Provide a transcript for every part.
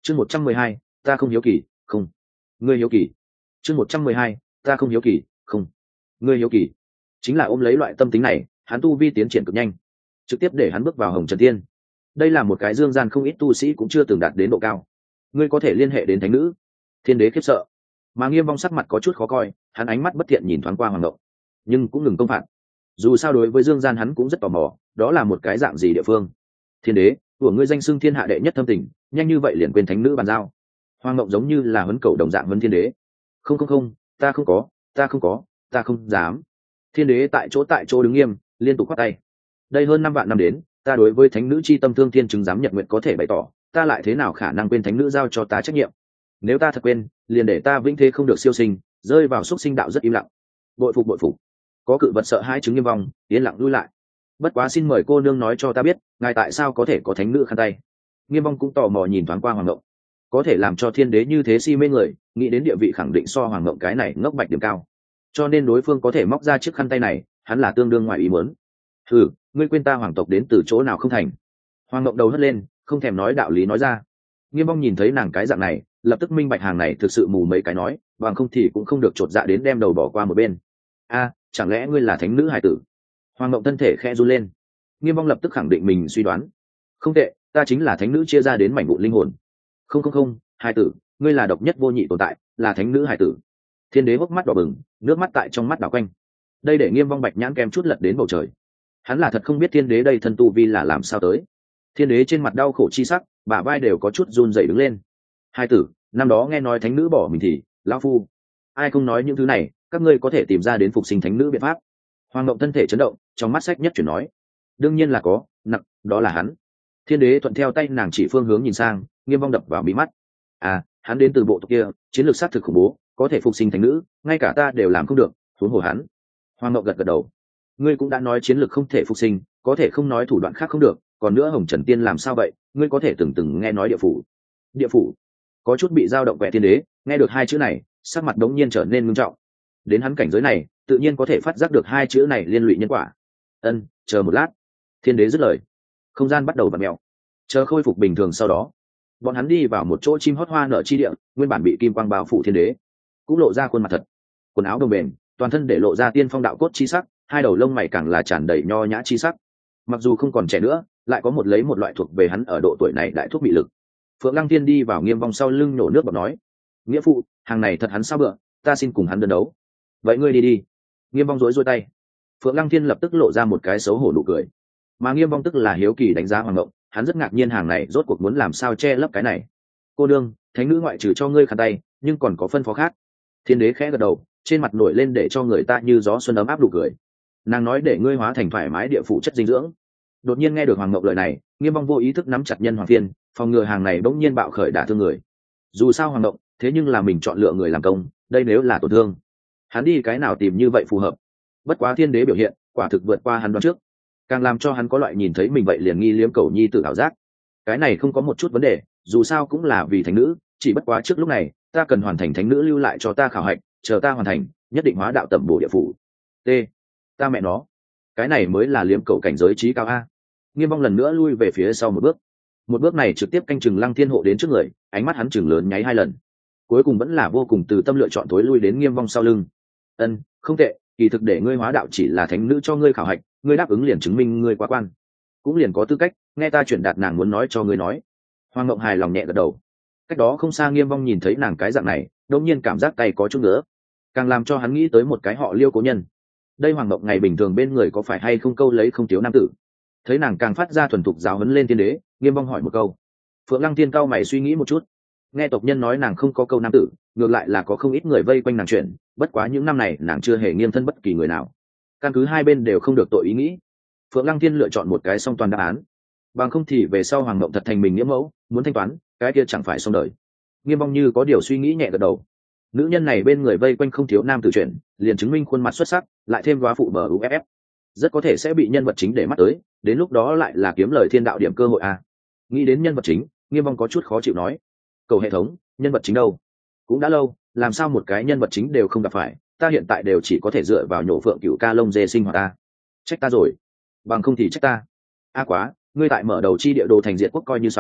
chương 112, ta không hiếu kỳ, không ngươi hiếu kỳ. chương 112, ta không hiếu kỳ, không ngươi hiếu kỳ. Chính là ôm lấy loại tâm tính này, hắn tu vi tiến triển cực nhanh, trực tiếp để hắn bước vào hồng trần tiên. Đây là một cái dương gian không ít tu sĩ cũng chưa từng đạt đến độ cao. Ngươi có thể liên hệ đến thánh nữ. Thiên đế khiếp sợ, mà Nghiêm Vong sắc mặt có chút khó coi, hắn ánh mắt bất thiện nhìn thoáng qua Hoàng Ngộng, nhưng cũng ngừng công phạt. Dù sao đối với dương gian hắn cũng rất tò mò, đó là một cái dạng gì địa phương. Thiên đế của ngươi danh xưng thiên hạ đệ nhất thâm tình, nhanh như vậy liền quên thánh nữ bàn giao. Hoàng Ngộng giống như là huấn cầu đồng dạng huấn thiên đế. Không, ta không có, ta không dám. Thiên đế tại chỗ đứng nghiêm, liên tục khoát tay. Đây hơn 5 vạn năm đến, ta đối với thánh nữ chi tâm thương thiên chứng giám nhật nguyện có thể bày tỏ, ta lại thế nào khả năng quên thánh nữ giao cho ta trách nhiệm. Nếu ta thật quên, liền để ta vĩnh thế không được siêu sinh, rơi vào xúc sinh đạo rất im lặng. Bội phục. Có cự vật sợ hai chứng Nghiêm Vong, yên lặng lui lại. Bất quá xin mời cô nương nói cho ta biết, ngài tại sao có thể có thánh nữ khăn tay. Nghiêm Vong cũng tò mò nhìn thoáng qua Hoàng Ngộng, có thể làm cho thiên đế như thế si mê người, nghĩ đến địa vị khẳng định so Hoàng Ngộng cái này ngốc bạch điểm cao, cho nên đối phương có thể móc ra chiếc khăn tay này, hắn là tương đương ngoài ý muốn. Ngươi quên ta hoàng tộc đến từ chỗ nào không thành? Hoàng Ngộng đầu hất lên, không thèm nói đạo lý nói ra. Nghiêm Vong nhìn thấy nàng cái dạng này, lập tức minh bạch hàng này thực sự mù mấy cái nói, bằng không thì cũng không được chột dạ đến đem đầu bỏ qua một bên. Chẳng lẽ ngươi là thánh nữ hải tử? Hoàng Ngộng thân thể khẽ run lên. Nghiêm Vong lập tức khẳng định mình suy đoán. Không tệ, ta chính là thánh nữ chia ra đến mảnh vụn linh hồn. Không, hải tử, ngươi là độc nhất vô nhị tồn tại, là thánh nữ hải tử. Thiên đế hốc mắt đỏ bừng, nước mắt tại trong mắt đảo quanh. Đây để Nghiêm Vong bạch nhãn kem chút lật đến bầu trời. Hắn là thật không biết thiên đế đây thân tu vi là làm sao tới. Thiên đế trên mặt đau khổ chi sắc, bả vai đều có chút run rẩy đứng lên. Hai tử, năm đó nghe nói thánh nữ bỏ mình thì lão phu, ai không nói những thứ này, các ngươi có thể tìm ra đến phục sinh thánh nữ biện pháp. Hoàng Ngộng thân thể chấn động, trong mắt sách nhất chuyển nói, đương nhiên là có, nặng, đó là hắn. Thiên đế thuận theo tay nàng chỉ phương hướng nhìn sang, Nghiêm Vong đập vào mí mắt. Hắn đến từ bộ tộc kia, chiến lược sát thực khủng bố, có thể phục sinh thánh nữ, ngay cả ta đều làm không được, huống hồ hắn. Hoàng Ngộng gật đầu. Ngươi cũng đã nói chiến lược không thể phục sinh, có thể không nói thủ đoạn khác không được, còn nữa Hồng Trần Tiên làm sao vậy? Ngươi có thể từng nghe nói địa phủ. Có chút bị dao động vẻ thiên đế, nghe được hai chữ này, sắc mặt đống nhiên trở nên nghiêm trọng. Đến hắn cảnh giới này, tự nhiên có thể phát giác được hai chữ này liên lụy nhân quả. Chờ một lát. Thiên đế dứt lời, không gian bắt đầu vặn mèo. Chờ khôi phục bình thường sau đó, bọn hắn đi vào một chỗ chim hót hoa nở chi địa, nguyên bản bị kim quang bao phủ thiên đế cũng lộ ra khuôn mặt thật, quần áo đồng bền, toàn thân để lộ ra tiên phong đạo cốt chi sắc, hai đầu lông mày càng là tràn đầy nho nhã chi sắc. Mặc dù không còn trẻ nữa, lại có một loại thuộc về hắn ở độ tuổi này đại thuốc bị lực. Phượng Lăng Tiên đi vào Nghiêm Vong sau lưng nổ nước bọt nói, nghĩa phụ, hàng này thật hắn sao bựa, ta xin cùng hắn đơn đấu. Vậy ngươi đi. Nghiêm Vong rối tay. Phượng Lăng Tiên lập tức lộ ra một cái xấu hổ nụ cười, mà Nghiêm Vong tức là hiếu kỳ đánh giá Hoàng Ngộng, hắn rất ngạc nhiên hàng này rốt cuộc muốn làm sao che lấp cái này. Cô đương, thánh nữ ngoại trừ cho ngươi khăn tay, nhưng còn có phân phó khác. Thiên đế khẽ gật đầu, trên mặt nổi lên để cho người ta như gió xuân ấm áp nụ cười. Nàng nói để ngươi hóa thành thoải mái địa phủ chất dinh dưỡng. Đột nhiên nghe được Hoàng Ngộng lời này, Nghiêm Vong vô ý thức nắm chặt nhân hoàng phiên, phòng ngừa hàng này bỗng nhiên bạo khởi đả thương người. Dù sao Hoàng Ngộng, thế nhưng là mình chọn lựa người làm công, đây nếu là tổn thương, hắn đi cái nào tìm như vậy phù hợp. Bất quá thiên đế biểu hiện, quả thực vượt qua hắn đoán trước, càng làm cho hắn có loại nhìn thấy mình vậy liền nghi liếm cầu nhi tự ảo giác. Cái này không có một chút vấn đề, dù sao cũng là vì thánh nữ, chỉ bất quá trước lúc này ta cần hoàn thành thánh nữ lưu lại cho ta khảo hạch, chờ ta hoàn thành, nhất định hóa đạo tẩm bổ địa phủ. Ta mẹ nó, cái này mới là liếm cầu cảnh giới trí cao a. Nghiêm Vong lần nữa lui về phía sau một bước này trực tiếp canh chừng Lăng Thiên Hộ đến trước người, ánh mắt hắn chừng lớn nháy 2 lần, cuối cùng vẫn là vô cùng từ tâm lựa chọn tối lui đến Nghiêm Vong sau lưng. Không tệ, kỳ thực để ngươi hóa đạo chỉ là thánh nữ cho ngươi khảo hạch, ngươi đáp ứng liền chứng minh ngươi quá quan, cũng liền có tư cách nghe ta chuyển đạt nàng muốn nói cho ngươi nói. Hoàng Ngộng hài lòng nhẹ gật đầu. Cách đó không xa Nghiêm Vong nhìn thấy nàng cái dạng này, đột nhiên cảm giác tay có chút nữa, càng làm cho hắn nghĩ tới một cái họ Liêu cố nhân. Đây Hoàng Ngộng ngày bình thường bên người có phải hay không câu lấy không thiếu nam tử. Thấy nàng càng phát ra thuần thục giáo huấn lên thiên đế, Nghiêm Vong hỏi một câu. Phượng Lăng Tiên cao mày suy nghĩ một chút, nghe tộc nhân nói nàng không có câu nam tử, ngược lại là có không ít người vây quanh nàng chuyện, bất quá những năm này nàng chưa hề nghiêng thân bất kỳ người nào, căn cứ hai bên đều không được tội ý nghĩ. Phượng Lăng Tiên lựa chọn một cái song toàn đáp án, bằng không thì về sau Hoàng Ngộng thật thành mình nghĩa mẫu, muốn thanh toán cái kia chẳng phải xong đời. Nghiêm Vong như có điều suy nghĩ nhẹ gật đầu. Nữ nhân này bên người vây quanh không thiếu nam tử chuyện, liền chứng minh khuôn mặt xuất sắc, lại thêm góa phụ bờ uff, rất có thể sẽ bị nhân vật chính để mắt tới, đến lúc đó lại là kiếm lời thiên đạo điểm cơ hội a. Nghĩ đến nhân vật chính, Nghiêm Vong có chút khó chịu nói, cầu hệ thống, nhân vật chính đâu? Cũng đã lâu, làm sao một cái nhân vật chính đều không gặp phải, ta hiện tại đều chỉ có thể dựa vào nhổ Phượng Cửu ca lông dê sinh hoạt ta. Trách ta rồi, bằng không thì trách ta. Quá, ngươi tại mở đầu chi địa đồ thành diệt quốc coi như xong,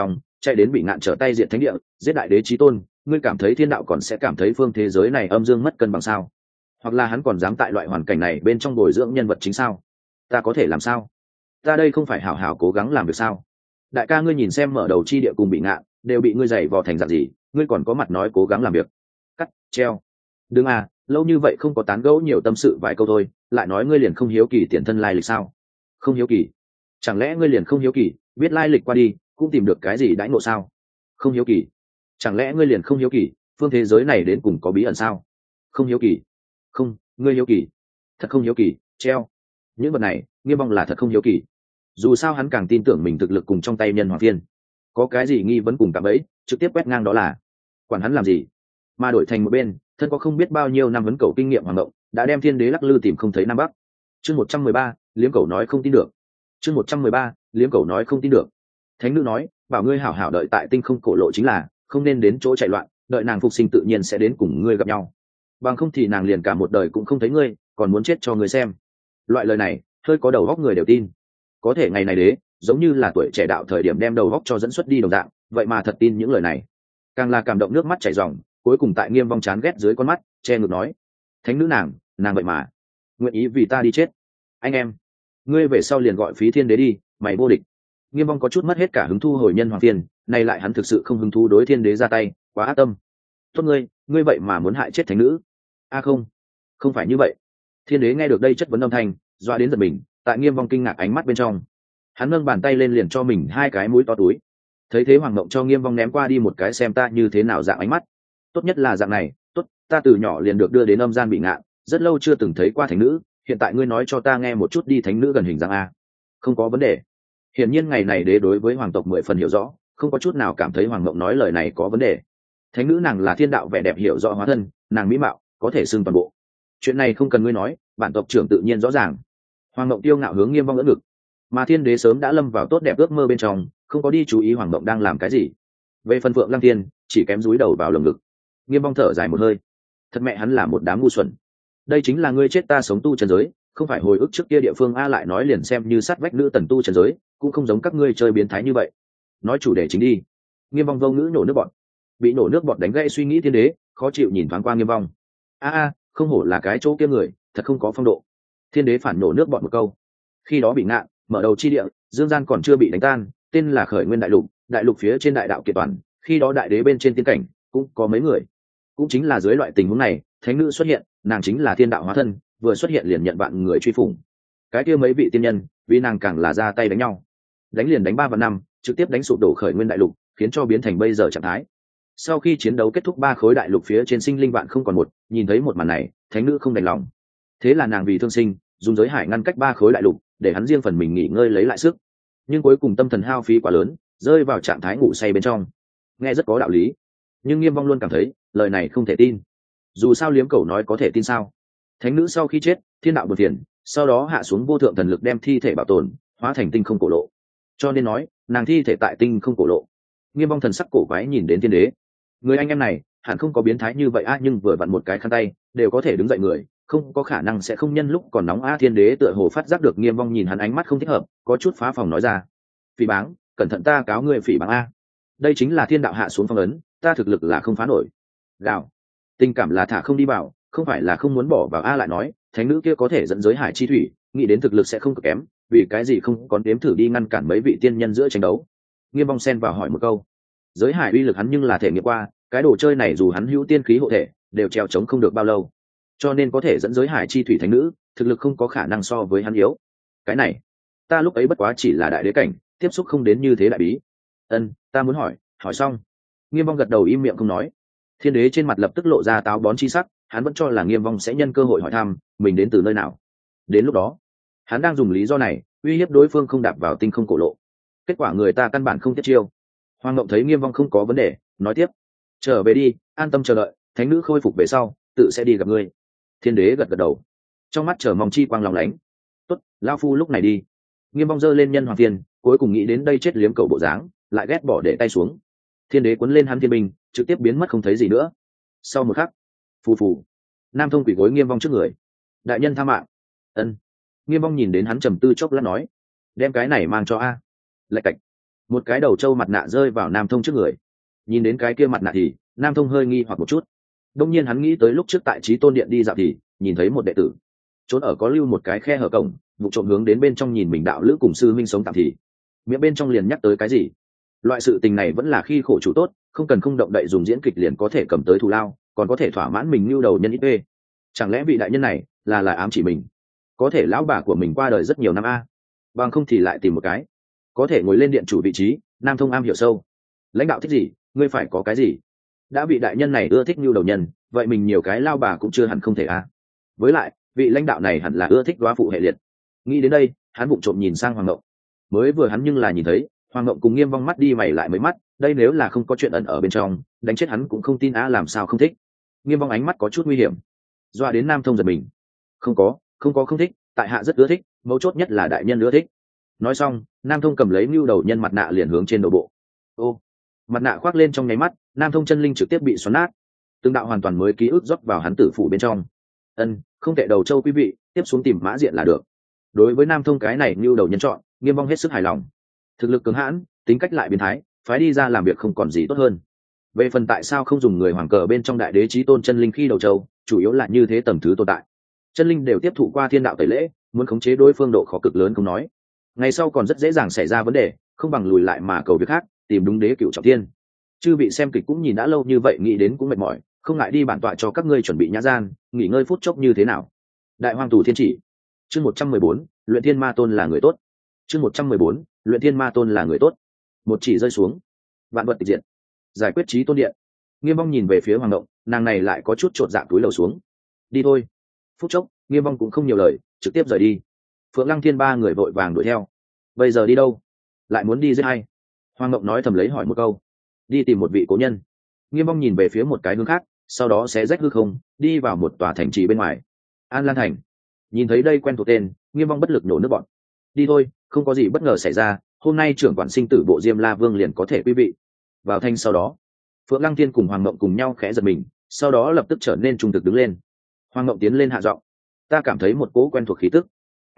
chạy đến bị ngạn trở tay diện thánh địa giết đại đế chí tôn, ngươi cảm thấy thiên đạo còn sẽ cảm thấy phương thế giới này âm dương mất cân bằng sao? Hoặc là hắn còn dám tại loại hoàn cảnh này bên trong bồi dưỡng nhân vật chính sao? Ta có thể làm sao? Ta đây không phải hảo hảo cố gắng làm việc sao? Đại ca ngươi nhìn xem mở đầu chi địa cùng bị ngạn đều bị ngươi giày vò thành dạng gì, ngươi còn có mặt nói cố gắng làm việc? Cắt treo. Đừng à, lâu như vậy không có tán gẫu nhiều tâm sự vài câu thôi, lại nói ngươi liền không hiếu kỳ tiền thân lai lịch sao? Không hiếu kỳ? Chẳng lẽ ngươi liền không hiếu kỳ, biết lai lịch qua đi cũng tìm được cái gì đãi ngộ sao? Không hiếu kỳ? Chẳng lẽ ngươi liền không hiếu kỳ, phương thế giới này đến cùng có bí ẩn sao? Không hiếu kỳ? Không, ngươi hiếu kỳ? Thật không hiếu kỳ, treo. Những vật này, Nghiêm Bong là thật không hiếu kỳ. Dù sao hắn càng tin tưởng mình thực lực cùng trong tay nhân hoàng thiên, có cái gì nghi vấn cùng cả bấy, trực tiếp quét ngang đó là. Quản hắn làm gì? Mà đổi thành một bên, thân có không biết bao nhiêu năm vấn cầu kinh nghiệm hoàng động, đã đem thiên đế lắc lư tìm không thấy nam bắc. Chương 113, liếm cầu nói không tin được. Chương 113, liếm cầu nói không tin được. Thánh nữ nói, bảo ngươi hảo hảo đợi tại tinh không cổ lộ chính là, không nên đến chỗ chạy loạn, đợi nàng phục sinh tự nhiên sẽ đến cùng ngươi gặp nhau. Bằng không thì nàng liền cả một đời cũng không thấy ngươi, còn muốn chết cho ngươi xem. Loại lời này, hơi có đầu góc người đều tin. Có thể ngày này đế, giống như là tuổi trẻ đạo thời điểm đem đầu góc cho dẫn xuất đi đồng dạng, vậy mà thật tin những lời này. Càng là cảm động nước mắt chảy ròng, cuối cùng tại Nghiêm Vong chán ghét dưới con mắt, che ngực nói: "Thánh nữ nàng vậy mà nguyện ý vì ta đi chết. Anh em, ngươi về sau liền gọi Phí Thiên Đế đi, mày vô địch." Nghiêm Vong có chút mất hết cả hứng thu hồi nhân hoàng phiền, nay lại hắn thực sự không hứng thú đối Thiên Đế ra tay, quá ác tâm. "Tốt ngươi vậy mà muốn hại chết thánh nữ?" "A không phải như vậy." Thiên Đế nghe được đây chất vấn âm thanh, doa đến giật mình, tại Nghiêm Vong kinh ngạc ánh mắt bên trong, hắn nâng bàn tay lên liền cho mình hai cái mũi to túi. Thấy thế Hoàng Mộng cho Nghiêm Vong ném qua đi một cái xem ta như thế nào dạng ánh mắt. Tốt nhất là dạng này, tốt, ta từ nhỏ liền được đưa đến âm gian bị ngạn, rất lâu chưa từng thấy qua thánh nữ, hiện tại ngươi nói cho ta nghe một chút đi, thánh nữ gần hình dạng a. Không có vấn đề. Hiển nhiên ngày này đế đối với hoàng tộc 10 phần hiểu rõ, không có chút nào cảm thấy Hoàng Mộng nói lời này có vấn đề. Thánh nữ nàng là thiên đạo vẻ đẹp hiểu rõ hóa thân, nàng mỹ mạo có thể xưng toàn bộ. Chuyện này không cần ngươi nói, bản tộc trưởng tự nhiên rõ ràng. Hoàng Mộng tiêu ngạo hướng Nghiêm Vong ưỡn ngực, mà Thiên Đế sớm đã lâm vào tốt đẹp ước mơ bên trong, không có đi chú ý Hoàng Mộng đang làm cái gì. Về phần Phượng Lăng Tiên, chỉ kém dúi đầu vào lồng ngực. Nghiêm Vong thở dài một hơi, thật mẹ hắn là một đám ngu xuẩn. Đây chính là ngươi chết ta sống tu trần giới, không phải hồi ức trước kia địa phương a, lại nói liền xem như sát vách nữ tần tu trần giới, cũng không giống các ngươi chơi biến thái như vậy. Nói chủ đề chính đi. Nghiêm Vong vô ngữ nổ nước bọt. Bị nổ nước bọt đánh gãy suy nghĩ Thiên Đế, khó chịu nhìn thoáng qua Nghiêm Vong. Không hổ là cái chỗ kia người, thật không có phong độ. Thiên Đế phản nổ nước bọt một câu. Khi đó bị ngạn, mở đầu chi địa, dương gian còn chưa bị đánh tan, tên là Khởi Nguyên đại lục phía trên đại đạo kiệt toàn, khi đó đại đế bên trên tiên cảnh cũng có mấy người. Cũng chính là dưới loại tình huống này, thánh nữ xuất hiện, nàng chính là thiên đạo hóa thân, vừa xuất hiện liền nhận vạn người truy phủng. Cái kia mấy vị tiên nhân, vì nàng càng là ra tay đánh nhau, đánh liền đánh 3 và 5, trực tiếp đánh sụp đổ Khởi Nguyên đại lục, khiến cho biến thành bây giờ trạng thái. Sau khi chiến đấu kết thúc, 3 khối đại lục phía trên sinh linh vạn không còn một, nhìn thấy một màn này, thánh nữ không đành lòng. Thế là nàng vì thương sinh, dùng giới hải ngăn cách 3 khối đại lục, để hắn riêng phần mình nghỉ ngơi lấy lại sức. Nhưng cuối cùng tâm thần hao phí quá lớn, rơi vào trạng thái ngủ say bên trong. Nghe rất có đạo lý, nhưng Nghiêm Vong luôn cảm thấy lời này không thể tin. Dù sao liếm cầu nói có thể tin sao? Thánh nữ sau khi chết, thiên đạo buồn phiền, sau đó hạ xuống vô thượng thần lực đem thi thể bảo tồn, hóa thành tinh không cổ lộ. Cho nên nói, nàng thi thể tại tinh không cổ lộ. Nghiêm Vong thần sắc cổ quái nhìn đến Thiên Đế. Người anh em này, hẳn không có biến thái như vậy nhưng vừa vặn một cái khăn tay, đều có thể đứng dậy người, không có khả năng sẽ không nhân lúc còn nóng Thiên Đế tựa hồ phát giác được Nghiêm Vong nhìn hắn ánh mắt không thích hợp, có chút phá phòng nói ra: "Phỉ báng, cẩn thận ta cáo ngươi phỉ báng a. Đây chính là thiên đạo hạ xuống phong ấn, ta thực lực là không phá nổi." Gào. Tình cảm là thả không đi vào, không phải là không muốn bỏ vào a, lại nói, thánh nữ kia có thể dẫn giới hải chi thủy, nghĩ đến thực lực sẽ không cực kém, vì cái gì không còn đếm thử đi ngăn cản mấy vị tiên nhân giữa tranh đấu. Nghiêm Vong xen vào hỏi một câu. Giới hải uy lực hắn nhưng là thể nghiệm qua, cái đồ chơi này dù hắn hữu tiên khí hộ thể, đều treo chống không được bao lâu. Cho nên có thể dẫn giới hải chi thủy thánh nữ, thực lực không có khả năng so với hắn yếu. Cái này, ta lúc ấy bất quá chỉ là đại đế cảnh, tiếp xúc không đến như thế đại bí. Ta muốn hỏi xong. Nghiêm Vong gật đầu im miệng không nói. Thiên Đế trên mặt lập tức lộ ra táo bón chi sắc, hắn vẫn cho là Nghiêm Vong sẽ nhân cơ hội hỏi thăm mình đến từ nơi nào. Đến lúc đó, hắn đang dùng lý do này uy hiếp đối phương không đạp vào tinh không cổ lộ. Kết quả người ta căn bản không tiếp chiêu. Hoàng Ngộng thấy Nghiêm Vong không có vấn đề, nói tiếp: "Trở về đi, an tâm chờ đợi, thánh nữ khôi phục về sau, tự sẽ đi gặp ngươi." Thiên Đế gật gật đầu, trong mắt chờ mong chi quang lòng lánh. "Tốt, lão phu lúc này đi." Nghiêm Vong giơ lên nhân hoàng tiền, cuối cùng nghĩ đến đây chết liếm cầu bộ dáng, lại ghét bỏ để tay xuống. Thiên Đế cuốn lên hắn thiên binh, trực tiếp biến mất không thấy gì nữa. Sau một khắc, phù phù, Nam Thông quỳ gối Nghiêm Vong trước người. "Đại nhân tha mạng." Nghiêm Vong nhìn đến hắn trầm tư chốc lát nói: "Đem cái này mang cho a." Lạch cạch. một cái đầu trâu mặt nạ rơi vào Nam Thông trước người. Nhìn đến cái kia mặt nạ thì Nam Thông hơi nghi hoặc một chút. Đông nhiên hắn nghĩ tới lúc trước tại Chí Tôn Điện đi dạo thì nhìn thấy một đệ tử trốn ở có lưu một cái khe hở cổng, vụ trộm hướng đến bên trong nhìn mình đạo lữ cùng sư minh sống tạm thì miệng bên trong liền nhắc tới cái gì. Loại sự tình này vẫn là khi khổ chủ tốt, không cần không động đậy dùng diễn kịch liền có thể cầm tới thù lao, còn có thể thỏa mãn mình nhu đầu nhân ít ê. Chẳng lẽ vị đại nhân này là ám chỉ mình có thể lão bà của mình qua đời rất nhiều năm a, bằng không thì lại tìm một cái có thể ngồi lên điện chủ vị trí. Nam Thông am hiểu sâu, lãnh đạo thích gì ngươi phải có cái gì. Đã vị đại nhân này ưa thích nhu đầu nhân, vậy mình nhiều cái lao bà cũng chưa hẳn không thể a. Với lại vị lãnh đạo này hẳn là ưa thích đoá phụ hệ liệt. Nghĩ đến đây hắn vụng trộm nhìn sang Hoàng Ngộng. Mới vừa hắn nhưng là nhìn thấy Hoàng Ngộng cùng Nghiêm Vong mắt đi mày lại mấy mắt, đây nếu là không có chuyện ẩn ở bên trong đánh chết hắn cũng không tin á. Làm sao không thích. Nghiêm Vong ánh mắt có chút nguy hiểm, doa đến Nam Thông giật mình. Không có không thích, tại hạ rất ưa thích, mấu chốt nhất là đại nhân ưa thích. Nói xong Nam Thông cầm lấy mưu đầu nhân mặt nạ liền hướng trên đầu bộ. Ô, mặt nạ khoác lên trong nháy mắt, Nam Thông chân linh trực tiếp bị xoắn nát, từng đạo hoàn toàn mới ký ức rót vào hắn tử phủ bên trong. Không tệ đầu châu quý vị, tiếp xuống tìm mã diện là được. Đối với Nam Thông cái này mưu đầu nhân chọn, Nghiêm Vong hết sức hài lòng. Thực lực cứng hãn, tính cách lại biến thái, phái đi ra làm việc không còn gì tốt hơn. Về phần tại sao không dùng người hoàng cờ bên trong đại đế chí tôn chân linh khi đầu châu, chủ yếu là như thế tầm thứ tồn tại. Chân linh đều tiếp thụ qua thiên đạo tẩy lễ, muốn khống chế đối phương độ khó cực lớn không nói, ngày sau còn rất dễ dàng xảy ra vấn đề, không bằng lùi lại mà cầu việc khác, tìm đúng đế cựu trọng thiên. Chư vị xem kịch cũng nhìn đã lâu như vậy, nghĩ đến cũng mệt mỏi, không ngại đi bản tọa cho các ngươi chuẩn bị nhã gian, nghỉ ngơi phút chốc như thế nào. Đại Hoang Tù Thiên Chỉ, chương 114, luyện thiên ma tôn là người tốt. chương 114, luyện thiên ma tôn là người tốt. Một chỉ rơi xuống, vạn vật tịch diệt. Giải quyết Chí Tôn Điện. Nghiêm Vong nhìn về phía Hoàng Động, nàng này lại có chút chột dạ túi lầu xuống. Đi thôi. Phút chốc Nghiêm Vong cũng không nhiều lời, trực tiếp rời đi. Phượng Lăng Thiên ba người vội vàng đuổi theo. Bây giờ đi đâu? Lại muốn đi giết hay? Hoàng Ngộng nói thầm lấy hỏi một câu. Đi tìm một vị cố nhân. Nghiêm Vong nhìn về phía một cái hướng khác, sau đó sẽ rách hư không, đi vào một tòa thành trì bên ngoài. An Lan Thành. Nhìn thấy đây quen thuộc tên, Nghiêm Vong bất lực nổ nước bọn. Đi thôi, không có gì bất ngờ xảy ra, hôm nay trưởng quản sinh tử bộ Diêm La Vương liền có thể quý vị. Vào thanh sau đó, Phượng Lăng Thiên cùng Hoàng Ngộng cùng nhau khẽ giật mình, sau đó lập tức trở nên trung thực đứng lên. Hoàng Ngộng tiến lên hạ giọng. Ta cảm thấy một cỗ quen thuộc khí tức.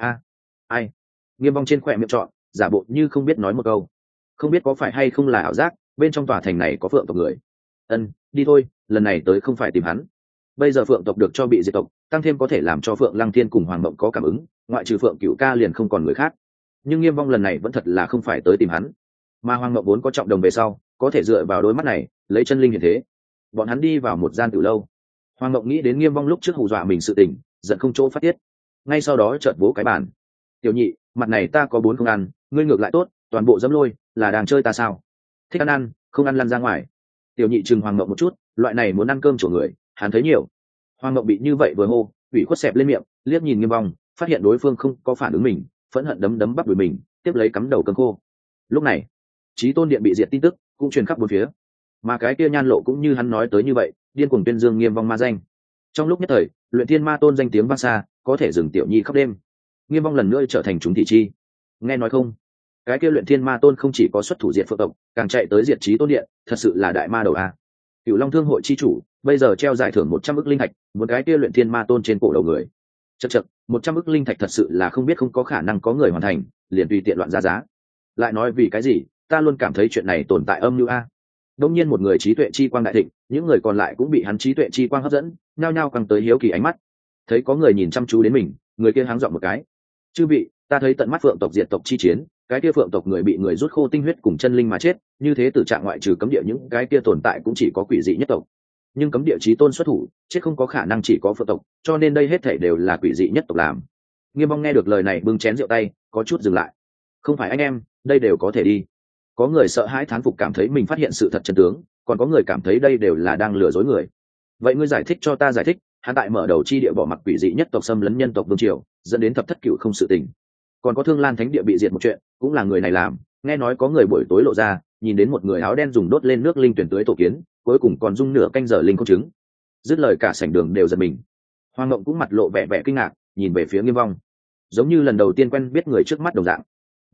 Ai? Nghiêm Vong trên khỏe miệng trọn, giả bộ như không biết nói một câu. Không biết có phải hay không là ảo giác, bên trong tòa thành này có phượng tộc người. Đi thôi, lần này tới không phải tìm hắn. Bây giờ phượng tộc được cho bị diệt tộc, tăng thêm có thể làm cho Phượng Lăng Thiên cùng Hoàng Mộng có cảm ứng, ngoại trừ Phượng Cửu Ca liền không còn người khác. Nhưng Nghiêm Vong lần này vẫn thật là không phải tới tìm hắn, mà Hoàng Mộng vốn có trọng đồng về sau, có thể dựa vào đôi mắt này lấy chân linh hiện thế. Bọn hắn đi vào một gian tiểu lâu. Hoàng Mộng nghĩ đến Nghiêm Vong lúc trước hù dọa mình sự tình, giận không chỗ phát tiết. Ngay sau đó chợt vỗ cái bàn. Tiểu nhị, mặt này ta có 4 không ăn, ngươi ngược lại tốt, toàn bộ dẫm lôi, là đang chơi ta sao? Thích ăn ăn, không ăn lăn ra ngoài. Tiểu nhị chừng Hoàng Mộng một chút, loại này muốn ăn cơm chỗ người, hắn thấy nhiều. Hoàng Mộng bị như vậy vừa hô, ủy khuất xẹp lên miệng, liếc nhìn Nghiêm Vong, phát hiện đối phương không có phản ứng mình, phẫn hận đấm bắp đùi mình, tiếp lấy cắm đầu cơm khô. Lúc này, Chí Tôn Điện bị diệt tin tức cũng truyền khắp bốn phía, mà cái kia Nhan Lộ cũng như hắn nói tới như vậy, điên cuồng tuyên dương Nghiêm Vong ma danh. Trong lúc nhất thời, luyện thiên ma tôn danh tiếng vang xa, có thể dừng tiểu nhi khóc đêm. Nghiêm Vong lần nữa trở thành chúng thị chi. Nghe nói không, cái kia luyện thiên ma tôn không chỉ có xuất thủ diệt phượng tộc, càng chạy tới diệt Chí Tôn Điện, thật sự là đại ma đầu a. Cửu Long Thương hội chi chủ bây giờ treo giải thưởng 100 ức linh thạch, một cái kia luyện thiên ma tôn trên cổ đầu người. Chậc, 100 ức linh thạch thật sự là không biết không có khả năng có người hoàn thành, liền tùy tiện loạn ra giá. Lại nói vì cái gì, ta luôn cảm thấy chuyện này tồn tại âm mưu a. Đông nhiên một người trí tuệ chi quang đại thịnh, những người còn lại cũng bị hắn trí tuệ chi quang hấp dẫn, nhao nhao căng tới hiếu kỳ ánh mắt. Thấy có người nhìn chăm chú đến mình, người kia háng giọng một cái. Chư vị, ta thấy tận mắt phượng tộc diệt tộc chi chiến, cái kia phượng tộc người bị người rút khô tinh huyết cùng chân linh mà chết, như thế tử trạng ngoại trừ cấm địa những cái kia tồn tại cũng chỉ có quỷ dị nhất tộc. Nhưng cấm địa chí tôn xuất thủ, chết không có khả năng chỉ có phượng tộc, cho nên đây hết thảy đều là quỷ dị nhất tộc làm. Nghiêm Vong nghe được lời này bưng chén rượu tay, có chút dừng lại. Không phải anh em, đây đều có thể đi. Có người sợ hãi thán phục cảm thấy mình phát hiện sự thật chân tướng, còn có người cảm thấy đây đều là đang lừa dối người. Vậy ngươi giải thích cho ta giải thích, hắn tại mở đầu chi địa bỏ mặc quỷ dị nhất tộc xâm lấn nhân tộc vương triều, dẫn đến thập thất cửu không sự tình. Còn có Thương Lan Thánh địa bị diệt một chuyện, cũng là người này làm, nghe nói có người buổi tối lộ ra, nhìn đến một người áo đen dùng đốt lên nước linh tuyển tưới tổ kiến, cuối cùng còn dung nửa canh giờ linh không trứng. Dứt lời cả sảnh đường đều giật mình. Hoàng Ngộng cũng mặt lộ vẻ vẻ kinh ngạc, nhìn về phía Nghiêm Vong, giống như lần đầu tiên quen biết người trước mắt đồng dạng.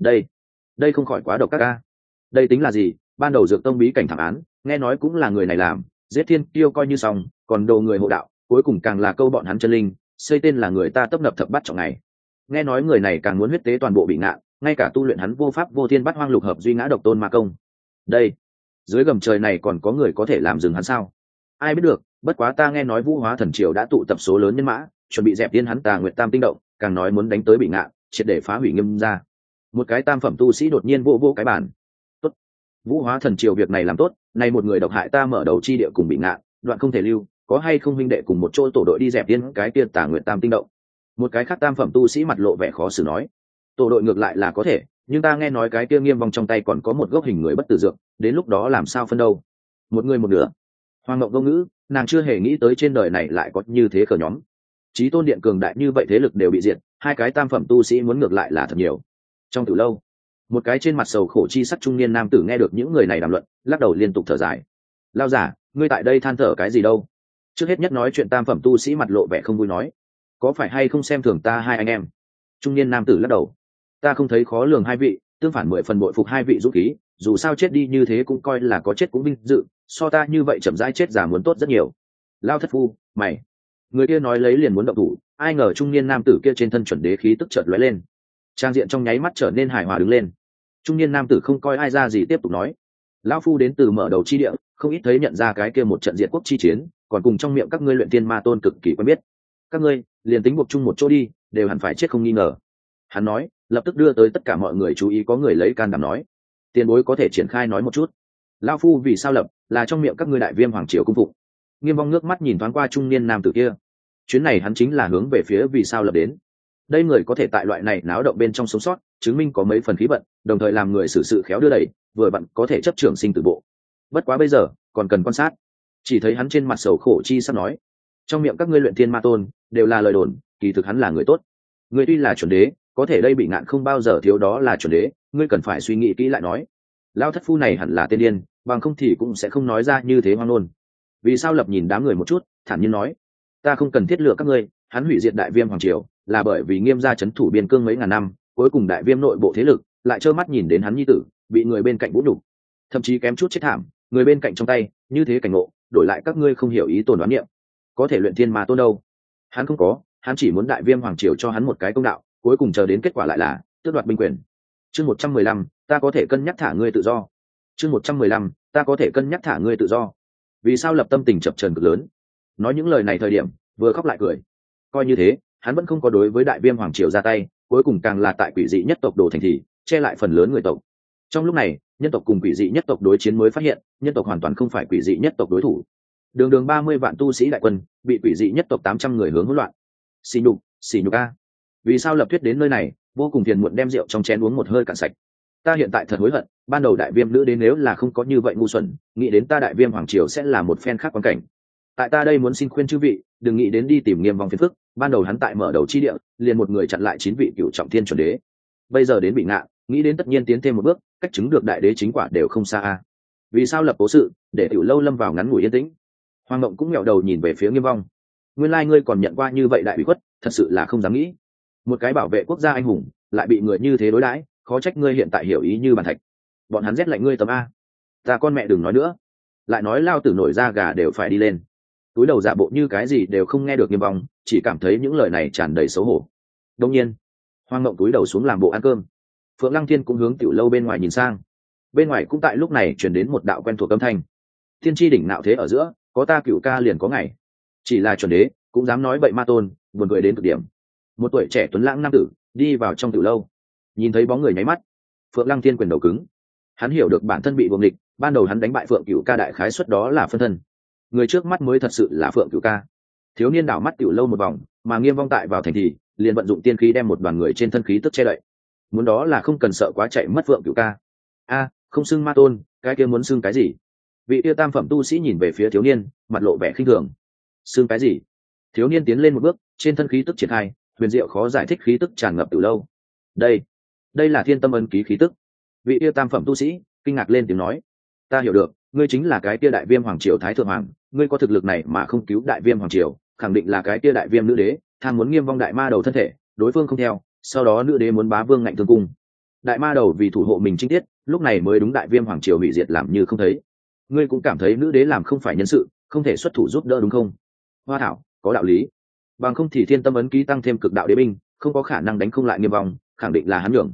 Đây không khỏi quá độc các ca. Đây tính là gì? Ban đầu dược tông bí cảnh thảm án, nghe nói cũng là người này làm, giết thiên tiêu coi như xong, còn đồ người hộ đạo, cuối cùng càng là câu bọn hắn chân linh, xây tên là người ta tấp nập thập bắt trọng này. Nghe nói người này càng muốn huyết tế toàn bộ bị ngạn, ngay cả tu luyện hắn vô pháp vô thiên bắt hoang lục hợp duy ngã độc tôn ma công. Đây, dưới gầm trời này còn có người có thể làm dừng hắn sao? Ai biết được, bất quá ta nghe nói Vũ Hóa Thần Triều đã tụ tập số lớn nhân mã, chuẩn bị dẹp tiên hắn Tà Nguyệt Tam tinh động, càng nói muốn đánh tới Bị Ngạn, triệt để phá hủy Nghiêm gia. Một cái tam phẩm tu sĩ đột nhiên vô cái bàn. Tốt, Vũ Hóa Thần Triều việc này làm tốt, nay một người độc hại ta mở đầu chi địa cùng Bị Ngạn, đoạn không thể lưu, có hay không huynh đệ cùng một chỗ tổ đội đi dẹp tiên cái kia Tà Nguyệt Tam tinh động. Một cái khác tam phẩm tu sĩ mặt lộ vẻ khó xử nói, tổ đội ngược lại là có thể, nhưng ta nghe nói cái kia Nghiêm Vong trong tay còn có một gốc hình người bất tử dược, đến lúc đó làm sao phân đâu? Một người một nửa. Hoàng Ngộng vô ngữ, nàng chưa hề nghĩ tới trên đời này lại có như thế cờ nhóm. Chí Tôn Điện cường đại như vậy thế lực đều bị diệt, hai cái tam phẩm tu sĩ muốn ngược lại là thật nhiều. Trong từ lâu, một cái trên mặt sầu khổ chi sắc trung niên nam tử nghe được những người này đàm luận, lắc đầu liên tục thở dài. Lao giả, ngươi tại đây than thở cái gì đâu? Trước hết nhất nói chuyện tam phẩm tu sĩ mặt lộ vẻ không vui nói, có phải hay không xem thường ta hai anh em? Trung niên nam tử lắc đầu, ta không thấy khó lường hai vị, tương phản 10 phần bội phục hai vị dũng khí, dù sao chết đi như thế cũng coi là có chết cũng vinh dự, so ta như vậy chậm rãi chết già muốn tốt rất nhiều. Lao thất phu, mày! Người kia nói lấy liền muốn động thủ, ai ngờ trung niên nam tử kia trên thân chuẩn đế khí tức chợt lóe lên, trang diện trong nháy mắt trở nên hài hòa đứng lên. Trung niên nam tử không coi ai ra gì tiếp tục nói, lão phu đến từ mở đầu chi địa, không ít thấy nhận ra cái kia một trận diệt quốc chi chiến, còn cùng trong miệng các ngươi luyện tiên ma tôn cực kỳ quen biết. Các ngươi liền tính buộc chung một chỗ đi, đều hẳn phải chết không nghi ngờ. Hắn nói, lập tức đưa tới tất cả mọi người chú ý, có người lấy can đảm nói, tiền bối có thể triển khai nói một chút, lão phu vì sao lập là trong miệng các ngươi Đại Viêm hoàng triều cung phụng. Nghiêm Vong nước mắt nhìn thoáng qua trung niên nam tử kia, chuyến này hắn chính là hướng về phía vì sao lập đến. Đây người có thể tại loại này náo động bên trong sống sót, chứng minh có mấy phần khí vận, đồng thời làm người xử sự khéo đưa đẩy, vừa vặn có thể chấp trưởng sinh tử bộ. Bất quá bây giờ còn cần quan sát. Chỉ thấy hắn trên mặt sầu khổ chi sắp nói, trong miệng các ngươi luyện thiên ma tôn đều là lời đồn, kỳ thực hắn là người tốt. Người tuy là chuẩn đế, có thể đây Bị Ngạn không bao giờ thiếu đó là chuẩn đế, ngươi cần phải suy nghĩ kỹ lại nói. Lao thất phu này hẳn là tên điên, bằng không thì cũng sẽ không nói ra như thế hoang ngôn. Vì sao lập nhìn đám người một chút, thản nhiên nói, ta không cần thiết lựa các ngươi, hắn hủy diệt Đại Viêm hoàng triều là bởi vì Nghiêm gia trấn thủ biên cương mấy ngàn năm, cuối cùng Đại Viêm nội bộ thế lực lại trơ mắt nhìn đến hắn nhi tử bị người bên cạnh vũ nhục, thậm chí kém chút chết thảm, người bên cạnh trong tay như thế cảnh ngộ, đổi lại các ngươi không hiểu ý tồn đoán niệm. Có thể luyện thiên ma tôn đâu, hắn không có, hắn chỉ muốn Đại Viêm hoàng triều cho hắn một cái công đạo, cuối cùng chờ đến kết quả lại là tước đoạt binh quyền. Chương 115, ta có thể cân nhắc thả ngươi tự do. Chương 115, ta có thể cân nhắc thả ngươi tự do. Vì sao lập tâm tình chập chờn cực lớn, nói những lời này thời điểm vừa khóc lại cười. Coi như thế, hắn vẫn không có đối với Đại Viêm hoàng triều ra tay, cuối cùng càng là tại quỷ dị nhất tộc đồ thành thị che lại phần lớn người tộc. Trong lúc này, nhân tộc cùng quỷ dị nhất tộc đối chiến mới phát hiện, nhân tộc hoàn toàn không phải quỷ dị nhất tộc đối thủ. Đường 30 vạn tu sĩ đại quân bị quỷ dị nhất tộc 800 người hướng hỗn loạn. Xỉ nhục a! Vì sao lập thuyết đến nơi này, vô cùng phiền muộn đem rượu trong chén uống một hơi cạn sạch. Ta hiện tại thật hối hận, ban đầu Đại Viêm nữ đến nếu là không có như vậy ngu xuẩn, nghĩ đến ta Đại Viêm hoàng triều sẽ là một phen khác quan cảnh. Tại ta đây muốn xin khuyên chư vị, đừng nghĩ đến đi tìm Nghiêm Vong phiền phức, ban đầu hắn tại mở đầu chi địa, liền một người chặn lại 9 vị cửu trọng thiên chuẩn đế. Bây giờ đến Bị Ngạn, nghĩ đến tất nhiên tiến thêm một bước, cách chứng được đại đế chính quả đều không xa a. Vì sao lập cố sự, để Tiểu Lâu lâm vào ngắn ngủi yên tĩnh. Hoàng Ngộng cũng nghẹo đầu nhìn về phía Nghiêm Vong. Nguyên lai ngươi còn nhận qua như vậy đại ủy khuất, thật sự là không dám nghĩ. Một cái bảo vệ quốc gia anh hùng, lại bị người như thế đối đãi, khó trách ngươi hiện tại hiểu ý như bàn thạch. Bọn hắn rét lạnh ngươi tầm a. Ta con mẹ đừng nói nữa, lại nói lao tử nổi da gà đều phải đi lên. Túi đầu giả bộ như cái gì đều không nghe được Nghiêm Vong, chỉ cảm thấy những lời này tràn đầy xấu hổ. Đương nhiên, Hoàng Ngộng túi đầu xuống làm bộ ăn cơm. Phượng Lăng Thiên cũng hướng Tiểu Lâu bên ngoài nhìn sang. Bên ngoài cũng tại lúc này truyền đến một đạo quen thuộc âm thanh. Thiên tri đỉnh nạo thế ở giữa, có ta Cửu ca liền có ngày. Chỉ là chuẩn đế cũng dám nói bậy ma tôn, buồn cười đến cực điểm. Một tuổi trẻ tuấn lãng nam tử đi vào trong Tiểu Lâu, nhìn thấy bóng người nháy mắt, Phượng Lăng Thiên quyền đầu cứng. Hắn hiểu được bản thân bị buồng địch, ban đầu hắn đánh bại Phượng Cửu ca đại khái suất đó là phân thân, người trước mắt mới thật sự là Phượng Cửu ca. Thiếu niên đảo mắt Tiểu Lâu một vòng, mà Nghiêm Vong tại vào thành thì liền vận dụng tiên khí đem một đoàn người trên thân khí tức che đậy. Muốn đó là không cần sợ quá chạy mất Phượng Cửu ca. A, không xưng ma tôn, cái kia muốn xưng cái gì? Vị kia tam phẩm tu sĩ nhìn về phía thiếu niên, mặt lộ vẻ khinh thường. Xưng cái gì? Thiếu niên tiến lên một bước, trên thân khí tức triển khai, huyền diệu khó giải thích khí tức tràn ngập Tiểu Lâu. Đây là Thiên Tâm ấn ký khí tức. Vị kia tam phẩm tu sĩ kinh ngạc lên tiếng nói, ta hiểu được, ngươi chính là cái kia Đại Viêm hoàng triều thái thượng hoàng, ngươi có thực lực này mà không cứu Đại Viêm hoàng triều, khẳng định là cái kia Đại Viêm nữ đế tham muốn Nghiêm Vong đại ma đầu thân thể, đối phương không theo, sau đó nữ đế muốn bá vương ngạnh thương cung. Đại ma đầu vì thủ hộ mình chính tiết, lúc này mới đúng Đại Viêm hoàng triều hủy diệt làm như không thấy. Ngươi cũng cảm thấy nữ đế làm không phải nhân sự, không thể xuất thủ giúp đỡ đúng không? Hoa thảo, có đạo lý. Bằng không thì Thiên Tâm ấn ký tăng thêm cực đạo đế binh, không có khả năng đánh không lại Nghiêm Vong, khẳng định là hắn nhường.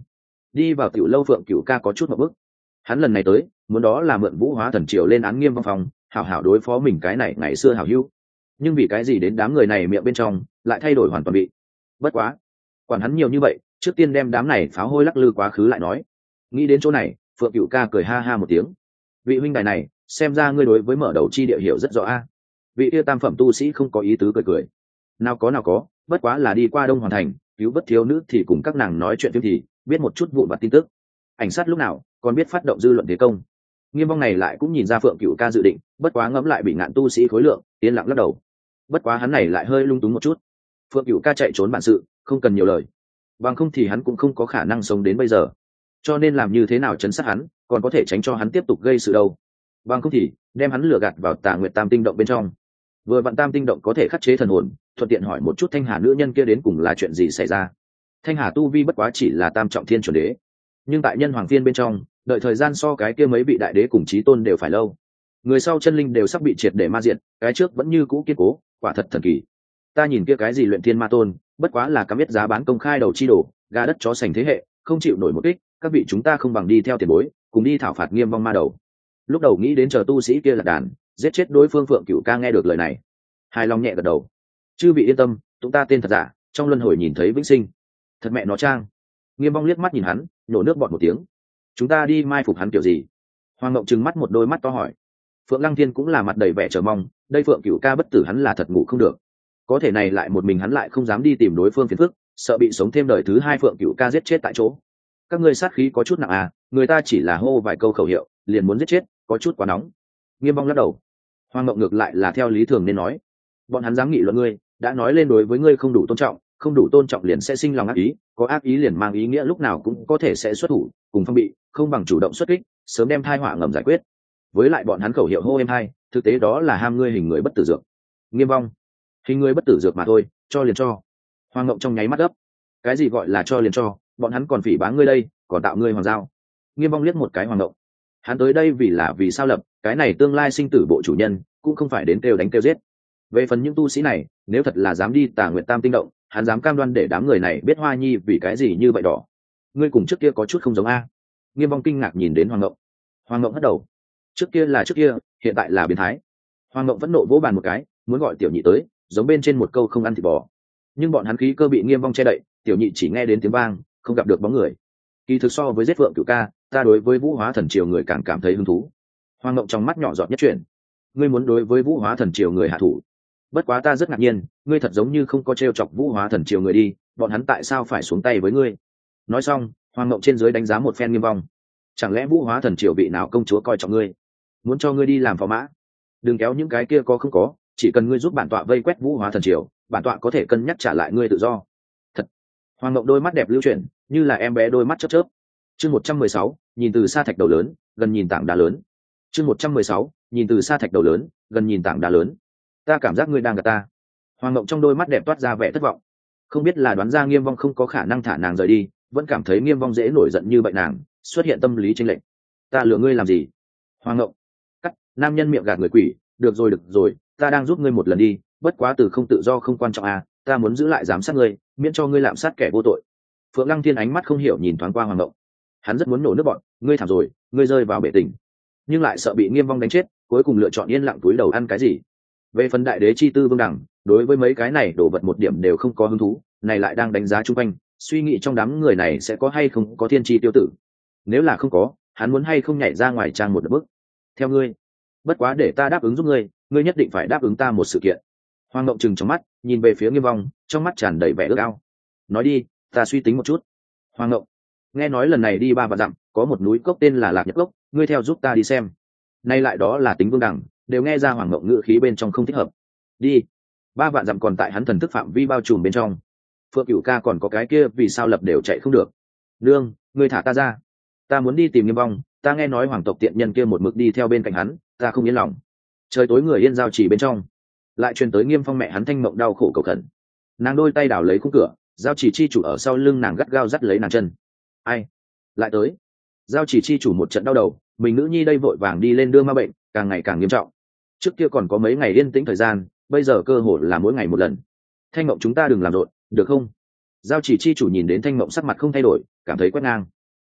Đi vào tiểu lâu Phượng Cửu Ca có chút một bức. Hắn lần này tới muốn đó là mượn Vũ Hóa Thần Triều lên án Nghiêm Vong phòng, hảo hảo đối phó mình cái này ngày xưa hảo hữu. Nhưng vì cái gì đến đám người này miệng bên trong lại thay đổi hoàn toàn bị. Bất quá, quản hắn nhiều như vậy, trước tiên đem đám này pháo hôi lắc lư quá khứ lại nói. Nghĩ đến chỗ này, Phượng Cửu Ca cười ha ha một tiếng. Vị huynh đài này, xem ra ngươi đối với mở đầu chi địa hiểu rất rõ a. Vị yêu tam phẩm tu sĩ không có ý tứ cười cười. Nào có, bất quá là đi qua Đông Hoàn Thành, cứu bất thiếu nữ thì cùng các nàng nói chuyện phim thì biết một chút vụn vặt tin tức. Ảnh sát lúc nào còn biết phát động dư luận thế công. Nghiêm Vong này lại cũng nhìn ra Phượng Cửu Ca dự định, bất quá ngẫm lại bị ngạn tu sĩ khối lượng, yên lặng lắc đầu. Bất quá hắn này lại hơi lung túng một chút. Phượng Cửu Ca chạy trốn bản sự, không cần nhiều lời. Bằng không thì hắn cũng không có khả năng sống đến bây giờ. Cho nên làm như thế nào chấn sát hắn, còn có thể tránh cho hắn tiếp tục gây sự đâu. Bằng không thì đem hắn lừa gạt vào Tà Nguyệt Tam Tinh động bên trong. Vừa vặn Tam Tinh động có thể khắc chế thần hồn, thuận tiện hỏi một chút Thanh Hà nữ nhân kia đến cùng là chuyện gì xảy ra. Thanh Hà tu vi bất quá chỉ là tam trọng thiên chuẩn đế, nhưng tại nhân hoàng phiên bên trong, đợi thời gian so cái kia mấy vị đại đế cùng chí tôn đều phải lâu. Người sau chân linh đều sắp bị triệt để ma diệt, cái trước vẫn như cũ kiên cố, quả thật thần kỳ. Ta nhìn kia cái gì luyện thiên ma tôn, bất quá là cắm biết giá bán công khai đầu chi đổ, gà đất chó sành thế hệ, không chịu nổi một kích, các vị chúng ta không bằng đi theo tiền bối, cùng đi thảo phạt Nghiêm Vong ma đầu. Lúc đầu nghĩ đến chờ tu sĩ kia là đàn, giết chết đối phương. Phượng Cửu Ca nghe được lời này, hài lòng nhẹ gật đầu. Chư vị yên tâm, chúng ta tên thật giả, trong luân hồi nhìn thấy vĩnh sinh. Thật mẹ nó trang. Nghiêm Vong liếc mắt nhìn hắn, nhổ nước bọt một tiếng. Chúng ta đi mai phục hắn kiểu gì? Hoàng Ngộng trừng mắt một đôi mắt to hỏi. Phượng Lăng Thiên cũng là mặt đầy vẻ chờ mong, đây Phượng Cửu Ca bất tử hắn là thật ngủ không được. Có thể này lại một mình hắn lại không dám đi tìm đối phương phiền phức, sợ bị sống thêm đời thứ hai Phượng Cửu Ca giết chết tại chỗ. Các ngươi sát khí có chút nặng à, người ta chỉ là hô vài câu khẩu hiệu, liền muốn giết chết, có chút quá nóng. Nghiêm Vong lắc đầu. Hoàng Ngộng ngược lại là theo lý thường nên nói. Bọn hắn dám nghị luận ngươi, đã nói lên đối với ngươi không đủ tôn trọng, không đủ tôn trọng liền sẽ sinh lòng ác ý, có ác ý liền mang ý nghĩa lúc nào cũng có thể sẽ xuất thủ, cùng phong bị, không bằng chủ động xuất kích, sớm đem tai họa ngầm giải quyết. Với lại bọn hắn khẩu hiệu hô em hai, thực tế đó là ham ngươi hình người bất tử dược. Nghiêm Vong, hình người bất tử dược mà thôi, cho liền cho. Hoàng Ngộng trong nháy mắt gấp. Cái gì gọi là cho liền cho, bọn hắn còn phỉ báng ngươi đây, còn tạo ngươi hoàng giao. Nghiêm Vong liếc một cái Hoàng Ngộng. Hắn tới đây vì sao lập, cái này tương lai sinh tử bộ chủ nhân, cũng không phải đến kêu đánh kêu giết. Về phần những tu sĩ này, nếu thật là dám đi Tà Nguyệt Tam Tinh động, hắn dám cam đoan để đám người này biết Hoa Nhi vì cái gì như vậy đỏ. Ngươi cùng trước kia có chút không giống a. Nghiêm Vong kinh ngạc nhìn đến Hoàng Ngộng. Hoàng Ngộng hất đầu. Trước kia là trước kia, hiện tại là biến thái. Hoàng Ngộng vẫn nộ vỗ bàn một cái, muốn gọi Tiểu Nhị tới, giống bên trên một câu không ăn thịt bò. Nhưng bọn hắn khí cơ bị Nghiêm Vong che đậy, Tiểu Nhị chỉ nghe đến tiếng vang, không gặp được bóng người. Kỳ thực so với giết Phượng Cửu Ca, ta đối với Vũ Hóa Thần Triều người càng cảm thấy hứng thú. Hoàng Ngộng trong mắt nhỏ giọt nhất chuyển. Ngươi muốn đối với Vũ Hóa Thần Triều người hạ thủ? Bất quá ta rất ngạc nhiên, ngươi thật giống như không có trêu chọc Vũ Hóa Thần Triều người đi, bọn hắn tại sao phải xuống tay với ngươi? Nói xong, Hoàng Ngộng trên dưới đánh giá một phen Nghiêm Vong. Chẳng lẽ Vũ Hóa Thần Triều vị nào công chúa coi trọng ngươi, muốn cho ngươi đi làm phò mã? Đừng kéo những cái kia có không có, chỉ cần ngươi giúp bản tọa vây quét Vũ Hóa Thần Triều, bản tọa có thể cân nhắc trả lại ngươi tự do. Thật. Hoàng Ngộng đôi mắt đẹp lưu chuyển, như là em bé đôi mắt chớp chớp. Chương 116, nhìn từ xa thạch đầu lớn, gần nhìn tảng đá lớn. Chương 116, nhìn từ xa thạch đầu lớn, gần nhìn tảng đá lớn. Ta cảm giác ngươi đang gạt ta. Hoàng Ngộng trong đôi mắt đẹp toát ra vẻ thất vọng, không biết là đoán ra Nghiêm Vong không có khả năng thả nàng rời đi, vẫn cảm thấy Nghiêm Vong dễ nổi giận như vậy nàng xuất hiện tâm lý chênh lệch. Ta lừa ngươi làm gì? Hoàng Ngộng, cắt, nam nhân miệng gạt người quỷ. Được rồi, ta đang giúp ngươi một lần đi, bất quá từ không tự do không quan trọng à, ta muốn giữ lại giám sát ngươi, miễn cho ngươi lạm sát kẻ vô tội. Phượng Lăng Thiên ánh mắt không hiểu nhìn thoáng qua Hoàng Ngộng, hắn rất muốn nổ nước bọn, ngươi thảm rồi, ngươi rơi vào bể tình, nhưng lại sợ bị Nghiêm Vong đánh chết, cuối cùng lựa chọn yên lặng túi đầu ăn cái gì. Về phần đại đế chi tư vương đẳng, đối với mấy cái này đổ vật một điểm đều không có hứng thú, này lại đang đánh giá chung quanh, suy nghĩ trong đám người này sẽ có hay không có thiên chi tiêu tử. Nếu là không có, hắn muốn hay không nhảy ra ngoài trang một bước. Theo ngươi, bất quá để ta đáp ứng giúp ngươi, ngươi nhất định phải đáp ứng ta một sự kiện. Hoàng Ngộng trừng trong mắt, nhìn về phía Nghiêm Vong, trong mắt tràn đầy vẻ ước ao. Nói đi, ta suy tính một chút. Hoàng Ngộng, nghe nói lần này đi 3 vạn dặm, có một núi cốc tên là Lạc Nhật Cốc, ngươi theo giúp ta đi xem. Nay lại đó là tính vương đẳng, đều nghe ra Hoàng Ngộng ngữ khí bên trong không thích hợp. Đi. 3 vạn dặm còn tại hắn thần thức phạm vi bao trùm bên trong. Phượng Cửu Ca còn có cái kia vì sao lập đều chạy không được. Nương, ngươi thả ta ra, ta muốn đi tìm Nghiêm Vong, ta nghe nói hoàng tộc tiện nhân kia một mực đi theo bên cạnh hắn, ta không yên lòng. Trời tối người yên giao chỉ bên trong, lại truyền tới Nghiêm Phong mẹ hắn Thanh Mộng đau khổ cầu khẩn. Nàng đôi tay đảo lấy khung cửa, giao chỉ chi chủ ở sau lưng nàng gắt gao dắt lấy nàng chân. Ai lại tới? Giao chỉ chi chủ một trận đau đầu, mình nữ nhi đây vội vàng đi lên đưa ma bệnh, càng ngày càng nghiêm trọng. Trước kia còn có mấy ngày yên tĩnh thời gian, bây giờ cơ hội là mỗi ngày một lần. Thanh Mộng chúng ta đừng làm rộn, được không? Giao chỉ chi chủ nhìn đến Thanh Mộng sắc mặt không thay đổi, cảm thấy quét ngang.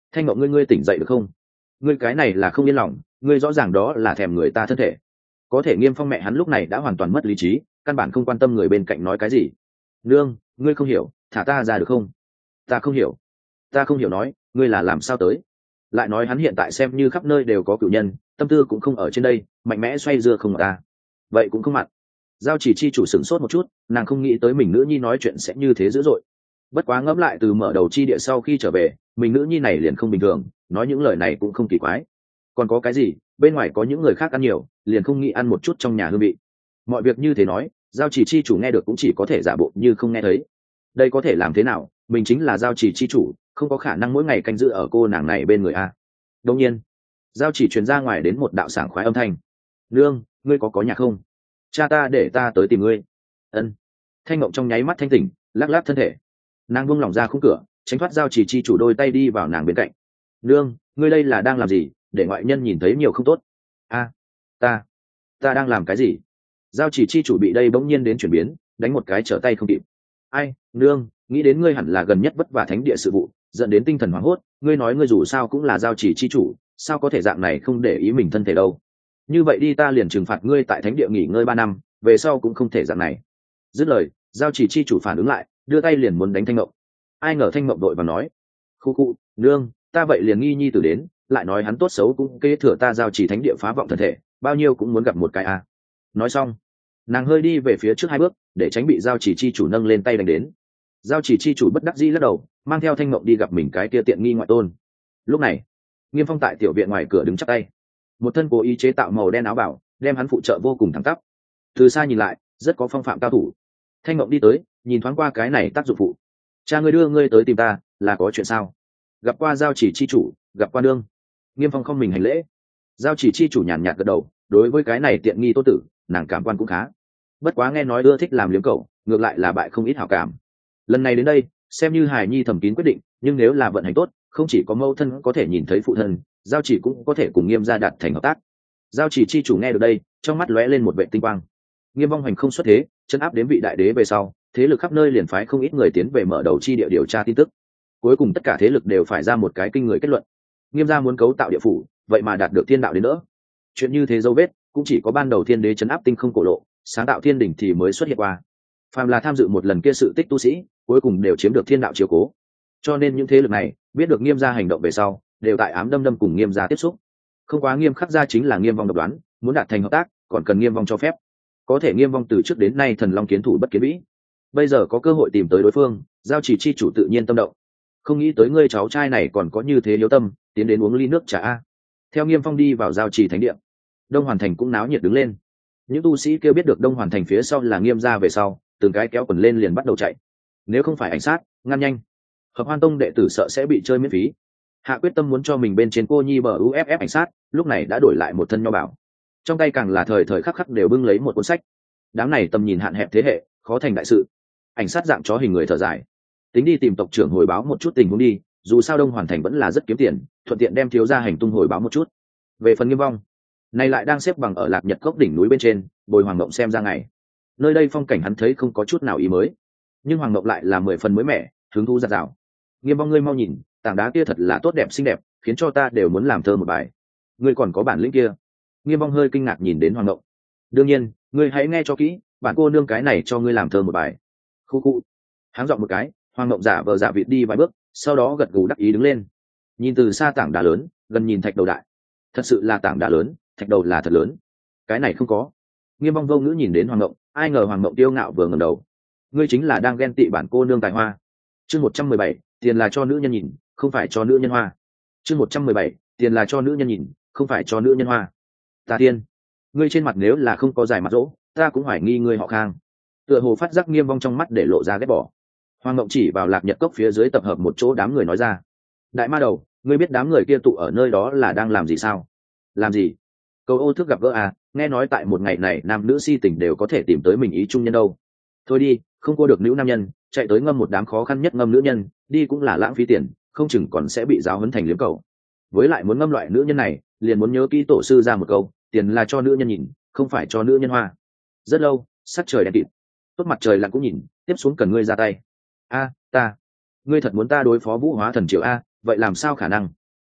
Thanh Ngộng, ngươi tỉnh dậy được không? Ngươi cái này là không yên lòng, ngươi rõ ràng đó là thèm người ta thân thể. Có thể Nghiêm Phong mẹ hắn lúc này đã hoàn toàn mất lý trí, căn bản không quan tâm người bên cạnh nói cái gì. Nương, ngươi không hiểu, thả ta ra được không? Ta không hiểu. Ta không hiểu nói, ngươi là làm sao tới? Lại nói hắn hiện tại xem như khắp nơi đều có cựu nhân, tâm tư cũng không ở trên đây, mạnh mẽ xoay dưa không ở ta. Vậy cũng không mặn. Giao Chỉ chi chủ sửng sốt một chút, nàng không nghĩ tới mình nữ nhi nói chuyện sẽ như thế dữ dội. Bất quá ngẫm lại từ mở đầu chi địa sau khi trở về, mình nữ nhi này liền không bình thường, nói những lời này cũng không kỳ quái. Còn có cái gì, bên ngoài có những người khác ăn nhiều, liền không nghĩ ăn một chút trong nhà hương vị. Mọi việc như thế nói, Giao Chỉ chi chủ nghe được cũng chỉ có thể giả bộ như không nghe thấy. Đây có thể làm thế nào, mình chính là Giao Chỉ chi chủ, không có khả năng mỗi ngày canh giữ ở cô nàng này bên người a. Đương nhiên, Giao Chỉ truyền ra ngoài đến một đạo sảng khoái âm thanh. Nương, ngươi có nhà không? Cha ta để ta tới tìm ngươi. Ân. Thanh Ngộng trong nháy mắt thanh tỉnh, lắc lắc thân thể. Nàng buông lỏng ra khung cửa, tránh thoát Giao Chỉ chi chủ đôi tay đi vào nàng bên cạnh. Nương, ngươi đây là đang làm gì, để ngoại nhân nhìn thấy nhiều không tốt. A, ta đang làm cái gì? Giao Chỉ chi chủ bị đây bỗng nhiên đến chuyển biến, đánh một cái trở tay không kịp. Ai, nương, nghĩ đến ngươi hẳn là gần nhất vất vả thánh địa sự vụ, dẫn đến tinh thần hoảng hốt, ngươi nói ngươi dù sao cũng là Giao Chỉ chi chủ, sao có thể dạng này không để ý mình thân thể đâu? Như vậy đi, ta liền trừng phạt ngươi tại thánh địa nghỉ ngơi 3 năm, về sau cũng không thể dạng này. Dứt lời, Giao Chỉ chi chủ phản ứng lại, đưa tay liền muốn đánh Thanh Ngộng. Ai ngờ Thanh Ngộng đội và nói: "Khu khu, nương, ta vậy liền nghi nhi tử đến, lại nói hắn tốt xấu cũng kế thừa ta Giao Chỉ thánh địa phá vọng thân thể, bao nhiêu cũng muốn gặp một cái a." Nói xong, nàng hơi đi về phía trước 2 bước, để tránh bị Giao Chỉ chi chủ nâng lên tay đánh đến. Giao Chỉ chi chủ bất đắc dĩ lắc đầu, mang theo Thanh Ngộng đi gặp mình cái kia tiện nghi ngoại tôn. Lúc này, Nghiêm Phong tại tiểu viện ngoài cửa đứng chắp tay, một thân cố ý chế tạo màu đen áo bảo, đem hắn phụ trợ vô cùng thẳng tắp. Từ xa nhìn lại, rất có phong phạm cao thủ. Thanh Ngộng đi tới, nhìn thoáng qua cái này tác dụng phụ. Cha ngươi đưa ngươi tới tìm ta, là có chuyện sao? Gặp qua Giao Chỉ chi chủ, gặp qua nương. Nghiêm Phong không mình hành lễ. Giao Chỉ chi chủ nhàn nhạt gật đầu, đối với cái này tiện nghi tô tử, nàng cảm quan cũng khá. Bất quá nghe nói ưa thích làm liếm cậu, ngược lại là bại không ít hảo cảm. Lần này đến đây, xem như Hải Nhi thẩm kín quyết định, nhưng nếu là vận hành tốt, không chỉ có mẫu thân có thể nhìn thấy phụ thân, Giao Chỉ cũng có thể cùng Nghiêm gia đạt thành hợp tác. Giao Chỉ chi chủ nghe được đây, trong mắt lóe lên một vệ tinh quang. Nghiêm Vong Hoành không xuất thế, chân áp đến vị đại đế về sau, thế lực khắp nơi liền phái không ít người tiến về mở đầu chi địa điều tra tin tức. Cuối cùng tất cả thế lực đều phải ra một cái kinh người kết luận. Nghiêm gia muốn cấu tạo địa phủ, vậy mà đạt được thiên đạo đến nữa. Chuyện như thế dấu vết, cũng chỉ có ban đầu thiên đế chấn áp tinh không cổ lộ, sáng tạo thiên đỉnh thì mới xuất hiện qua. Phàm là tham dự một lần kia sự tích tu sĩ, cuối cùng đều chiếm được thiên đạo chiếu cố. Cho nên những thế lực này biết được Nghiêm gia hành động về sau, đều tại ám đâm đâm cùng Nghiêm gia tiếp xúc. Không quá nghiêm khắc ra chính là Nghiêm Vong độc đoán, muốn đạt thành hợp tác, còn cần Nghiêm Vong cho phép. Có thể Nghiêm Vong từ trước đến nay thần long kiến thủ bất kiến vĩ, bây giờ có cơ hội tìm tới đối phương, Giao Chỉ chi chủ tự nhiên tâm động. Không nghĩ tới ngươi cháu trai này còn có như thế hiếu tâm, tiến đến uống ly nước trà a. Theo Nghiêm Phong đi vào Giao Chỉ thánh địa, Đông Hoàn thành cũng náo nhiệt đứng lên. Những tu sĩ kêu biết được Đông Hoàn thành phía sau là Nghiêm gia về sau, từng cái kéo quần lên liền bắt đầu chạy. Nếu không phải ảnh sát ngăn nhanh, Hợp Hoan tông đệ tử sợ sẽ bị chơi miễn phí. Hạ quyết tâm muốn cho mình bên trên cô nhi bờ uff ảnh sát, lúc này đã đổi lại một thân nho bảo, trong tay càng là thời thời khắc khắc đều bưng lấy một cuốn sách. Đám này tầm nhìn hạn hẹp thế hệ, khó thành đại sự. Ảnh sát dạng chó hình người thở dài, tính đi tìm tộc trưởng hồi báo một chút tình huống đi, dù sao Đông Hoàn thành vẫn là rất kiếm tiền, thuận tiện đem thiếu gia hành tung hồi báo một chút. Về phần Nghiêm Vong, này lại đang xếp bằng ở Lạc Nhật cốc đỉnh núi bên trên, bồi Hoàng Mộng xem ra ngày. Nơi đây phong cảnh hắn thấy không có chút nào ý mới, nhưng Hoàng Mộng lại là 10 phần mới mẻ, hứng thú dạt dào. Nghiêm Vong, ngươi mau nhìn, tảng đá kia thật là tốt đẹp xinh đẹp, khiến cho ta đều muốn làm thơ một bài. Ngươi còn có bản lĩnh kia? Nghiêm Vong hơi kinh ngạc nhìn đến Hoàng Mộng. Đương nhiên, ngươi hãy nghe cho kỹ, bản cô nương cái này cho ngươi làm thơ một bài. Khu khu. Háng giọng một cái, Hoàng Mộng giả vờ giả vịt đi vài bước, sau đó gật gù đắc ý đứng lên. Nhìn từ xa tảng đá lớn, gần nhìn thạch đầu đại. Thật sự là tảng đá lớn, thạch đầu là thật lớn. Cái này không có. Nghiêm Vong vô ngữ nhìn đến Hoàng Mộng, ai ngờ Hoàng Mộng tiêu ngạo vừa ngẩng đầu. Ngươi chính là đang ghen tị bản cô nương tài hoa. Chương 117, tiền là cho nữ nhân nhìn, không phải cho nữ nhân hoa. Chương 117, tiền là cho nữ nhân nhìn, không phải cho nữ nhân hoa. Ta tiên, ngươi trên mặt nếu là không có dài mặt rỗ, ta cũng hoài nghi ngươi họ Khang. Tựa hồ phát giác Nghiêm Vong trong mắt để lộ ra ghét bỏ. Hoàng Ngộng chỉ vào Lạc Nhật cốc phía dưới tập hợp một chỗ đám người nói ra: đại ma đầu, ngươi biết đám người kia tụ ở nơi đó là đang làm gì sao? Làm gì? Cầu ô thức gặp gỡ à, nghe nói tại một ngày này nam nữ si tình đều có thể tìm tới mình ý chung nhân đâu. Thôi đi, không cô được nữ nam nhân, chạy tới ngâm một đám khó khăn nhất ngâm nữ nhân, đi cũng là lãng phí tiền, không chừng còn sẽ bị giáo huấn thành liếm cầu. Với lại muốn ngâm loại nữ nhân này, liền muốn nhớ kỹ tổ sư ra một câu, tiền là cho nữ nhân nhìn, không phải cho nữ nhân hoa. Rất lâu, sắc trời đen kịt, tốt mặt trời lặn cũng nhìn, tiếp xuống cần ngươi ra tay. A, ngươi thật muốn ta đối phó Vũ Hóa thần triều a? Vậy làm sao khả năng?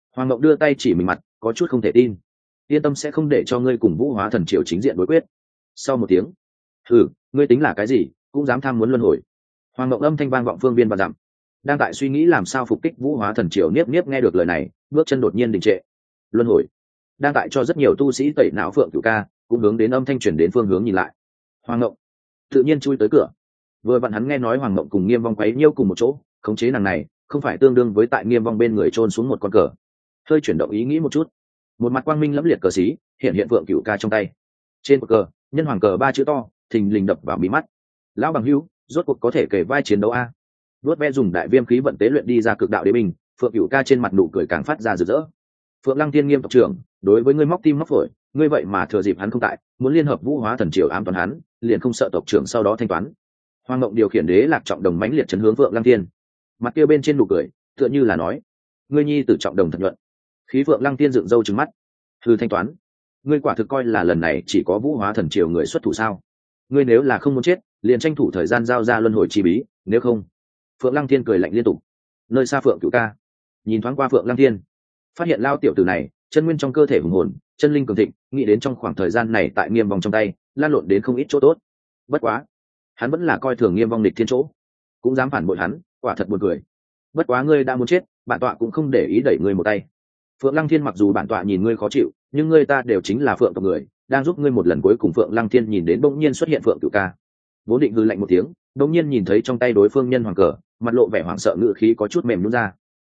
Hoàng Ngộng đưa tay chỉ mình mặt, có chút không thể tin. Yên tâm, sẽ không để cho ngươi cùng Vũ Hóa Thần Triều chính diện đối quyết. Sau một tiếng, ngươi tính là cái gì, cũng dám tham muốn luân hồi? Hoàng Ngộng âm thanh vang vọng phương viên và dặm. Đang tại suy nghĩ làm sao phục kích Vũ Hóa Thần Triều Niếp Niếp nghe được lời này, bước chân đột nhiên đình trệ. Luân hồi. Đang tại cho rất nhiều tu sĩ tẩy não Phượng Cửu Ca cũng hướng đến âm thanh chuyển đến phương hướng nhìn lại. Hoàng Ngộng tự nhiên chui tới cửa. Vừa vặn hắn nghe nói Hoàng Ngộng cùng Nghiêm Vong quấy nhiêu cùng một chỗ, khống chế nàng này không phải tương đương với tại Nghiêm Vong bên người trôn xuống một con cờ. Hơi chuyển động ý nghĩ một chút, một mặt quang minh lẫm liệt cờ xí hiện Phượng Cửu Ca trong tay. Trên cờ, nhân hoàng cờ 3 chữ to thình lình đập vào mí mắt. Lão bằng hữu, rốt cuộc có thể kể vai chiến đấu a? Đuốt ve dùng đại viêm khí vận tế luyện đi ra cực đạo đế binh, Phượng Cửu Ca trên mặt nụ cười càng phát ra rực rỡ. Phượng Lăng Thiên Nghiêm tộc trưởng, đối với ngươi móc tim móc phổi, ngươi vậy mà thừa dịp hắn không tại, muốn liên hợp Vũ Hóa Thần Triều ám toán hắn, liền không sợ tộc trưởng sau đó thanh toán. Hoàng Ngộng điều khiển đế lạc trọng đồng mãnh liệt chấn hướng Phượng Lăng Thiên, mặt kia bên trên nụ cười tựa như là nói, ngươi nhi tử trọng đồng thật nhuận. Khí Phượng Lăng Thiên dựng râu trừng mắt, hư thanh toán, ngươi quả thực coi là lần này chỉ có Vũ Hóa Thần Triều người xuất thủ sao? Ngươi nếu là không muốn chết, liền tranh thủ thời gian giao ra luân hồi chi bí, nếu không. Phượng Lăng Thiên cười lạnh liên tục. Nơi xa Phượng Cửu Ca nhìn thoáng qua Phượng Lăng Thiên, phát hiện lao tiểu tử này chân nguyên trong cơ thể hùng hồn, chân linh cường thịnh, nghĩ đến trong khoảng thời gian này tại Nghiêm Vong trong tay lan lộn đến không ít chỗ tốt. Bất quá hắn vẫn là coi thường Nghiêm Vong địch thiên chỗ, cũng dám phản bội hắn, quả thật buồn cười. Bất quá ngươi đã muốn chết, bản tọa cũng không để ý đẩy ngươi một tay. Phượng Lăng Thiên mặc dù bản tọa nhìn ngươi khó chịu, nhưng ngươi ta đều chính là Phượng tộc người, đang giúp ngươi một lần cuối cùng. Phượng Lăng Thiên nhìn đến bỗng nhiên xuất hiện Phượng Cửu Ca, vốn định hư lạnh một tiếng, bỗng nhiên nhìn thấy trong tay đối phương nhân hoàng cờ, mặt lộ vẻ hoảng sợ, ngự khí có chút mềm nhũn ra.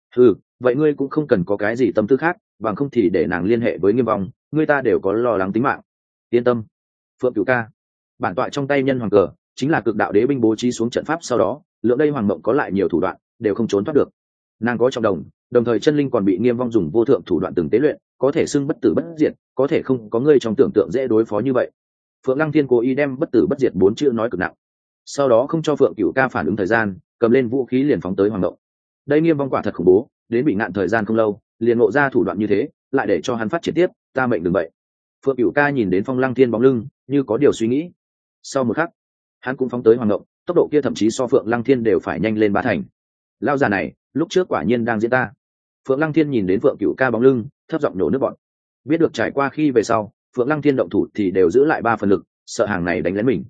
Vậy ngươi cũng không cần có cái gì tâm tư khác, bằng không thì để nàng liên hệ với Nghiêm Vong, ngươi ta đều có lo lắng tính mạng. Yên tâm, Phượng Cửu Ca, bản tọa trong tay nhân hoàng cờ chính là cực đạo đế binh bố trí xuống trận pháp sau đó, lượng đây Hoàng Mộng có lại nhiều thủ đoạn, đều không trốn thoát được. Nàng có trọng đồng, đồng thời chân linh còn bị Nghiêm Vong dùng vô thượng thủ đoạn từng tế luyện, có thể xưng bất tử bất diệt, có thể không có ngươi trong tưởng tượng dễ đối phó như vậy. Phượng Lăng Thiên cố ý đem bất tử bất diệt 4 chữ nói cực nặng, sau đó không cho Phượng Cửu Ca phản ứng thời gian, cầm lên vũ khí liền phóng tới Hoàng Mộng. Đây Nghiêm Vong quả thật khủng bố, đến bị ngạn thời gian không lâu liền ngộ ra thủ đoạn như thế, lại để cho hắn phát triển tiếp, ta mệnh đừng vậy. Phượng Cửu Ca nhìn đến Phong Lăng Thiên bóng lưng, như có điều suy nghĩ. Sau một khắc, hắn cũng phóng tới Hoàng Ngộng, tốc độ kia thậm chí so Phượng Lăng Thiên đều phải nhanh lên 3 thành. Lao già này, lúc trước quả nhiên đang diễn ta. Phượng Lăng Thiên nhìn đến Phượng Cửu Ca bóng lưng, thấp giọng nổ nước bọt. Biết được trải qua khi về sau, Phượng Lăng Thiên động thủ thì đều giữ lại 3 phần lực, sợ hàng này đánh lén mình.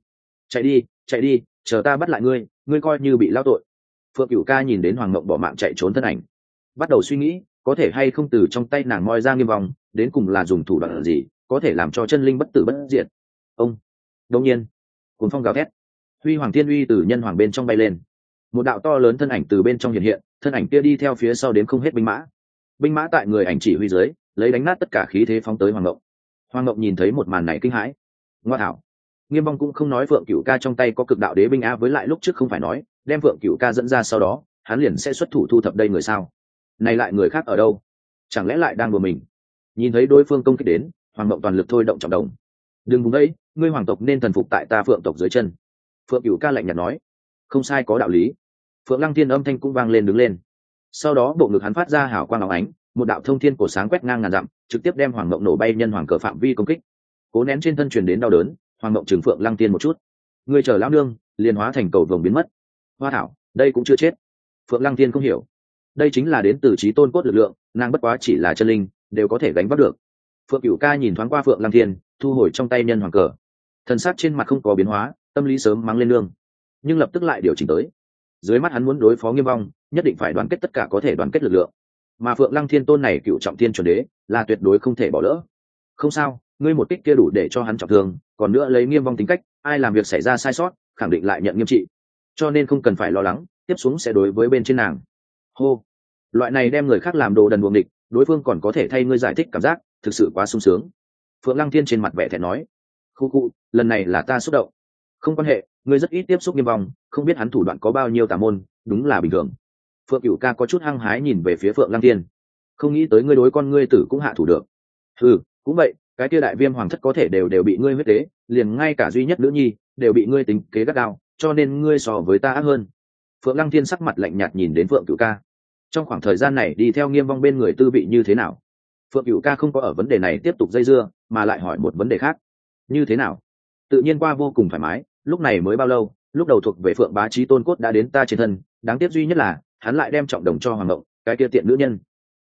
Chạy đi, chờ ta bắt lại ngươi, ngươi coi như bị lao tội. Phượng Cửu Ca nhìn đến Hoàng Ngộng bỏ mạng chạy trốn thân ảnh, bắt đầu suy nghĩ, có thể hay không từ trong tay nàng moi ra Nghiêm Vong, đến cùng là dùng thủ đoạn gì, có thể làm cho chân linh bất tử bất diệt. Ông, đột nhiên, cuồng phong gào thét, huy hoàng thiên uy từ nhân hoàng bên trong bay lên, một đạo to lớn thân ảnh từ bên trong hiện, thân ảnh kia đi theo phía sau đến không hết binh mã tại người ảnh chỉ huy dưới, lấy đánh nát tất cả khí thế phóng tới Hoàng Ngộng. Hoàng Ngộng nhìn thấy một màn này kinh hãi. Ngoa thảo, Nghiêm Vong cũng không nói Phượng Cửu Ca trong tay có cực đạo đế binh á, với lại lúc trước không phải nói đem Phượng Cửu Ca dẫn ra sau đó hắn liền sẽ xuất thủ thu thập đây người sao? Này lại người khác ở đâu? Chẳng lẽ lại đang đùa mình? Nhìn thấy đối phương công kích đến, Hoàng Ngộng toàn lực thôi động trọng đồng. Đừng vùng đấy, ngươi hoàng tộc nên thần phục tại ta Phượng tộc dưới chân. Phượng Cửu Ca lạnh nhạt nói. Không sai, có đạo lý. Phượng Lăng Thiên âm thanh cũng vang lên đứng lên. Sau đó bộ ngực hắn phát ra hào quang óng ánh, một đạo thông thiên cổ sáng quét ngang ngàn dặm, trực tiếp đem Hoàng Ngộng nổ bay nhân hoàng cờ phạm vi công kích. Cố nén trên thân truyền đến đau đớn, Hoàng Ngộng trừng Phượng Lăng Thiên một chút. Ngươi chờ lão nương, liền hóa thành cầu vồng biến mất. Hoa thảo, đây cũng chưa chết. Phượng Lăng Thiên không hiểu, đây chính là đến từ trí tôn cốt lực lượng, nàng bất quá chỉ là chân linh, đều có thể gánh vác được. Phượng Cửu Ca nhìn thoáng qua Phượng Lăng Thiên, thu hồi trong tay nhân hoàng cờ, thần sắc trên mặt không có biến hóa, tâm lý sớm mắng lên nương, nhưng lập tức lại điều chỉnh tới. Dưới mắt hắn muốn đối phó Nghiêm Vong, nhất định phải đoàn kết tất cả có thể đoàn kết lực lượng, mà Phượng Lăng Thiên tôn này cựu trọng thiên chuẩn đế, là tuyệt đối không thể bỏ lỡ. Không sao, ngươi một kích kia đủ để cho hắn trọng thương, còn nữa lấy Nghiêm Vong tính cách, ai làm việc xảy ra sai sót, khẳng định lại nhận nghiêm trị, cho nên không cần phải lo lắng, tiếp xuống sẽ đối với bên trên nàng. Hô, loại này đem người khác làm đồ đần buồng địch, đối phương còn có thể thay ngươi giải thích cảm giác, thực sự quá sung sướng. Phượng Lăng Thiên trên mặt vẻ thẹn nói, khu, lần này là ta xúc động. Không quan hệ, ngươi rất ít tiếp xúc Nghiêm Vong, không biết hắn thủ đoạn có bao nhiêu tà môn, đúng là bình thường. Phượng Cửu Ca có chút hăng hái nhìn về phía Phượng Lăng Thiên, không nghĩ tới ngươi đối con ngươi tử cũng hạ thủ được. Cũng vậy, cái kia đại viêm hoàng thất có thể đều bị ngươi huyết tế, liền ngay cả duy nhất nữ nhi đều bị ngươi tính kế gắt gao, cho nên ngươi so với ta ác hơn. Phượng Lăng Thiên sắc mặt lạnh nhạt nhìn đến Phượng Cửu Ca, trong khoảng thời gian này đi theo Nghiêm Vong bên người tư vị như thế nào? Phượng Cửu Ca không có ở vấn đề này tiếp tục dây dưa, mà lại hỏi một vấn đề khác. Như thế nào? Tự nhiên qua vô cùng thoải mái, lúc này mới bao lâu, lúc đầu thuộc về Phượng Bá Chí tôn cốt đã đến ta trên thân, đáng tiếc duy nhất là hắn lại đem trọng đồng cho Hoàng Ngộng, cái kia tiện nữ nhân.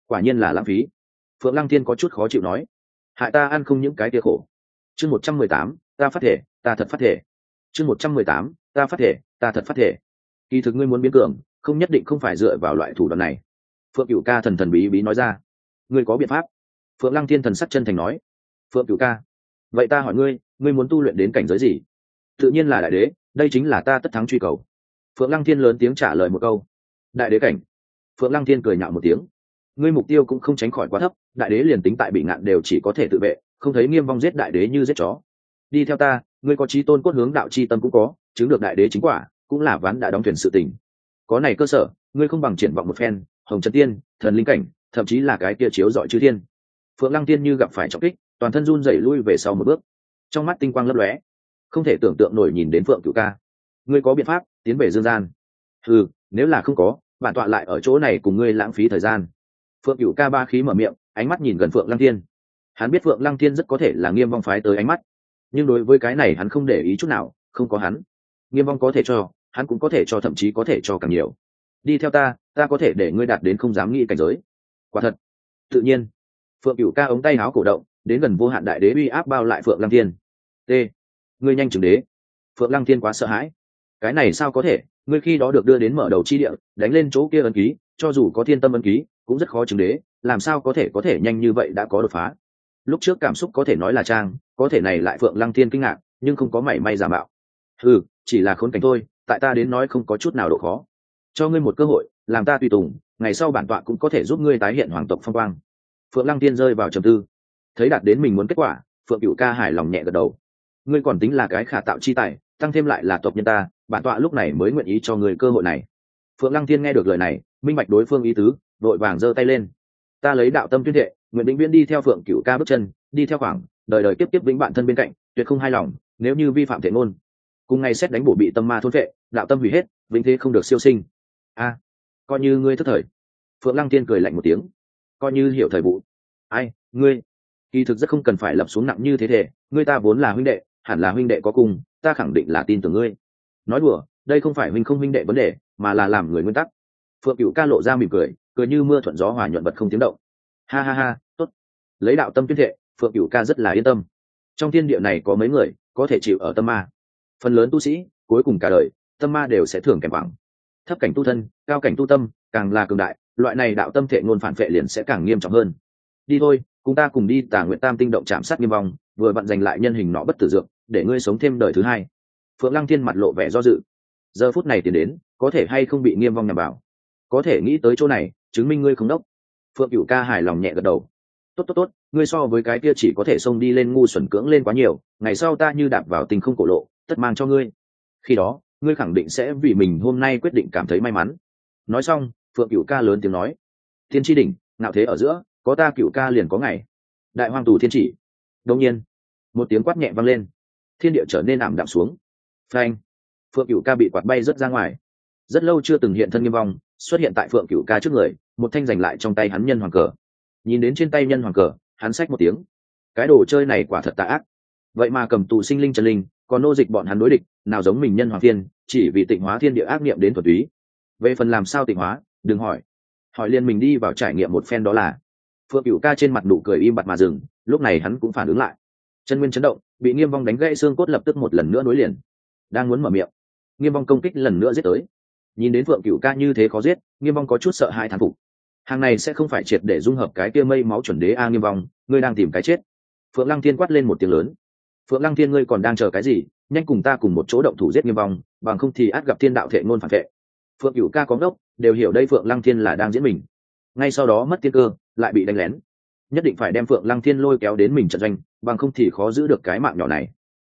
quả nhiên là lãng phí. Phượng Lăng Thiên có chút khó chịu nói, hại ta ăn không những cái tia khổ. Chương 118, ta phát thể, ta thật phát thể. Chương 118, ta phát thể, ta thật phát thể. Kỳ thực ngươi muốn biến cường, không nhất định không phải dựa vào loại thủ đoạn này. Phượng Cửu Ca thần thần bí bí nói ra. Ngươi có biện pháp? Phượng Lăng Thiên thần sắc chân thành nói. Phượng Cửu Ca, vậy ta hỏi ngươi, ngươi muốn tu luyện đến cảnh giới gì? Tự nhiên là đại đế, đây chính là ta tất thắng truy cầu. Phượng Lăng Thiên lớn tiếng trả lời một câu. Đại đế cảnh. Phượng Lăng Thiên cười nhạo một tiếng. Ngươi mục tiêu cũng không tránh khỏi quá thấp, đại đế liền tính tại bị ngạn đều chỉ có thể tự vệ, không thấy Nghiêm Vong giết đại đế như giết chó. Đi theo ta, ngươi có chí tôn cốt hướng đạo chi tâm cũng có, chứng được đại đế chính quả, cũng là ván đã đóng thuyền sự tình. Có này cơ sở, ngươi không bằng triển vọng một phen, hồng trần tiên, thần linh cảnh, thậm chí là cái kia chiếu dọi chư thiên. Phượng Lăng Tiên như gặp phải trọng kích, toàn thân run rẩy lui về sau một bước, trong mắt tinh quang lấp lóe, không thể tưởng tượng nổi nhìn đến Phượng Cửu Ca. Ngươi có biện pháp tiến về dương gian? Ừ, nếu là không có, bản tọa lại ở chỗ này cùng ngươi lãng phí thời gian. Phượng Cửu Ca ba khí mở miệng, ánh mắt nhìn gần Phượng Lăng Tiên. Hắn biết Phượng Lăng Tiên rất có thể là Nghiêm Vong phái tới ánh mắt, nhưng đối với cái này hắn không để ý chút nào. Không có hắn, Nghiêm Vong có thể cho, hắn cũng có thể cho, thậm chí có thể cho càng nhiều. Đi theo ta, ta có thể để ngươi đạt đến không dám nghĩ cảnh giới. Quả thật. Tự nhiên. Phượng Cửu Ca ống tay áo cổ động, đến gần vô hạn đại đế uy áp bao lại Phượng Lăng Thiên. T. Ngươi nhanh chứng đế. Phượng Lăng Thiên quá sợ hãi. Cái này sao có thể? Ngươi khi đó được đưa đến mở đầu chi địa, đánh lên chỗ kia ấn ký, cho dù có thiên tâm ấn ký, cũng rất khó chứng đế, làm sao có thể nhanh như vậy đã có đột phá? Lúc trước cảm xúc có thể nói là trang, có thể này lại Phượng Lăng Thiên kinh ngạc, nhưng không có mảy may giả mạo. Ừ, chỉ là khốn cảnh thôi, tại ta đến nói không có chút nào độ khó. Cho ngươi một cơ hội, làm ta tùy tùng, ngày sau bản tọa cũng có thể giúp ngươi tái hiện hoàng tộc phong quang. Phượng Lăng Tiên rơi vào trầm tư, thấy đạt đến mình muốn kết quả, Phượng Cửu Ca hài lòng nhẹ gật đầu. Ngươi còn tính là cái khả tạo chi tài, tăng thêm lại là tộc nhân ta, bản tọa lúc này mới nguyện ý cho ngươi cơ hội này. Phượng Lăng Tiên nghe được lời này, minh bạch đối phương ý tứ, vội vàng giơ tay lên. Ta lấy đạo tâm tuyên thệ, nguyện vĩnh viễn đi theo Phượng Cửu Ca bước chân, đi theo khoảng đời đời kiếp kiếp vĩnh bạn thân bên cạnh, tuyệt không hai lòng, nếu như vi phạm thể ngôn, cùng ngày xét đánh bổ bị tâm ma thôn vệ, đạo tâm hủy hết, vĩnh thế không được siêu sinh. A, coi như ngươi thất thời. Phượng Lăng Tiên cười lạnh một tiếng, coi như hiểu thời vụ. Ai, ngươi kỳ thực rất không cần phải lập xuống nặng như thế thể, ngươi ta vốn là huynh đệ, hẳn là huynh đệ có cùng, ta khẳng định là tin tưởng ngươi. Nói đùa, đây không phải huynh không huynh đệ vấn đề, mà là làm người nguyên tắc. Phượng Cửu Ca lộ ra mỉm cười, cười như mưa thuận gió hòa nhuận vật không tiếng động. Ha ha ha, tốt. Lấy đạo tâm tuyên thệ, Phượng Cửu Ca rất là yên tâm. Trong thiên địa này có mấy người có thể chịu ở tâm ma? Phần lớn tu sĩ cuối cùng cả đời tâm ma đều sẽ thường kèm bằng. Thấp cảnh tu thân, cao cảnh tu tâm, càng là cường đại, loại này đạo tâm thệ ngôn phản phệ liền sẽ càng nghiêm trọng hơn. Đi thôi, cùng ta cùng đi Tà Nguyện Tam tinh động chạm sát Nghiêm Vong, vừa vặn giành lại nhân hình nọ bất tử dược, để ngươi sống thêm đời thứ hai. Phượng Lăng Thiên mặt lộ vẻ do dự. Giờ phút này tiến đến, có thể hay không bị Nghiêm Vong nhằm vào? Có thể nghĩ tới chỗ này, chứng minh ngươi không đốc. Phượng Cửu Ca hài lòng nhẹ gật đầu. Tốt, ngươi so với cái kia chỉ có thể xông đi lên ngu xuẩn cưỡng lên quá nhiều, ngày sau ta như đạp vào tình không cổ lộ, tất mang cho ngươi. Khi đó, ngươi khẳng định sẽ vì mình hôm nay quyết định cảm thấy may mắn. Nói xong, Phượng Cửu Ca lớn tiếng nói: Thiên tri đỉnh, ngạo thế ở giữa, có ta Cửu Ca liền có ngày. Đại hoang tù thiên chỉ. Đột nhiên, một tiếng quát nhẹ vang lên, thiên địa trở nên ảm đạm xuống. Phanh! Phượng Cửu Ca bị quạt bay rất ra ngoài. Rất lâu chưa từng hiện thân Nghiêm Vong, xuất hiện tại Phượng Cửu Ca trước người, một thanh giành lại trong tay hắn nhân hoàng cờ. Nhìn đến trên tay nhân hoàng cờ, hắn xách một tiếng. Cái đồ chơi này quả thật tà ác. Vậy mà cầm tù sinh linh chân linh, còn nô dịch bọn hắn đối địch, nào giống mình nhân hoàng thiên, chỉ vì tịnh hóa thiên địa ác niệm đến thuần túy. Về phần làm sao tịnh hóa, đừng hỏi. Hỏi liền mình đi vào trải nghiệm một phen đó là. Phượng Cửu Ca trên mặt nụ cười im bặt mà dừng, lúc này hắn cũng phản ứng lại. Chân nguyên chấn động, bị Nghiêm Vong đánh gãy xương cốt lập tức một lần nữa nối liền. Đang muốn mở miệng, Nghiêm Vong công kích lần nữa giết tới. Nhìn đến Phượng Cửu Ca như thế khó giết, Nghiêm Vong có chút sợ hãi thán phục. Hàng này sẽ không phải triệt để dung hợp cái kia mây máu chuẩn đế a Nghiêm Vong, ngươi đang tìm cái chết. Phượng Lăng Thiên quát lên một tiếng lớn. Phượng Lăng Thiên, ngươi còn đang chờ cái gì? Nhanh cùng ta cùng một chỗ động thủ giết Nghiêm Vong, bằng không thì ắt gặp thiên đạo thệ ngôn phản vệ. Phượng Cửu Ca có ngốc, đều hiểu đây Phượng Lăng Thiên là đang diễn mình. Ngay sau đó mất tiên cơ, lại bị đánh lén. Nhất định phải đem Phượng Lăng Thiên lôi kéo đến mình trận doanh, bằng không thì khó giữ được cái mạng nhỏ này.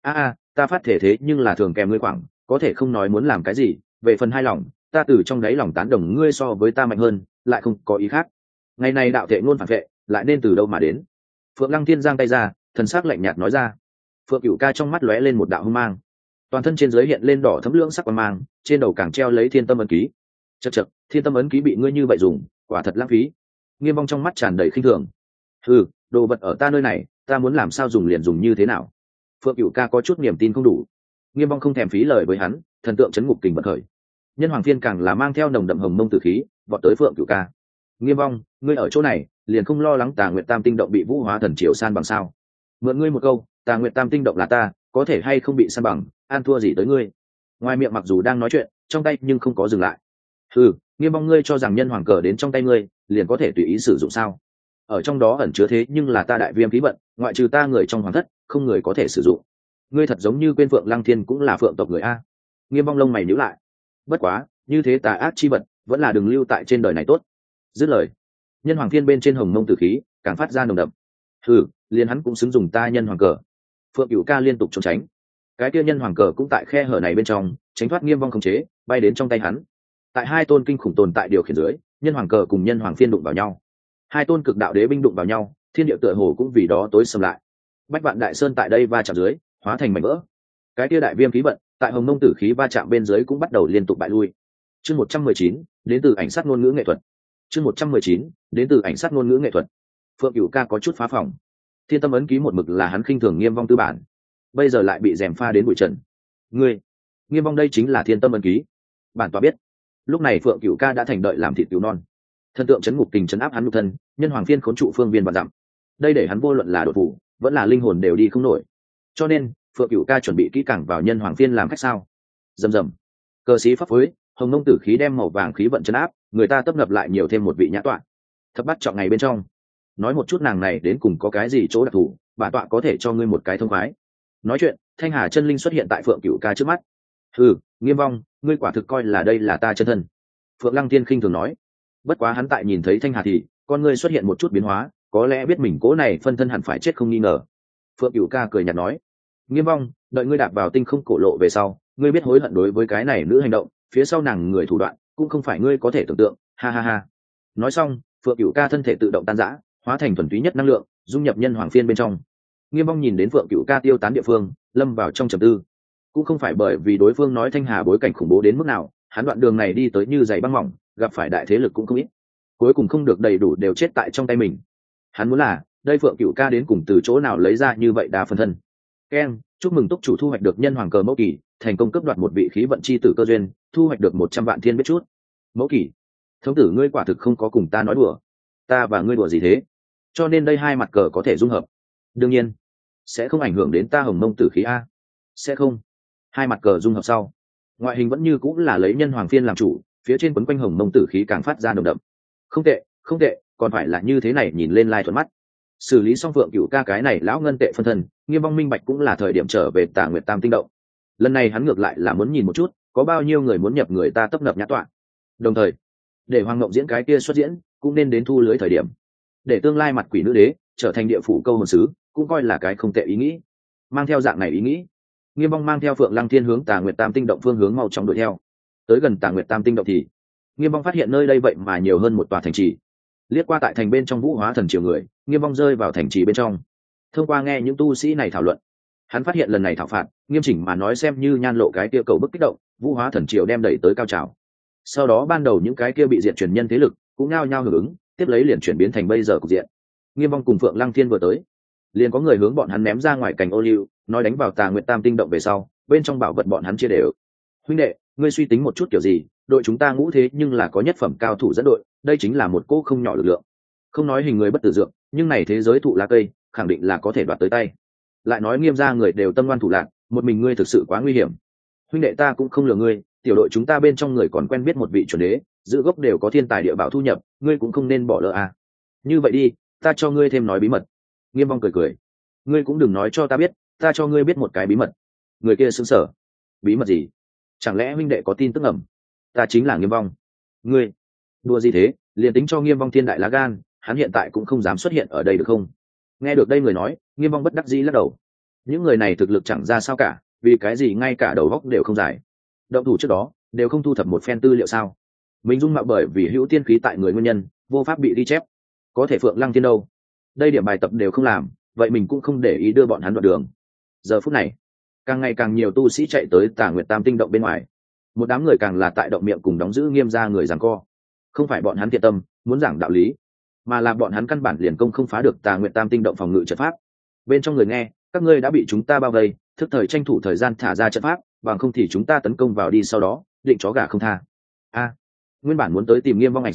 Ta phát thể thế nhưng là thường kèm ngươi khoảng, có thể không nói muốn làm cái gì, về phần hai lòng, ta từ trong đáy lòng tán đồng ngươi so với ta mạnh hơn, lại không có ý khác. Ngày này đạo thệ ngôn phản vệ, lại nên từ đâu mà đến? Phượng Lăng Thiên giang tay ra, thần sắc lạnh nhạt nói ra. Phượng Cửu Ca trong mắt lóe lên một đạo hung mang, toàn thân trên dưới hiện lên đỏ thấm lưỡng sắc quang mang, trên đầu càng treo lấy thiên tâm ấn ký. Chậc, thiên tâm ấn ký bị ngươi như vậy dùng, quả thật lãng phí. Nghiêm Vong trong mắt tràn đầy khinh thường. Đồ vật ở ta nơi này, ta muốn làm sao dùng liền dùng như thế nào. Phượng Cửu Ca có chút niềm tin không đủ. Nghiêm Vong không thèm phí lời với hắn, thần tượng chấn ngục kình bật khởi. Nhân hoàng phiên càng là mang theo nồng đậm hồng mông tử khí, vọt tới Phượng Cửu Ca. Nghiêm Vong, ngươi ở chỗ này liền không lo lắng Tà Nguyệt Tam tinh động bị Vũ Hóa Thần Triều san bằng sao? Mượn ngươi một câu, Tà Nguyệt Tam tinh động là ta, có thể hay không bị san bằng, an thua gì tới ngươi? Ngoài miệng mặc dù đang nói chuyện, trong tay nhưng không có dừng lại. Ừ, Nghiêm Vong, ngươi cho rằng nhân hoàng cờ đến trong tay ngươi liền có thể tùy ý sử dụng sao? Ở trong đó ẩn chứa thế nhưng là ta đại viêm khí vận, ngoại trừ ta người trong hoàng thất, không người có thể sử dụng. Ngươi thật giống như quên Phượng Lăng Thiên cũng là phượng tộc người a. Nghiêm Vong lông mày nhíu lại. Bất quá, như thế tà ác chi vật vẫn là đừng lưu tại trên đời này tốt. Dứt lời, nhân hoàng thiên bên trên hồng mông tử khí càng phát ra nồng đậm. Liền hắn cũng xứng dùng ta nhân hoàng cờ. Phượng Cửu Ca liên tục trốn tránh, cái kia nhân hoàng cờ cũng tại khe hở này bên trong tránh thoát Nghiêm Vong khống chế, bay đến trong tay hắn. Tại hai tôn kinh khủng tồn tại điều khiển dưới, nhân hoàng cờ cùng nhân hoàng phiên đụng vào nhau. Hai tôn cực đạo đế binh đụng vào nhau, thiên địa tựa hồ cũng vì đó tối sầm lại. Bách vạn đại sơn tại đây va chạm dưới, hóa thành mảnh vỡ. Cái kia đại viêm khí vận tại hồng mông tử khí va chạm bên dưới cũng bắt đầu liên tục bại lui. Chương 119, đến từ ảnh sát ngôn ngữ nghệ thuật. Chương 119, đến từ ảnh sát ngôn ngữ nghệ thuật. Phượng Cửu Ca có chút phá phòng. Thiên tâm ấn ký một mực là hắn khinh thường Nghiêm Vong tư bản, bây giờ lại bị rèm pha đến bụi trần. Ngươi, Nghiêm Vong, đây chính là thiên tâm ấn ký. Bản tọa biết. Lúc này Phượng Cửu Ca đã thành đợi làm thịt cứu non. Thần tượng chấn ngục tình chấn áp hắn nhục thân, nhân hoàng phiên khốn trụ phương viên vạn dặm. Đây để hắn vô luận là đột phủ, vẫn là linh hồn đều đi không nổi. Cho nên, Phượng Cửu Ca chuẩn bị kỹ càng vào nhân hoàng phiên làm khách sao? Rầm rầm. Cờ sĩ pháp phối, hồng mông tử khí đem màu vàng khí vận chấn áp, người ta tấp nập lại nhiều thêm một vị nhã tọa. Thập bắt trọng ngày bên trong, nói một chút nàng này đến cùng có cái gì chỗ đặc thù, bản tọa có thể cho ngươi một cái thông khoái. Nói chuyện, Thanh Hà chân linh xuất hiện tại Phượng Cửu Ca trước mắt. Nghiêm Vong, ngươi quả thực coi là đây là ta chân thân? Phượng Lăng Tiên khinh thường nói. Bất quá hắn tại nhìn thấy Thanh Hà thì con ngươi xuất hiện một chút biến hóa, có lẽ biết mình cố này phân thân hẳn phải chết không nghi ngờ. Phượng Cửu Ca cười nhạt nói, Nghiêm Vong, đợi ngươi đạp vào tinh không cổ lộ về sau, ngươi biết hối hận đối với cái này nữ hành động, phía sau nàng người thủ đoạn cũng không phải ngươi có thể tưởng tượng. Ha ha ha. Nói xong, Phượng Cửu Ca thân thể tự động tan rã, hóa thành thuần túy nhất năng lượng, dung nhập nhân hoàng phiên bên trong. Nghiêm Vong nhìn đến Phượng Cửu Ca tiêu tán địa phương, lâm vào trong trầm tư. Cũng không phải bởi vì đối phương nói Thanh Hà bối cảnh khủng bố đến mức nào, hắn đoạn đường này đi tới như giày băng mỏng, gặp phải đại thế lực cũng không ít, cuối cùng không được đầy đủ đều chết tại trong tay mình. Hắn muốn là đây Phượng Cửu Ca đến cùng từ chỗ nào lấy ra như vậy đa phân thân. Ken, chúc mừng túc chủ thu hoạch được nhân hoàng cờ mẫu kỳ, thành công cướp đoạt một vị khí vận chi tử cơ duyên, thu hoạch được 100 vạn thiên biết chút. Mẫu kỳ, thống tử ngươi quả thực không có cùng ta nói đùa. Ta và ngươi đùa gì thế? Cho nên đây hai mặt cờ có thể dung hợp. Đương nhiên, sẽ không ảnh hưởng đến ta hồng mông tử khí a. Sẽ không. Hai mặt cờ dung hợp sau, ngoại hình vẫn như cũng là lấy nhân hoàng phiên làm chủ, phía trên quấn quanh hồng mông tử khí càng phát ra nồng đậm. Không tệ, không tệ, còn phải là như thế này, nhìn lên lai thuận mắt. Xử lý xong Phượng Cửu Ca cái này lão ngân tệ phân thân, Nghiêm Vong minh bạch cũng là thời điểm trở về Tà Nguyệt Tam tinh động. Lần này hắn ngược lại là muốn nhìn một chút, có bao nhiêu người muốn nhập người ta tấp nập nhã tọa. Đồng thời, để Hoàng Ngộng diễn cái kia xuất diễn, cũng nên đến thu lưới thời điểm. Để tương lai mặt quỷ nữ đế trở thành địa phủ câu hồn sứ, cũng coi là cái không tệ ý nghĩ. Mang theo dạng này ý nghĩ, Nghiêm Vong mang theo Phượng Lăng Thiên hướng Tà Nguyệt Tam tinh động phương hướng mau chóng đuổi theo. Tới gần Tà Nguyệt Tam tinh động thì Nghiêm Vong phát hiện nơi đây vậy mà nhiều hơn một tòa thành trì. Liếc qua tại thành bên trong Vũ Hóa Thần Triều người, Nghiêm Vong rơi vào thành trì bên trong. Thông qua nghe những tu sĩ này thảo luận, hắn phát hiện lần này thảo phạt, nghiêm chỉnh mà nói xem như nhan lộ cái kia cầu bức kích động, Vũ Hóa Thần Triều đem đẩy tới cao trào. Sau đó ban đầu những cái kia bị diệt truyền nhân thế lực cũng nhao nhao hưởng ứng, tiếp lấy liền chuyển biến thành bây giờ cục diện. Nghiêm Vong cùng Phượng Lăng Thiên vừa tới, liền có người hướng bọn hắn ném ra ngoài cảnh ô liu, nói đánh vào Tà Nguyệt Tam tinh động về sau, bên trong bảo vật bọn hắn chia đều. Huynh đệ, ngươi suy tính một chút kiểu gì, đội chúng ta ngũ thế nhưng là có nhất phẩm cao thủ dẫn đội, đây chính là một cỗ không nhỏ lực lượng. Không nói hình người bất tử dược, nhưng này thế giới thụ lá cây, khẳng định là có thể đoạt tới tay. Lại nói Nghiêm gia người đều tâm ngoan thủ lạc, một mình ngươi thực sự quá nguy hiểm. Huynh đệ, ta cũng không lừa ngươi, tiểu đội chúng ta bên trong người còn quen biết một vị chuẩn đế, giữ gốc đều có thiên tài địa bảo thu nhập, ngươi cũng không nên bỏ lỡ à. Như vậy đi, ta cho ngươi thêm nói bí mật. Nghiêm Vong cười cười, ngươi cũng đừng nói cho ta biết, ta cho ngươi biết một cái bí mật. Người kia sững sờ, bí mật gì? Chẳng lẽ huynh đệ có tin tức ẩm? Ta chính là Nghiêm Vong. Ngươi đùa gì thế? Liền tính cho Nghiêm Vong thiên đại lá gan, hắn hiện tại cũng không dám xuất hiện ở đây được không? Nghe được đây người nói, Nghiêm Vong bất đắc dĩ lắc đầu. Những người này thực lực chẳng ra sao cả, vì cái gì ngay cả đầu góc đều không giải. Động thủ trước đó đều không thu thập một phen tư liệu sao? Mình dung mạo bởi vì hữu tiên khí tại người nguyên nhân, vô pháp bị ghi chép. Có thể Phượng Lăng Thiên đâu? Đây điểm bài tập đều không làm, vậy mình cũng không để ý đưa bọn hắn đoạn đường. Giờ phút này, càng ngày càng nhiều tu sĩ chạy tới Tà Nguyệt Tam tinh động bên ngoài. Một đám người càng là tại động miệng cùng đóng giữ Nghiêm gia người giằng co. Không phải bọn hắn thiện tâm muốn giảng đạo lý, mà là bọn hắn căn bản liền công không phá được Tà Nguyệt Tam tinh động phòng ngự trận pháp. Bên trong người nghe, các ngươi đã bị chúng ta bao vây, thức thời tranh thủ thời gian thả ra trận pháp, bằng không thì chúng ta tấn công vào đi, sau đó định chó gà không tha. Nguyên bản muốn tới tìm Nghiêm Vong ảnh sát,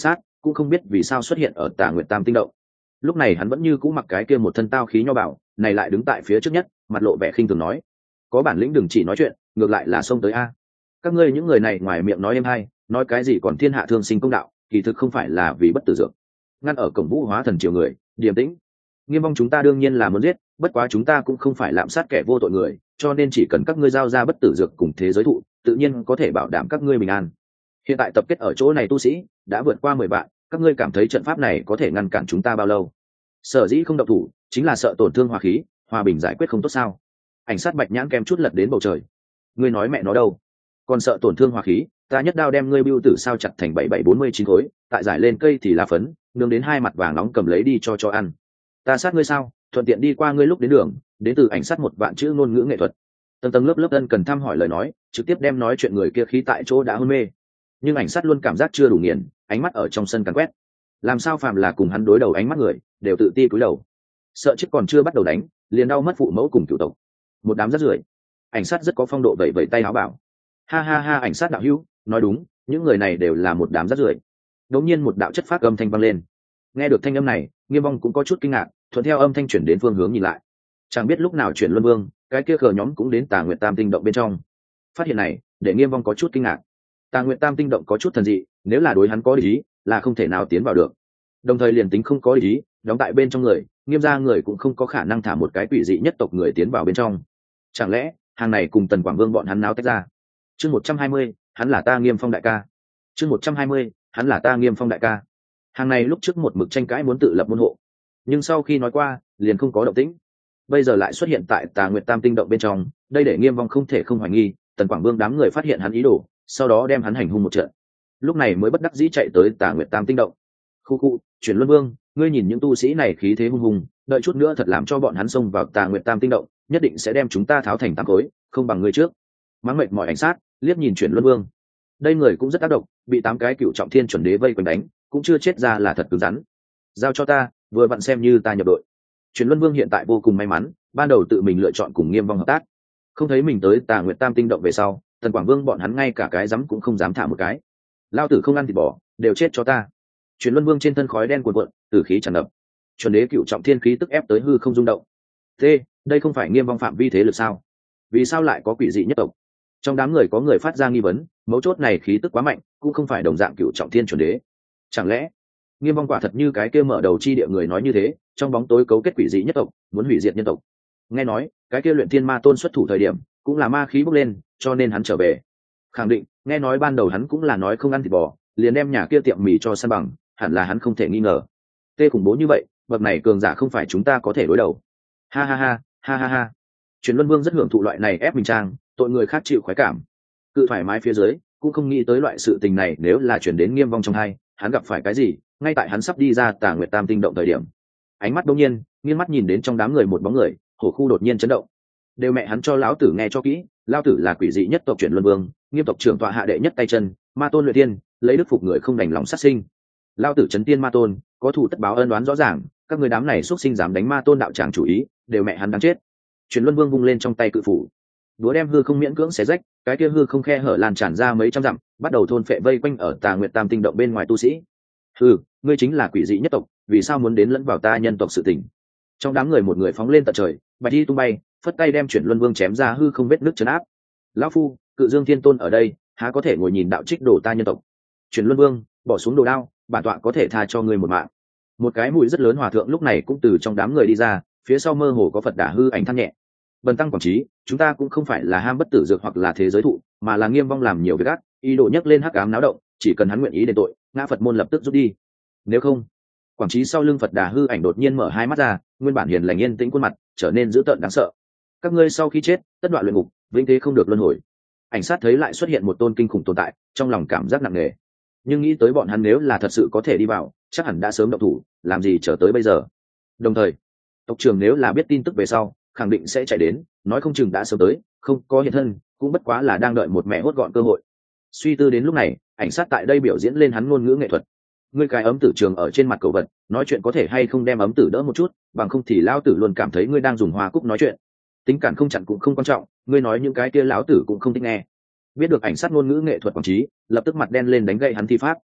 cũng không biết vì sao xuất hiện ở Tà Nguyệt Tam tinh động. Lúc này hắn vẫn như cũ mặc cái kia một thân tao khí nho bảo, này lại đứng tại phía trước nhất, mặt lộ vẻ khinh thường nói: có bản lĩnh đừng chỉ nói chuyện, ngược lại là xông tới a. Các ngươi những người này ngoài miệng nói êm hay, nói cái gì còn thiên hạ thương sinh công đạo, kỳ thực không phải là vì bất tử dược. Ngăn ở cổng Vũ Hóa Thần triều người, điềm tĩnh. Nghiêm Vong chúng ta đương nhiên là muốn giết, bất quá chúng ta cũng không phải lạm sát kẻ vô tội người, cho nên chỉ cần các ngươi giao ra bất tử dược cùng thế giới thụ, tự nhiên có thể bảo đảm các ngươi bình an. Hiện tại tập kết ở chỗ này tu sĩ đã vượt qua 10 vạn, các ngươi cảm thấy trận pháp này có thể ngăn cản chúng ta bao lâu? Sở dĩ không động thủ, chính là sợ tổn thương hòa khí, hòa bình giải quyết không tốt sao? Ảnh sát Bạch Nhãn kem chút lật đến bầu trời. Ngươi nói mẹ nó đâu? Còn sợ tổn thương hòa khí, ta nhất đao đem ngươi bưu tử sao chặt thành 7749 khối, tại giải lên cây thì là phấn, nướng đến hai mặt vàng nóng cầm lấy đi cho ăn. Ta sát ngươi sao? Thuận tiện đi qua ngươi lúc đến đường, đến từ ảnh sát một vạn chữ ngôn ngữ nghệ thuật. Tầng tầng lớp lớp ân cần thăm hỏi lời nói, trực tiếp đem nói chuyện người kia khí tại chỗ đã hôn mê. Nhưng ảnh sát luôn cảm giác chưa đủ nghiền, ánh mắt ở trong sân càn quét. Làm sao phàm là cùng hắn đối đầu ánh mắt người, đều tự ti cúi đầu. Sợ chứ còn chưa bắt đầu đánh, liền đau mất phụ mẫu cùng cửu tộc. Một đám rác rưởi. Ảnh sát rất có phong độ vẫy vẫy tay áo bảo: ha ha ha, ảnh sát đạo hữu, nói đúng, những người này đều là một đám rác rưởi. Đột nhiên một đạo chất phác âm thanh vang lên. Nghe được thanh âm này, Nghiêm Vong cũng có chút kinh ngạc, thuận theo âm thanh chuyển đến phương hướng nhìn lại. Chẳng biết lúc nào chuyển Luân Vương, cái kia cờ nhóm cũng đến Tà Nguyệt Tam tinh động bên trong. Phát hiện này, để Nghiêm Vong có chút kinh ngạc. Tà Nguyệt Tam tinh động có chút thần dị, nếu là đối hắn có ý, là không thể nào tiến vào được. Đồng thời liền tính không có ý, đóng tại bên trong người, Nghiêm gia người cũng không có khả năng thả một cái quỷ dị nhất tộc người tiến vào bên trong. Chẳng lẽ, hàng này cùng Tần Quảng Vương bọn hắn náo tách ra? Chương 120, hắn là ta Nghiêm Phong đại ca. Chương 120, hắn là ta Nghiêm Phong đại ca. Hàng này lúc trước một mực tranh cãi muốn tự lập môn hộ, nhưng sau khi nói qua, liền không có động tĩnh. Bây giờ lại xuất hiện tại Tà Nguyệt Tam tinh động bên trong, đây để Nghiêm Vong không thể không hoài nghi, Tần Quảng Vương đám người phát hiện hắn ý đồ, sau đó đem hắn hành hung một trận. Lúc này mới bất đắc dĩ chạy tới Tà Nguyệt Tam tinh động. Khu, Chuyển Luân Vương, ngươi nhìn những tu sĩ này khí thế hung hùng, đợi chút nữa thật làm cho bọn hắn xông vào Tà Nguyệt Tam tinh động, nhất định sẽ đem chúng ta tháo thành tám khối, không bằng ngươi trước. Mắng mệt mỏi ảnh sát, liếc nhìn Chuyển Luân Vương. Đây người cũng rất tác động, bị 8 cái cựu trọng thiên chuẩn đế vây quanh đánh, cũng chưa chết ra là thật cứng rắn. Giao cho ta, vừa vặn xem như ta nhập đội. Chuyển Luân Vương hiện tại vô cùng may mắn, ban đầu tự mình lựa chọn cùng Nghiêm Vong hợp tác, không thấy mình tới Tà Nguyệt Tam tinh động về sau, Tần Quảng Vương bọn hắn ngay cả cái dám cũng không dám thả một cái. Lao tử không ăn thịt bò, đều chết cho ta. Chuyển Luân Vương trên thân khói đen cuồn cuộn, tử khí tràn ngập. Chuẩn đế cựu trọng thiên khí tức ép tới hư không rung động. Thế, đây không phải Nghiêm Vong phạm vi thế lực sao? Vì sao lại có quỷ dị nhất tộc? Trong đám người có người phát ra nghi vấn, mấu chốt này khí tức quá mạnh, cũng không phải đồng dạng cựu trọng thiên chuẩn đế. Chẳng lẽ Nghiêm Vong quả thật như cái kia mở đầu chi địa người nói như thế, trong bóng tối cấu kết quỷ dị nhất tộc, muốn hủy diệt nhân tộc? Nghe nói cái kia luyện thiên ma tôn xuất thủ thời điểm, cũng là ma khí bốc lên, cho nên hắn trở về. Khẳng định, nghe nói ban đầu hắn cũng là nói không ăn thịt bò, liền đem nhà kia tiệm mì cho san bằng, hẳn là hắn không thể nghi ngờ. Tê khủng bố như vậy, bậc này cường giả không phải chúng ta có thể đối đầu. Ha ha ha, ha ha ha. Chuyển Luân Vương rất hưởng thụ loại này ép mình trang, tội người khác chịu khoái cảm. Cự thoải mái phía dưới, cũng không nghĩ tới loại sự tình này nếu là chuyển đến Nghiêm Vong trong hai, hắn gặp phải cái gì, ngay tại hắn sắp đi ra Tà Nguyệt Tam tinh động thời điểm. Ánh mắt đột nhiên, nghiêng mắt nhìn đến trong đám người một bóng người, hổ khu đột nhiên chấn động. Đều mẹ hắn cho lão tử nghe cho kỹ, lão tử là quỷ dị nhất tộc Chuyển Luân Vương, Nghiêm tộc trưởng tọa hạ đệ nhất tay chân, ma tôn luyện tiên, lấy đức phục người không đành lòng sát sinh. Lão tử chấn tiên ma tôn, có thù tất báo ân đoán rõ ràng, các người đám này xuất sinh dám đánh ma tôn đạo tràng chủ ý, đều mẹ hắn đáng chết. Chuyển Luân Vương vung lên trong tay cự phủ, đũa đem hư không miễn cưỡng xé rách, cái kia hư không khe hở lan tràn ra mấy trăm dặm, bắt đầu thôn phệ vây quanh ở Tà Nguyệt Tam tinh động bên ngoài tu sĩ. Hừ, ngươi chính là quỷ dị nhất tộc, vì sao muốn đến lẫn vào ta nhân tộc sự tình? Trong đám người một người phóng lên tận trời, bạch y tung bay, phất tay đem Chuyển Luân Vương chém ra hư không vết nứt chấn áp. Lão phu, Cự Dương Thiên Tôn ở đây, há có thể ngồi nhìn đạo trích đổ ta nhân tộc? Chuyển Luân Vương, bỏ xuống đồ đao, bản tọa có thể tha cho ngươi một mạng. Một cái mũi rất lớn hòa thượng lúc này cũng từ trong đám người đi ra, phía sau mơ hồ có Phật Đà hư ảnh than nhẹ. Bần tăng quảng trí, chúng ta cũng không phải là ham bất tử dược hoặc là thế giới thụ, mà là Nghiêm Vong làm nhiều việc ác, ý đồ nhấc lên hắc ám náo động, chỉ cần hắn nguyện ý đền tội, ngã Phật môn lập tức rút đi. Nếu không, quảng trí sau lưng Phật Đà hư ảnh đột nhiên mở hai mắt ra, nguyên bản hiền lành yên tĩnh khuôn mặt trở nên dữ tợn đáng sợ. Các ngươi sau khi chết, tất đoạn luyện ngục, vĩnh thế không được luân hồi. Ảnh sát thấy lại xuất hiện một tôn kinh khủng tồn tại, trong lòng cảm giác nặng nề. Nhưng nghĩ tới bọn hắn nếu là thật sự có thể đi vào, chắc hẳn đã sớm động thủ, làm gì chờ tới bây giờ. Đồng thời, tộc trưởng nếu là biết tin tức về sau, khẳng định sẽ chạy đến, nói không chừng đã sớm tới, không có hiện thân, cũng bất quá là đang đợi một mẹ hốt gọn cơ hội. Suy tư đến lúc này, ảnh sát tại đây biểu diễn lên hắn ngôn ngữ nghệ thuật. Ngươi cái ấm tử trường ở trên mặt cậu vật, nói chuyện có thể hay không đem ấm tử đỡ một chút, bằng không thì lão tử luôn cảm thấy ngươi đang dùng hoa cúc nói chuyện. Tính cản không chặn cũng không quan trọng, ngươi nói những cái kia lão tử cũng không thích nghe. Biết được ảnh sát ngôn ngữ nghệ thuật quảng trí, lập tức mặt đen lên đánh gậy hắn thi pháp.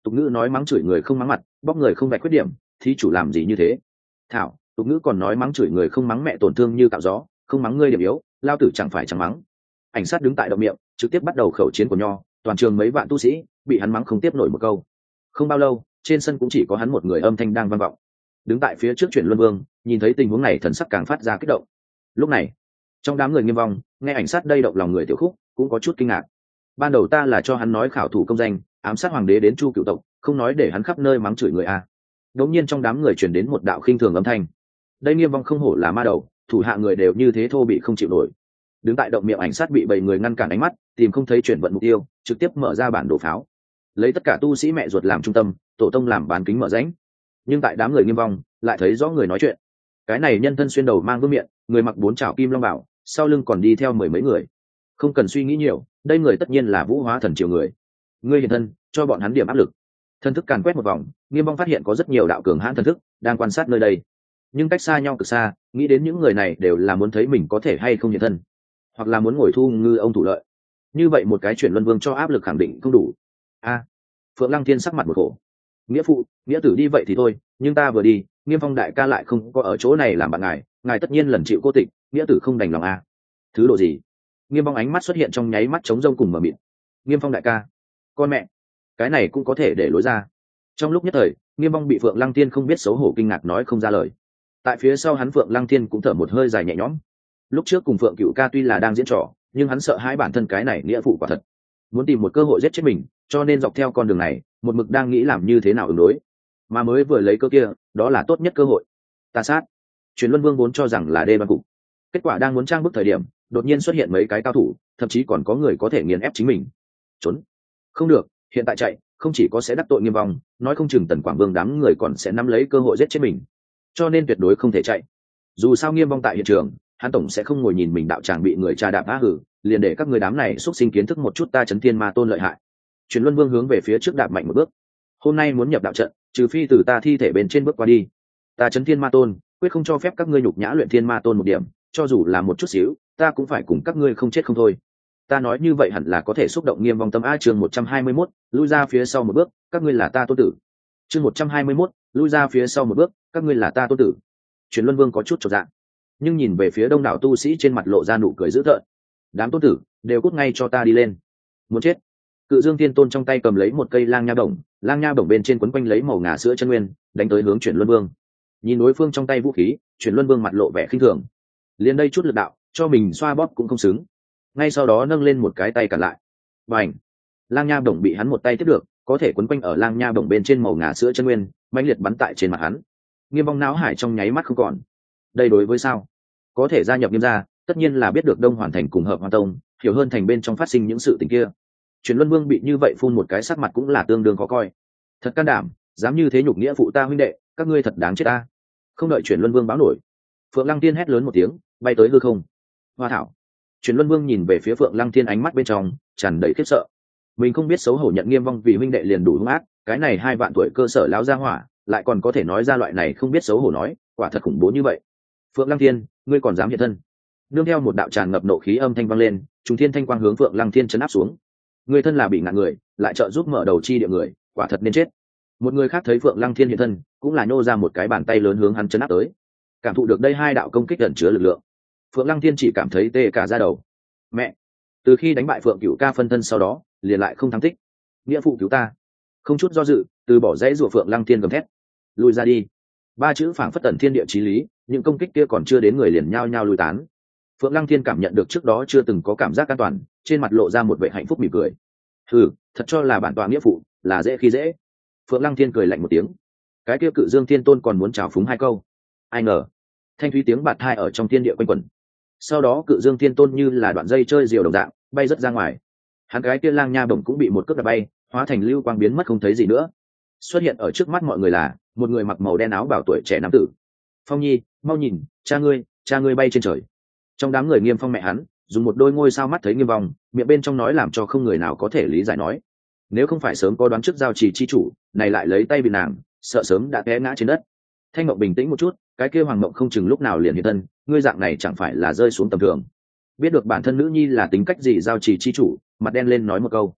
tục ngữ nói mắng chửi người không mắng mặt, bóc người không vạch khuyết điểm, thí chủ làm gì như thế? Thảo, tục ngữ còn nói mắng chửi người không mắng mẹ tổn thương như cạo gió, không mắng ngươi điểm yếu, lao tử chẳng phải chẳng mắng. Ảnh sát đứng tại động miệng, trực tiếp bắt đầu khẩu chiến của nho, toàn trường mấy vạn tu sĩ bị hắn mắng không tiếp nổi một câu. Không bao lâu, trên sân cũng chỉ có hắn một người âm thanh đang vang vọng. Đứng tại phía trước Chuyển Luân Vương, nhìn thấy tình huống này thần sắc càng phát ra kích động. Lúc này, trong đám người Nghiêm Vong, nghe ảnh sát đây động lòng người Tiểu Khúc, cũng có chút kinh ngạc. Ban đầu ta là cho hắn nói khảo thủ công danh, ám sát hoàng đế đến Chu Cựu tộc, không nói để hắn khắp nơi mắng chửi người a. Đống nhiên trong đám người truyền đến một đạo khinh thường âm thanh. Đây Nghiêm Vong không hổ là ma đầu, thủ hạ người đều như thế thô bị không chịu nổi. Đứng tại động miệng ảnh sát bị 7 người ngăn cản ánh mắt, tìm không thấy chuyển vận mục tiêu, trực tiếp mở ra bản đồ pháo, lấy tất cả tu sĩ mẹ ruột làm trung tâm, tổ tông làm bán kính mở rãnh. Nhưng tại đám người Nghiêm Vong lại thấy rõ người nói chuyện. Cái này nhân thân xuyên đầu mang vương miện, người mặc 4 trảo kim long bảo, sau lưng còn đi theo 10 mấy người. Không cần suy nghĩ nhiều, đây người tất nhiên là Vũ Hóa Thần triều người. Ngươi hiện thân, cho bọn hắn điểm áp lực. Thân thức càn quét một vòng, Nghiêm Vong phát hiện có rất nhiều đạo cường hãn thần thức đang quan sát nơi đây. Nhưng cách xa nhau cực xa, nghĩ đến những người này đều là muốn thấy mình có thể hay không hiện thân, hoặc là muốn ngồi thu ngư ông thủ lợi. Như vậy một cái Chuyển Luân Vương cho áp lực khẳng định không đủ. Phượng Lăng Thiên sắc mặt một khổ. Nghĩa phụ, nghĩa tử đi vậy thì thôi, nhưng ta vừa đi, Nghiêm Phong đại ca lại không có ở chỗ này làm bạn ngài tất nhiên lần chịu cô tịch, nghĩa tử không đành lòng a. Thứ độ gì? Nghiêm Phong ánh mắt xuất hiện trong nháy mắt trống rông cùng mờ mịt. Nghiêm Phong đại ca, con mẹ, cái này cũng có thể để lối ra. Trong lúc nhất thời, Nghiêm Phong bị Phượng Lăng Thiên không biết xấu hổ kinh ngạc nói không ra lời. Tại phía sau hắn Phượng Lăng Thiên cũng thở một hơi dài nhẹ nhõm. Lúc trước cùng Phượng Cửu ca tuy là đang diễn trò, nhưng hắn sợ hãi bản thân cái này nghĩa phụ quả thật, muốn tìm một cơ hội giết chết mình, cho nên dọc theo con đường này một mực đang nghĩ làm như thế nào ứng đối, mà mới vừa lấy cơ kia, đó là tốt nhất cơ hội. Ta sát. Truyền Luân Vương vốn cho rằng là đê đoan cục, kết quả đang muốn trang bức thời điểm, đột nhiên xuất hiện mấy cái cao thủ, thậm chí còn có người có thể nghiền ép chính mình. Trốn không được, hiện tại chạy không chỉ có sẽ đắc tội Nghiêm Vong, nói không chừng Tần Quảng Vương đám người còn sẽ nắm lấy cơ hội giết chết mình, cho nên tuyệt đối không thể chạy. Dù sao Nghiêm Vong tại hiện trường, hắn tổng sẽ không ngồi nhìn mình đạo tràng bị người trà đạp phá hử, liền để các người đám này xúc sinh kiến thức một chút ta Chấn Thiên Ma Tôn lợi hại. Truyền Luân Vương hướng về phía trước đạp mạnh một bước. Hôm nay muốn nhập đạo trận, trừ phi từ ta thi thể bên trên bước qua đi. Ta Chấn Thiên Ma Tôn quyết không cho phép các ngươi nhục nhã Luyện Thiên Ma Tôn một điểm, cho dù là một chút xíu, ta cũng phải cùng các ngươi không chết không thôi. Ta nói như vậy hẳn là có thể xúc động Nghiêm Vong tâm. A chương 121, lui ra phía sau một bước, các ngươi là ta tôn tử. Chương 121, lui ra phía sau một bước, các ngươi là ta tôn tử. Truyền Luân Vương có chút chột dạ, nhưng nhìn về phía đông đảo tu sĩ trên mặt lộ ra nụ cười dữ tợn. Đám tôn tử đều cút ngay cho ta đi lên. Muốn chết. Cự Dương Thiên Tôn trong tay cầm lấy một cây lang nha bổng bên trên quấn quanh lấy màu ngà sữa chân nguyên, đánh tới hướng Chuyển Luân Vương. Nhìn đối phương trong tay vũ khí, Chuyển Luân Vương mặt lộ vẻ khinh thường. Liền đây chút lực đạo, cho mình xoa bóp cũng không xứng. Ngay sau đó nâng lên một cái tay cản lại. Bành! Lang nha bổng bị hắn một tay tiếp được, có thể quấn quanh ở lang nha bổng bên trên màu ngà sữa chân nguyên, mãnh liệt bắn tại trên mặt hắn. Nghiêm Vong não hải trong nháy mắt không còn. Đây đối với sao? Có thể gia nhập Nghiêm gia, tất nhiên là biết được Đông Hoàn Thành cùng Hợp Hoa Tông, hiểu hơn thành bên trong phát sinh những sự tình kia. Truyền Luân Vương bị như vậy phun một cái sắc mặt cũng là tương đương khó coi. Thật can đảm, dám như thế nhục nghĩa phụ ta huynh đệ, các ngươi thật đáng chết ta. Không đợi Truyền Luân Vương báo nổi, Phượng Lăng Tiên hét lớn một tiếng, bay tới hư không. Hoa thảo. Truyền Luân Vương nhìn về phía Phượng Lăng Tiên ánh mắt bên trong tràn đầy khiếp sợ. Mình không biết xấu hổ nhận Nghiêm Vong vì huynh đệ liền đủ hung ác, cái này 2 vạn tuổi cơ sở lão gia hỏa, lại còn có thể nói ra loại này không biết xấu hổ nói, quả thật khủng bố như vậy. Phượng Lăng Tiên, ngươi còn dám hiện thân? Nương theo một đạo tràn ngập nộ khí âm thanh vang lên, Trùng Thiên Thanh Quang hướng Phượng Lăng Thiên chấn áp xuống. Người thân là bị ngạn người, lại trợ giúp mở đầu chi địa người, quả thật nên chết. Một người khác thấy Phượng Lăng Thiên hiện thân, cũng là nhô ra một cái bàn tay lớn hướng hắn chấn áp tới. Cảm thụ được đây 2 đạo công kích ẩn chứa lực lượng, Phượng Lăng Thiên chỉ cảm thấy tê cả da đầu. Mẹ! Từ khi đánh bại Phượng Cửu ca phân thân sau đó, liền lại không thắng tích. Nghĩa phụ cứu ta! Không chút do dự, từ bỏ dãy rủa Phượng Lăng Thiên gầm thét. Lùi ra đi! 3 chữ phảng phất tẩn thiên địa chí lý, những công kích kia còn chưa đến người liền nhao nhao lùi tán. Phượng Lăng Thiên cảm nhận được trước đó chưa từng có cảm giác an toàn, trên mặt lộ ra một vẻ hạnh phúc mỉm cười. Thật cho là bản tọa nghĩa phụ là dễ khi dễ. Phượng Lăng Thiên cười lạnh một tiếng. Cái kia Cự Dương Thiên Tôn còn muốn chào phúng 2 câu, ai ngờ thanh thúy tiếng bạt thai ở trong thiên địa quanh quẩn. Sau đó Cự Dương Thiên Tôn như là đoạn dây chơi diều đồng dạng bay rất ra ngoài. Hắn cái kia lang nha bổng cũng bị một cước đập bay, hóa thành lưu quang biến mất không thấy gì nữa. Xuất hiện ở trước mắt mọi người là một người mặc màu đen áo bảo tuổi trẻ nam tử. Phong Nhi, mau nhìn, cha ngươi bay trên trời. Trong đám người Nghiêm Phong mẹ hắn dùng một đôi ngôi sao mắt thấy Nghiêm Vong, miệng bên trong nói làm cho không người nào có thể lý giải nói. Nếu không phải sớm có đoán trước giao trì chi chủ này lại lấy tay bị nàng, sợ sớm đã té ngã trên đất. Thanh Mộng bình tĩnh một chút, cái kia Hoàng Mộng không chừng lúc nào liền hiện thân, ngươi dạng này chẳng phải là rơi xuống tầm thường. Biết được bản thân nữ nhi là tính cách gì giao trì chi chủ, mặt đen lên nói một câu.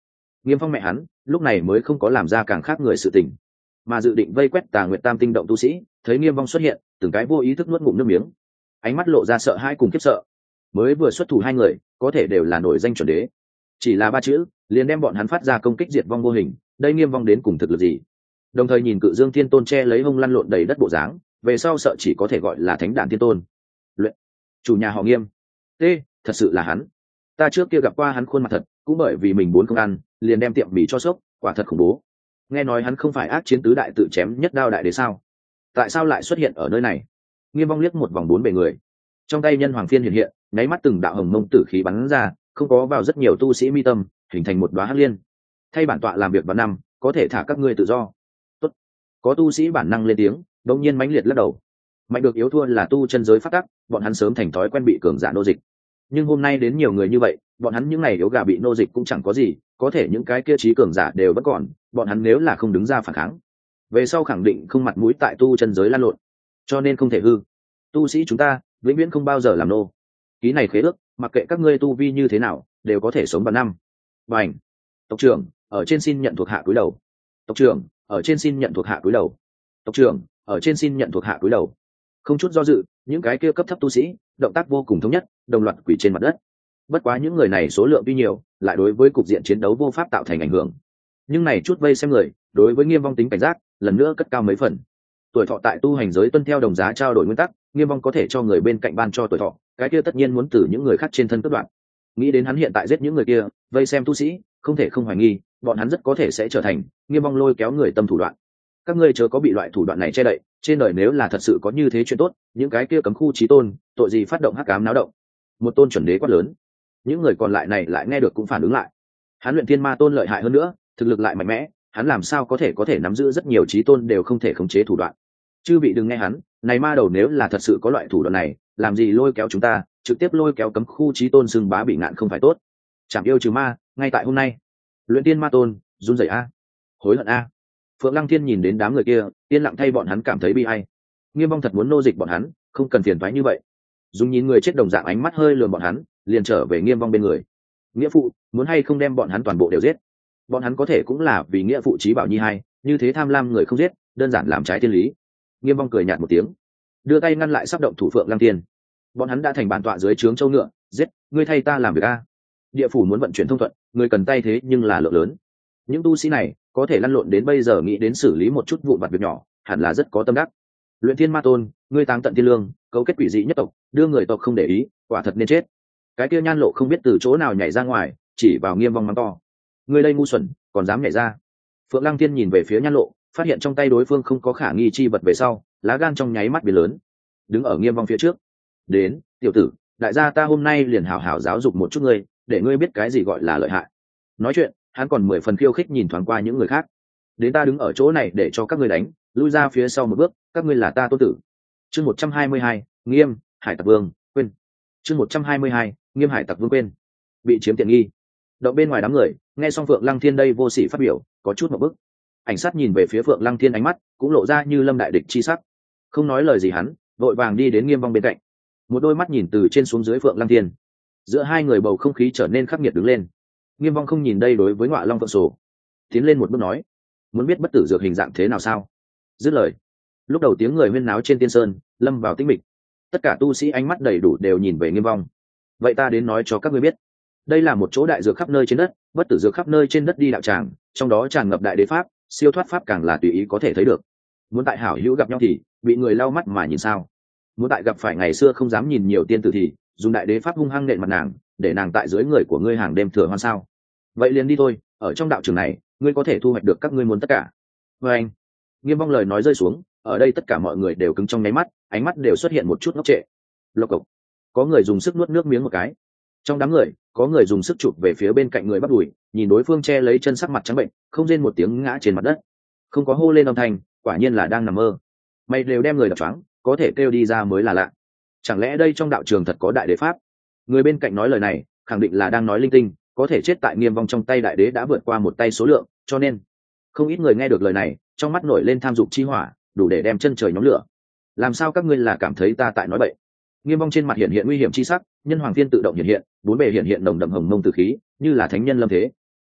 Nghiêm Phong mẹ hắn lúc này mới không có làm ra càng khác người sự tình, mà dự định vây quét Tà Nguyệt Tam tinh động tu sĩ, thấy Nghiêm Phong xuất hiện, từng cái vô ý thức nuốt ngụm nước miếng, ánh mắt lộ ra sợ hãi cùng khiếp sợ. Mới vừa xuất thủ hai người, có thể đều là nổi danh chuẩn đế, chỉ là ba chữ liền đem bọn hắn phát ra công kích diệt vong vô hình. Đây Nghiêm Phong đến cùng thực lực gì? Đồng thời nhìn Cự Dương Thiên Tôn che lấy hông lăn lộn đầy đất bộ dáng, về sau sợ chỉ có thể gọi là Thánh Đản Thiên Tôn. Luyện chủ nhà họ Nghiêm, thật sự là hắn. Ta trước kia gặp qua hắn khuôn mặt thật, cũng bởi vì mình muốn không ăn, liền đem tiệm mì cho sốc, quả thật khủng bố. Nghe nói hắn không phải ác chiến tứ đại tự chém nhất đao đại đế sao? Tại sao lại xuất hiện ở nơi này? Nghiêm Phong liếc một vòng bốn bề người, trong tay nhân hoàng phiên hiện hiện, nháy mắt từng đạo hồng mông tử khí bắn ra, không có vào rất nhiều tu sĩ mi tâm, hình thành một đóa hắc liên. Thay bản tọa làm việc vào năm, có thể thả các ngươi tự do. Tốt. Có tu sĩ bản năng lên tiếng, đột nhiên mãnh liệt lắc đầu. Mạnh được yếu thua là tu chân giới phát tắc, bọn hắn sớm thành thói quen bị cường giả nô dịch. Nhưng hôm nay đến nhiều người như vậy, bọn hắn những ngày yếu gà bị nô dịch cũng chẳng có gì, có thể những cái kia trí cường giả đều vẫn còn, bọn hắn nếu là không đứng ra phản kháng, về sau khẳng định không mặt mũi tại tu chân giới lan lộn, cho nên không thể hư. Tu sĩ chúng ta vĩnh viễn không bao giờ làm nô. Ký này khế ước, mặc kệ các ngươi tu vi như thế nào, đều có thể sống vào năm. Bành. Tộc trưởng ở trên xin nhận thuộc hạ cúi đầu. Tộc trưởng ở trên xin nhận thuộc hạ cúi đầu. Tộc trưởng ở trên xin nhận thuộc hạ cúi đầu. Không chút do dự, những cái kia cấp thấp tu sĩ động tác vô cùng thống nhất, đồng loạt quỳ trên mặt đất. Bất quá những người này số lượng tuy nhiều, lại đối với cục diện chiến đấu vô pháp tạo thành ảnh hưởng. Nhưng này chút vây xem người, đối với Nghiêm Vong tính cảnh giác lần nữa cất cao mấy phần. Tuổi thọ tại tu hành giới tuân theo đồng giá trao đổi nguyên tắc, Nghiêm Vong có thể cho người bên cạnh ban cho tuổi thọ, cái kia tất nhiên muốn từ những người khác trên thân cướp đoạt. Nghĩ đến hắn hiện tại giết những người kia, vây xem tu sĩ, không thể không hoài nghi, bọn hắn rất có thể sẽ trở thành Nghiêm Vong lôi kéo người tâm thủ đoạn. Các ngươi chớ có bị loại thủ đoạn này che đậy, trên đời nếu là thật sự có như thế chuyện tốt, những cái kia cấm khu chí tôn, tội gì phát động hắc ám náo động. Một tôn chuẩn đế quát lớn. Những người còn lại này lại nghe được cũng phản ứng lại. Hắn luyện thiên ma tôn lợi hại hơn nữa, thực lực lại mạnh mẽ, hắn làm sao có thể nắm giữ rất nhiều chí tôn đều không thể khống chế thủ đoạn. Chư vị đừng nghe hắn, này ma đầu nếu là thật sự có loại thủ đoạn này, làm gì lôi kéo chúng ta, trực tiếp lôi kéo cấm khu chí tôn xưng bá bị ngạn không phải tốt. Chẳng yêu trừ ma, ngay tại hôm nay. Luyện tiên ma tôn, run rẩy a, hối hận a. Phượng Lăng Thiên nhìn đến đám người kia, yên lặng thay bọn hắn cảm thấy bi ai. Nghiêm Vong thật muốn nô dịch bọn hắn, không cần phiền toái như vậy. Dùng nhìn người chết đồng dạng ánh mắt hơi lườm bọn hắn, liền trở về Nghiêm Vong bên người. Nghĩa phụ, muốn hay không đem bọn hắn toàn bộ đều giết? Bọn hắn có thể cũng là vì nghĩa phụ chí bảo nhi hai, như thế tham lam người không giết, đơn giản làm trái thiên lý. Nghiêm Vong cười nhạt một tiếng, đưa tay ngăn lại sắp động thủ Phượng Lăng Thiên. Bọn hắn đã thành bản tọa dưới trướng châu ngựa, giết, ngươi thay ta làm việc a. Địa phủ muốn vận chuyển thông thuận, người cần tay thế nhưng là lượng lớn. Những tu sĩ này có thể lăn lộn đến bây giờ nghĩ đến xử lý một chút vụn vặt việc nhỏ, hẳn là rất có tâm đắc. Luyện thiên ma tôn, ngươi táng tận thiên lương, cấu kết quỷ dị nhất tộc, đưa người tộc không để ý, quả thật nên chết. Cái kia Nhan Lộ không biết từ chỗ nào nhảy ra ngoài, chỉ vào Nghiêm Vong mắng to. Ngươi đây ngu xuẩn, còn dám nhảy ra? Phượng Lăng Thiên nhìn về phía Nhan Lộ, phát hiện trong tay đối phương không có khả nghi chi vật về sau, lá gan trong nháy mắt biến lớn, đứng ở Nghiêm Vong phía trước. Đến, tiểu tử, đại gia ta hôm nay liền hảo hảo giáo dục một chút ngươi, để ngươi biết cái gì gọi là lợi hại. Nói chuyện, hắn còn 10 phần khiêu khích nhìn thoáng qua những người khác. Đến ta đứng ở chỗ này để cho các ngươi đánh, lui ra phía sau một bước, các ngươi là ta tôn tử. Chương 122, Nghiêm, Hải Tặc Vương, quên. Chương 122, Nghiêm Hải Tặc Vương quên. Bị chiếm tiện nghi. Động bên ngoài đám người, nghe xong Phượng Lăng Thiên đây vô sỉ phát biểu, có chút một bức. Ảnh sát nhìn về phía Phượng Lăng Thiên ánh mắt cũng lộ ra như lâm đại địch chi sắc. Không nói lời gì hắn, vội vàng đi đến Nghiêm Vong bên cạnh. Một đôi mắt nhìn từ trên xuống dưới Phượng Lăng Thiên. Giữa hai người bầu không khí trở nên khắc nghiệt đứng lên. Nghiêm Vong không nhìn đây đối với Ngọa Long Phượng Sổ, tiến lên một bước nói: muốn biết bất tử dược hình dạng thế nào sao? Dứt lời, lúc đầu tiếng người huyên náo trên tiên sơn lâm vào tĩnh mịch, tất cả tu sĩ ánh mắt đầy đủ đều nhìn về Nghiêm Vong. Vậy ta đến nói cho các ngươi biết, đây là một chỗ đại dược khắp nơi trên đất, bất tử dược khắp nơi trên đất đi đạo tràng, trong đó tràn ngập đại đế pháp, siêu thoát pháp càng là tùy ý có thể thấy được. Muốn tại hảo hữu gặp nhau thì bị người lau mắt mà nhìn sao? Muốn tại gặp phải ngày xưa không dám nhìn nhiều tiên tử thì dùng đại đế pháp hung hăng nện mặt nàng, để nàng tại dưới người của ngươi hàng đêm thừa hoan sao? Vậy liền đi thôi, ở trong đạo trường này ngươi có thể thu hoạch được các ngươi muốn tất cả. Và anh, Nghiêm Vong lời nói rơi xuống, ở đây tất cả mọi người đều cứng trong nháy mắt, ánh mắt đều xuất hiện một chút ngốc trệ. Lộc cộc, có người dùng sức nuốt nước miếng một cái. Trong đám người, có người dùng sức chụp về phía bên cạnh người bắt đùi, nhìn đối phương che lấy chân sắc mặt trắng bệnh, không rên một tiếng ngã trên mặt đất, không có hô lên âm thanh, quả nhiên là đang nằm mơ. Mày đều đem người đập choáng, có thể kêu đi ra mới là lạ. Chẳng lẽ đây trong đạo trường thật có đại đế pháp? Người bên cạnh nói lời này, khẳng định là đang nói linh tinh, có thể chết tại Nghiêm Vong trong tay đại đế đã vượt qua một tay số lượng, cho nên không ít người nghe được lời này, trong mắt nổi lên tham dục chi hỏa, đủ để đem chân trời nhóm lửa. Làm sao các ngươi là cảm thấy ta tại nói bậy? Nghiêm Vong trên mặt hiện hiện nguy hiểm chi sắc, nhân hoàng phiên tự động hiện hiện, bốn bề hiện hiện nồng đậm hồng mông tử khí, như là thánh nhân lâm thế.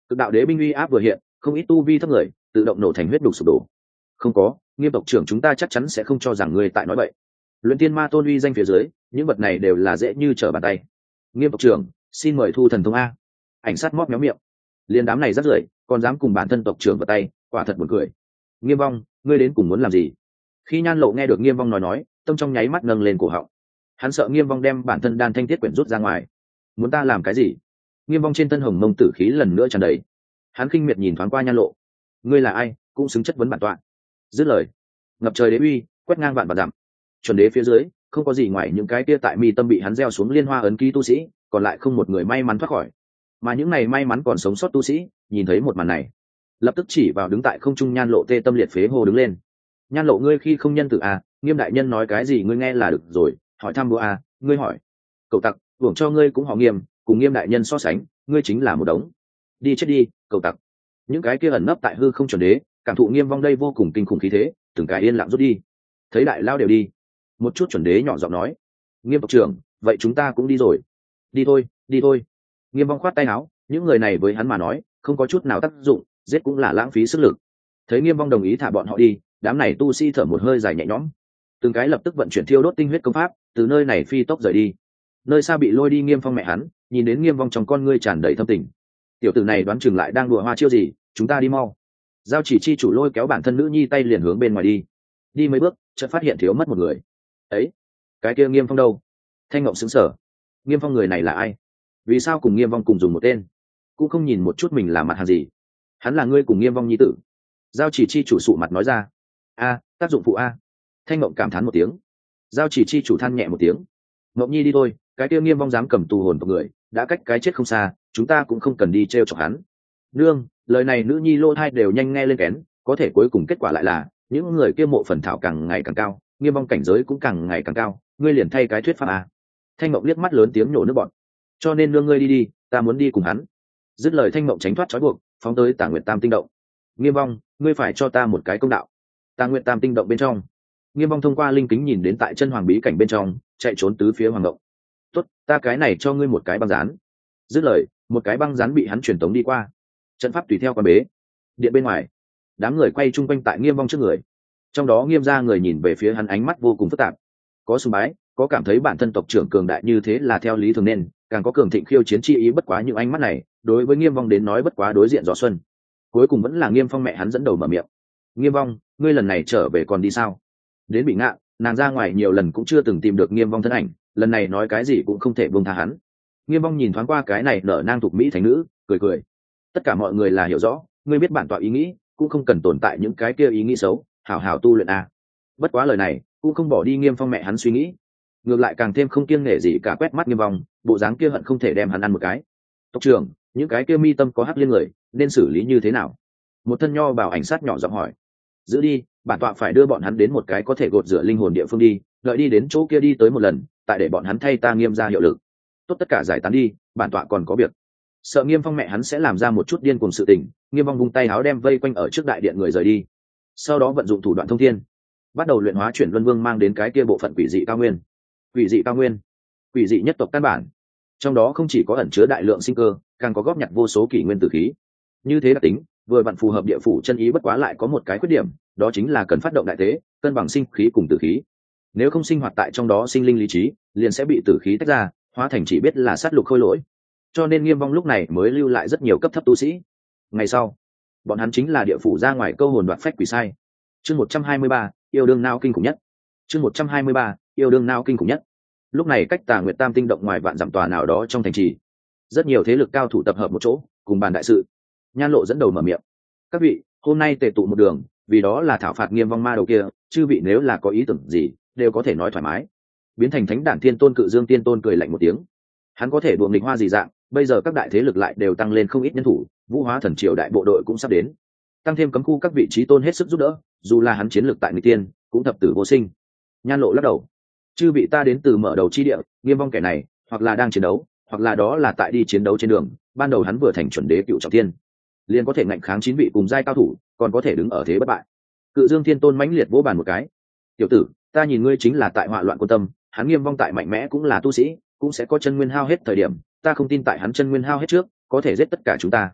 Cực đạo đế binh uy áp vừa hiện, không ít tu vi thấp người tự động nổ thành huyết đục sụp đổ. Không có, Nghiêm tộc trưởng chúng ta chắc chắn sẽ không cho rằng ngươi tại nói bậy. Luyện tiên ma tôn uy danh phía dưới, những vật này đều là dễ như trở bàn tay. Nghiêm tộc trưởng, xin mời thu thần thông a. Ảnh sát móp méo miệng. Liên đám này rất rưởi, còn dám cùng bản thân tộc trưởng vào tay, quả thật buồn cười. Nghiêm Vong, ngươi đến cùng muốn làm gì? Khi Nhan Lộ nghe được Nghiêm Vong nói, tâm trong nháy mắt nâng lên cổ họng. Hắn sợ Nghiêm Vong đem bản thân đan thanh thiết quyển rút ra ngoài. Muốn ta làm cái gì? Nghiêm Vong trên thân hồng mông tử khí lần nữa tràn đầy. Hắn khinh miệt nhìn thoáng qua Nhan Lộ. Ngươi là ai, cũng xứng chất vấn bản tọa. Dứt lời, ngập trời đế uy quét ngang vạn vạn dặm. Chuẩn đế phía dưới không có gì ngoài những cái kia tại mi tâm bị hắn gieo xuống liên hoa ấn ký tu sĩ, còn lại không một người may mắn thoát khỏi. Mà những này may mắn còn sống sót tu sĩ nhìn thấy một màn này, lập tức chỉ vào đứng tại không trung Nhan Lộ tê tâm liệt phế hồ đứng lên. Nhan Lộ, ngươi khi không nhân tử à? Nghiêm đại nhân nói cái gì ngươi nghe là được rồi, hỏi thăm bữa à? Ngươi hỏi cậu tặc, hưởng cho ngươi cũng họ Nghiêm, cùng Nghiêm đại nhân so sánh, ngươi chính là một đống. Đi chết đi, cậu tặc. Những cái kia ẩn nấp tại hư không chuẩn đế cảm thụ Nghiêm Vong đây vô cùng kinh khủng khí thế, từng cái yên lặng rút đi. Thấy đại lao đều đi, một chút chuẩn đế nhỏ giọng nói: Nghiêm tộc trưởng, vậy chúng ta cũng đi rồi. Đi thôi, đi thôi. Nghiêm Vong khoát tay áo, những người này với hắn mà nói không có chút nào tác dụng, giết cũng là lãng phí sức lực. Thấy Nghiêm Vong đồng ý thả bọn họ đi, đám này tu sĩ thở một hơi dài nhẹ nhõm, từng cái lập tức vận chuyển thiêu đốt tinh huyết công pháp, từ nơi này phi tốc rời đi. Nơi xa bị lôi đi Nghiêm Phong mẹ hắn nhìn đến Nghiêm Vong trong con ngươi tràn đầy thâm tình. Tiểu tử này đoán chừng lại đang đùa hoa chiêu gì, chúng ta đi mau. Giao Chỉ chi chủ lôi kéo bản thân nữ nhi tay liền hướng bên ngoài đi. Đi mấy bước chợt phát hiện thiếu mất một người. Ấy, cái kia Nghiêm Phong đâu? Thanh Ngộng sững sờ. Nghiêm Phong người này là ai? Vì sao cùng Nghiêm Vong cùng dùng một tên, cũng không nhìn một chút mình là mặt hàng gì? Hắn là ngươi cùng Nghiêm Vong nhi tử. Giao Chỉ chi chủ sụ mặt nói ra. A, tác dụng phụ a. Thanh Ngộng cảm thán một tiếng. Giao Chỉ chi chủ than nhẹ một tiếng. Ngộng nhi đi thôi, cái kia Nghiêm Vong dám cầm tù hồn tộc người, đã cách cái chết không xa, chúng ta cũng không cần đi trêu chọc hắn. Nương, lời này nữ nhi lô thai đều nhanh nghe lên kén, có thể cuối cùng kết quả lại là những người kia mộ phần thảo càng ngày càng cao, Nghiêm Vong cảnh giới cũng càng ngày càng cao, ngươi liền thay cái thuyết pháp à. Thanh Mộng liếc mắt lớn tiếng nhổ nước bọn. Cho nên nương ngươi đi đi, ta muốn đi cùng hắn. Dứt lời Thanh Mộng tránh thoát trói buộc, phóng tới Tà Nguyệt Tam tinh động. Nghiêm Vong, ngươi phải cho ta một cái công đạo. Tà Nguyệt Tam tinh động bên trong, Nghiêm Vong thông qua linh kính nhìn đến tại chân hoàng bí cảnh bên trong chạy trốn tứ phía hoàng động. Tốt, ta cái này cho ngươi một cái băng rán. Dứt lời, một cái băng rán bị hắn truyền tống đi qua. Trận pháp tùy theo quan bế. Điện bên ngoài, đám người quay chung quanh tại Nghiêm Vong trước người, trong đó Nghiêm gia người nhìn về phía hắn ánh mắt vô cùng phức tạp, có sùng bái, có cảm thấy bản thân tộc trưởng cường đại như thế là theo lý thường nên, càng có cường thịnh khiêu chiến chi ý. Bất quá những ánh mắt này đối với Nghiêm Vong đến nói bất quá đối diện gió xuân. Cuối cùng vẫn là Nghiêm Phong mẹ hắn dẫn đầu mở miệng. Nghiêm Vong, ngươi lần này trở về còn đi sao? Đến Bị Ngạn, nàng ra ngoài nhiều lần cũng chưa từng tìm được Nghiêm Vong thân ảnh, lần này nói cái gì cũng không thể buông tha hắn. Nghiêm Vong nhìn thoáng qua cái này nở nang thục mỹ thành nữ, cười cười. Tất cả mọi người là hiểu rõ, ngươi biết bản tọa ý nghĩ, cũng không cần tồn tại những cái kia ý nghĩ xấu, hảo hảo tu luyện a. Bất quá lời này cũng không bỏ đi Nghiêm Phong mẹ hắn suy nghĩ, ngược lại càng thêm không kiêng nể gì cả, quét mắt Nghiêm Vong, bộ dáng kia hận không thể đem hắn ăn một cái. Tộc trưởng, những cái kia mi tâm có hắc liên người nên xử lý như thế nào? Một thân nho bảo ảnh sát nhỏ giọng hỏi. Giữ đi, bản tọa phải đưa bọn hắn đến một cái có thể gột rửa linh hồn địa phương đi, đợi đi đến chỗ kia đi tới một lần, tại để bọn hắn thay ta Nghiêm ra hiệu lực. Tốt, tất cả giải tán đi, bản tọa còn có việc. Sợ Nghiêm Phong mẹ hắn sẽ làm ra một chút điên cuồng sự tình, Nghiêm Vong vung tay áo đem vây quanh ở trước đại điện người rời đi. Sau đó vận dụng thủ đoạn thông thiên, bắt đầu luyện hóa chuyển luân vương mang đến cái kia bộ phận quỷ dị cao nguyên. Quỷ dị cao nguyên, quỷ dị nhất tộc căn bản, trong đó không chỉ có ẩn chứa đại lượng sinh cơ, càng có góp nhặt vô số kỷ nguyên tử khí. Như thế đặc tính vừa vặn phù hợp địa phủ chân ý, bất quá lại có một cái khuyết điểm, đó chính là cần phát động đại tế, cân bằng sinh khí cùng tử khí. Nếu không sinh hoạt tại trong đó sinh linh lý trí, liền sẽ bị tử khí tách ra, hóa thành chỉ biết là sát lục khôi lỗi. Cho nên Nghiêm Vong lúc này mới lưu lại rất nhiều cấp thấp tu sĩ. Ngày sau, bọn hắn chính là địa phủ ra ngoài câu hồn đoạt phách quỷ sai. Chương 123, yêu đương nao kinh khủng nhất. Chương 123, yêu đương nao kinh khủng nhất. Lúc này cách Tà Nguyệt Tam tinh động ngoài vạn dặm tòa nào đó trong thành trì, rất nhiều thế lực cao thủ tập hợp một chỗ, cùng bàn đại sự. Nhan Lộ dẫn đầu mở miệng. Các vị, hôm nay tề tụ một đường, vì đó là thảo phạt Nghiêm Vong ma đầu kia, chư vị nếu là có ý tưởng gì, đều có thể nói thoải mái. Biến thành Thánh Đản Thiên Tôn Cự Dương Tiên Tôn cười lạnh một tiếng. Hắn có thể đùa nghịch hoa gì dạng, bây giờ các đại thế lực lại đều tăng lên không ít nhân thủ, Vũ Hóa Thần Triều đại bộ đội cũng sắp đến, tăng thêm cấm khu các vị trí tôn hết sức giúp đỡ, dù là hắn chiến lược tại người tiên cũng thập tử vô sinh. Nhan Lộ lắc đầu. Chư vị, ta đến từ mở đầu chi địa, Nghiêm Vong kẻ này hoặc là đang chiến đấu, hoặc là đó là tại đi chiến đấu trên đường. Ban đầu hắn vừa thành chuẩn đế cựu trọng thiên, liền có thể ngạnh kháng 9 vị cùng giai cao thủ, còn có thể đứng ở thế bất bại. Cự Dương Thiên Tôn mãnh liệt vỗ bàn một cái. Tiểu tử, ta nhìn ngươi chính là tại họa loạn quan tâm, hắn Nghiêm Vong tại mạnh mẽ cũng là tu sĩ, cũng sẽ có chân nguyên hao hết thời điểm, ta không tin tại hắn chân nguyên hao hết trước có thể giết tất cả chúng ta.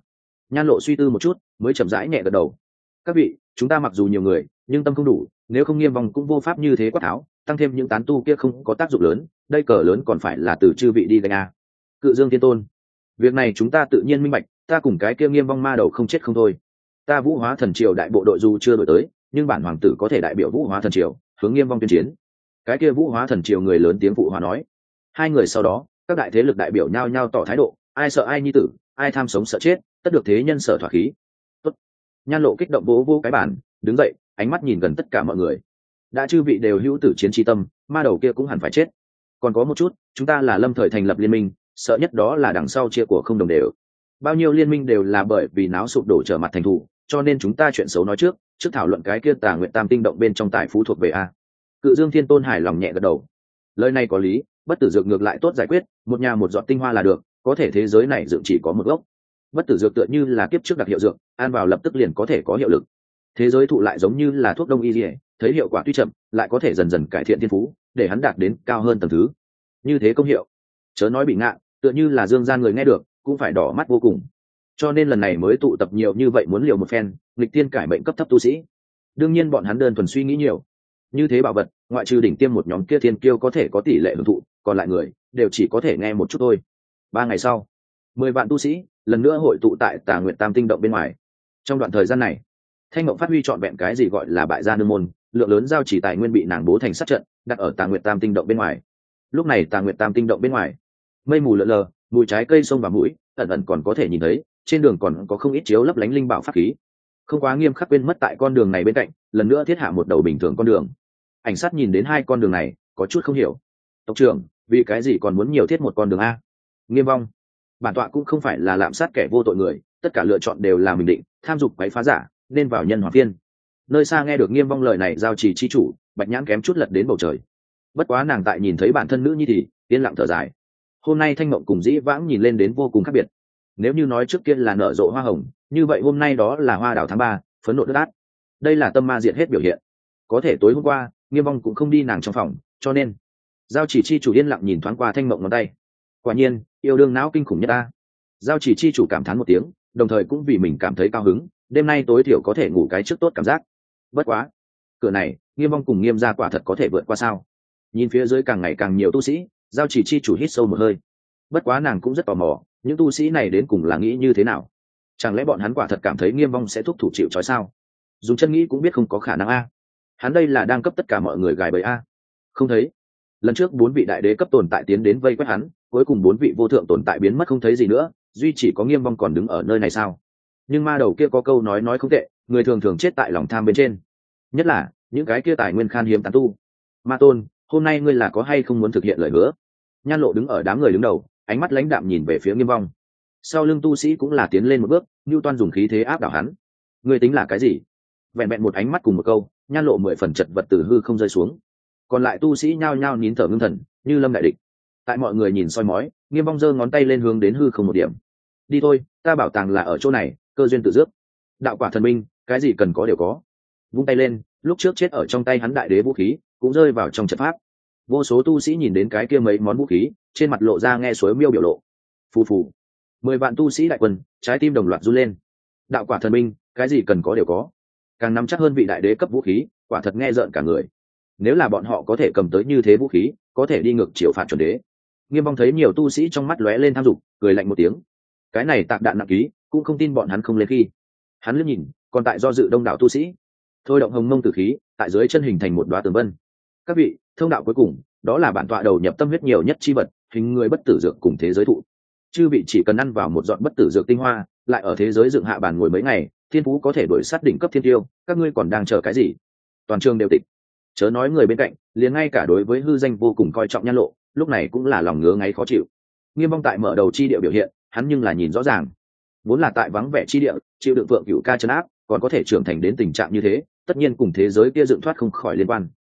Nhan Lộ suy tư một chút mới chậm rãi nhẹ gật đầu. Các vị, chúng ta mặc dù nhiều người nhưng tâm không đủ, nếu không Nghiêm Vong cũng vô pháp như thế quát tháo, tăng thêm những tán tu kia không có tác dụng lớn, đây cờ lớn còn phải là từ chư vị đi gánh a. Cự Dương Thiên Tôn, việc này chúng ta tự nhiên minh bạch, ta cùng cái kia Nghiêm Vong ma đầu không chết không thôi. Ta Vũ Hóa Thần Triều đại bộ đội dù chưa đổi tới, nhưng bản hoàng tử có thể đại biểu Vũ Hóa Thần Triều hướng Nghiêm Vong tuyên chiến. Cái kia Vũ Hóa Thần Triều người lớn tiếng phụ hòa nói. Hai người sau đó, các đại thế lực đại biểu nhao nhao tỏ thái độ, ai sợ ai nhi tử, ai tham sống sợ chết, tất được thế nhân sở thỏa khí. Tốt. Nhan Lộ kích động vỗ vỗ cái bàn, đứng dậy, ánh mắt nhìn gần tất cả mọi người. Đã chư vị đều hữu tử chiến chi tâm, ma đầu kia cũng hẳn phải chết. Còn có một chút, chúng ta là lâm thời thành lập liên minh, sợ nhất đó là đằng sau chia của không đồng đều. Bao nhiêu liên minh đều là bởi vì náo sụp đổ trở mặt thành thủ, cho nên chúng ta chuyện xấu nói trước thảo luận cái kia Tà Nguyệt Tam tinh động bên trong tài phú thuộc về a. Cự Dương Thiên Tôn hài lòng nhẹ gật đầu. Lời này có lý, bất tử dược ngược lại tốt giải quyết, một nhà một giọt tinh hoa là được, có thể thế giới này dựng chỉ có một gốc. Bất tử dược tựa như là kiếp trước đặc hiệu dược, ăn vào lập tức liền có thể có hiệu lực. Thế giới thụ lại giống như là thuốc đông y liễu, thấy hiệu quả tuy chậm, lại có thể dần dần cải thiện thiên phú, để hắn đạt đến cao hơn tầng thứ. Như thế công hiệu, chớ nói bị ngạ, tựa như là dương gian người nghe được, cũng phải đỏ mắt vô cùng. Cho nên lần này mới tụ tập nhiều như vậy muốn liều một phen, nghịch tiên cải mệnh cấp thấp tu sĩ. Đương nhiên bọn hắn đơn thuần suy nghĩ nhiều. Như thế bảo vật, ngoại trừ đỉnh tiêm một nhóm kia thiên kiêu có thể có tỷ lệ hưởng thụ, còn lại người đều chỉ có thể nghe một chút thôi. 3 ngày sau, 10 vạn tu sĩ lần nữa hội tụ tại Tà Nguyệt Tam tinh động bên ngoài. Trong đoạn thời gian này, Thanh Mộng phát huy trọn vẹn cái gì gọi là bại gia nương môn, lượng lớn giao chỉ tài nguyên bị nàng bố thành sát trận, đặt ở Tà Nguyệt Tam tinh động bên ngoài. Lúc này Tà Nguyệt Tam tinh động bên ngoài, mây mù lờ lờ, mùi trái cây xông vào mũi, ẩn ẩn còn có thể nhìn thấy, trên đường còn có không ít chiếu lấp lánh linh bảo pháp khí. Không quá nghiêm khắc quên mất tại con đường này bên cạnh, lần nữa thiết hạ một đầu bình thường con đường. Ảnh sát nhìn đến hai con đường này, có chút không hiểu. Tộc trưởng, vì cái gì còn muốn nhiều thiết một con đường a? Nghiêm Vong, bản tọa cũng không phải là lạm sát kẻ vô tội người, tất cả lựa chọn đều là mình định, tham dục quấy phá giả, nên vào nhân hòa phiên. Nơi xa nghe được Nghiêm Vong lời này, giao trì chi chủ Bạch Nhãn kém chút lật đến bầu trời. Bất quá nàng tại nhìn thấy bản thân nữ nhi thì yên lặng thở dài. Hôm nay Thanh Mộng cùng Dĩ Vãng nhìn lên đến vô cùng khác biệt. Nếu như nói trước kia là nở rộ hoa hồng, như vậy hôm nay đó là hoa đào tháng 3, phấn nộ đất át. Đây là tâm ma diệt hết biểu hiện. Có thể tối hôm qua Nghiêm Vong cũng không đi nàng trong phòng, cho nên giao chỉ chi chủ yên lặng nhìn thoáng qua Thanh Mộng ngón tay. Quả nhiên yêu đương não kinh khủng nhất ta. Giao chỉ chi chủ cảm thán một tiếng, đồng thời cũng vì mình cảm thấy cao hứng, đêm nay tối thiểu có thể ngủ cái trước tốt cảm giác. Bất quá cửa này Nghiêm Vong cùng Nghiêm gia quả thật có thể vượt qua sao? Nhìn phía dưới càng ngày càng nhiều tu sĩ, giao chỉ chi chủ hít sâu một hơi. Bất quá nàng cũng rất tò mò, những tu sĩ này đến cùng là nghĩ như thế nào? Chẳng lẽ bọn hắn quả thật cảm thấy Nghiêm Vong sẽ thúc thủ chịu trói sao? Dùng chân nghĩ cũng biết không có khả năng a. Hắn đây là đang cấp tất cả mọi người gài bẫy a. Không thấy lần trước 4 vị đại đế cấp tồn tại tiến đến vây quét hắn, cuối cùng 4 vị vô thượng tồn tại biến mất không thấy gì nữa, duy chỉ có Nghiêm Vong còn đứng ở nơi này sao? Nhưng ma đầu kia có câu nói không tệ, người thường thường chết tại lòng tham bên trên, nhất là những cái kia tài nguyên khan hiếm tán tu. Ma tôn, hôm nay ngươi là có hay không muốn thực hiện lời hứa? Nhan Lộ đứng ở đám người đứng đầu, ánh mắt lãnh đạm nhìn về phía Nghiêm Vong. Sau lưng tu sĩ cũng là tiến lên một bước, Nưu Toan dùng khí thế áp đảo hắn. Ngươi tính là cái gì? Vẹn vẹn một ánh mắt cùng một câu, Nhan Lộ 10 phần chật vật từ hư không rơi xuống. Còn lại tu sĩ nhao nhao nín thở ngưng thần, như lâm đại địch. Tại mọi người nhìn soi mói, Nghiêm Vong giơ ngón tay lên hướng đến hư không một điểm. Đi thôi, ta bảo tàng là ở chỗ này, cơ duyên tự dước. Đạo quả thần minh, cái gì cần có đều có. Vung tay lên, lúc trước chết ở trong tay hắn đại đế vũ khí cũng rơi vào trong trận pháp. Vô số tu sĩ nhìn đến cái kia mấy món vũ khí, trên mặt lộ ra nghe suối miêu biểu lộ. Phù phù. 10 vạn tu sĩ đại quân, trái tim đồng loạt run lên. Đạo quả thần minh, cái gì cần có đều có. Càng nắm chắc hơn vị đại đế cấp vũ khí, quả thật nghe rợn cả người. Nếu là bọn họ có thể cầm tới như thế vũ khí, có thể đi ngược chiều phạt chuẩn đế. Nghiêm Vong thấy nhiều tu sĩ trong mắt lóe lên tham dục, cười lạnh một tiếng. Cái này tạc đạn nặng ký, cũng không tin bọn hắn không lên khi. Hắn liếc nhìn, còn tại do dự đông đảo tu sĩ, thôi động hồng mông tử khí, tại dưới chân hình thành một đóa tường vân. Các vị, thông đạo cuối cùng, đó là bản tọa đầu nhập tâm huyết nhiều nhất chi vật, hình người bất tử dược cùng thế giới thụ. Chư vị chỉ cần ăn vào một giọt bất tử dược tinh hoa, lại ở thế giới dựng hạ bàn ngồi mấy ngày, thiên phú có thể đuổi sát đỉnh cấp thiên tiêu, các ngươi còn đang chờ cái gì? Toàn trường đều tịch. Chớ nói người bên cạnh, liền ngay cả đối với hư danh vô cùng coi trọng Nhan Lộ, lúc này cũng là lòng ngứa ngáy khó chịu. Nghiêm Vong tại mở đầu chi địa biểu hiện, hắn nhưng là nhìn rõ ràng. Vốn là tại vắng vẻ chi địa, chịu đựng Phượng Cửu ca trấn áp, còn có thể trưởng thành đến tình trạng như thế, tất nhiên cùng thế giới kia dựng thoát không khỏi liên quan.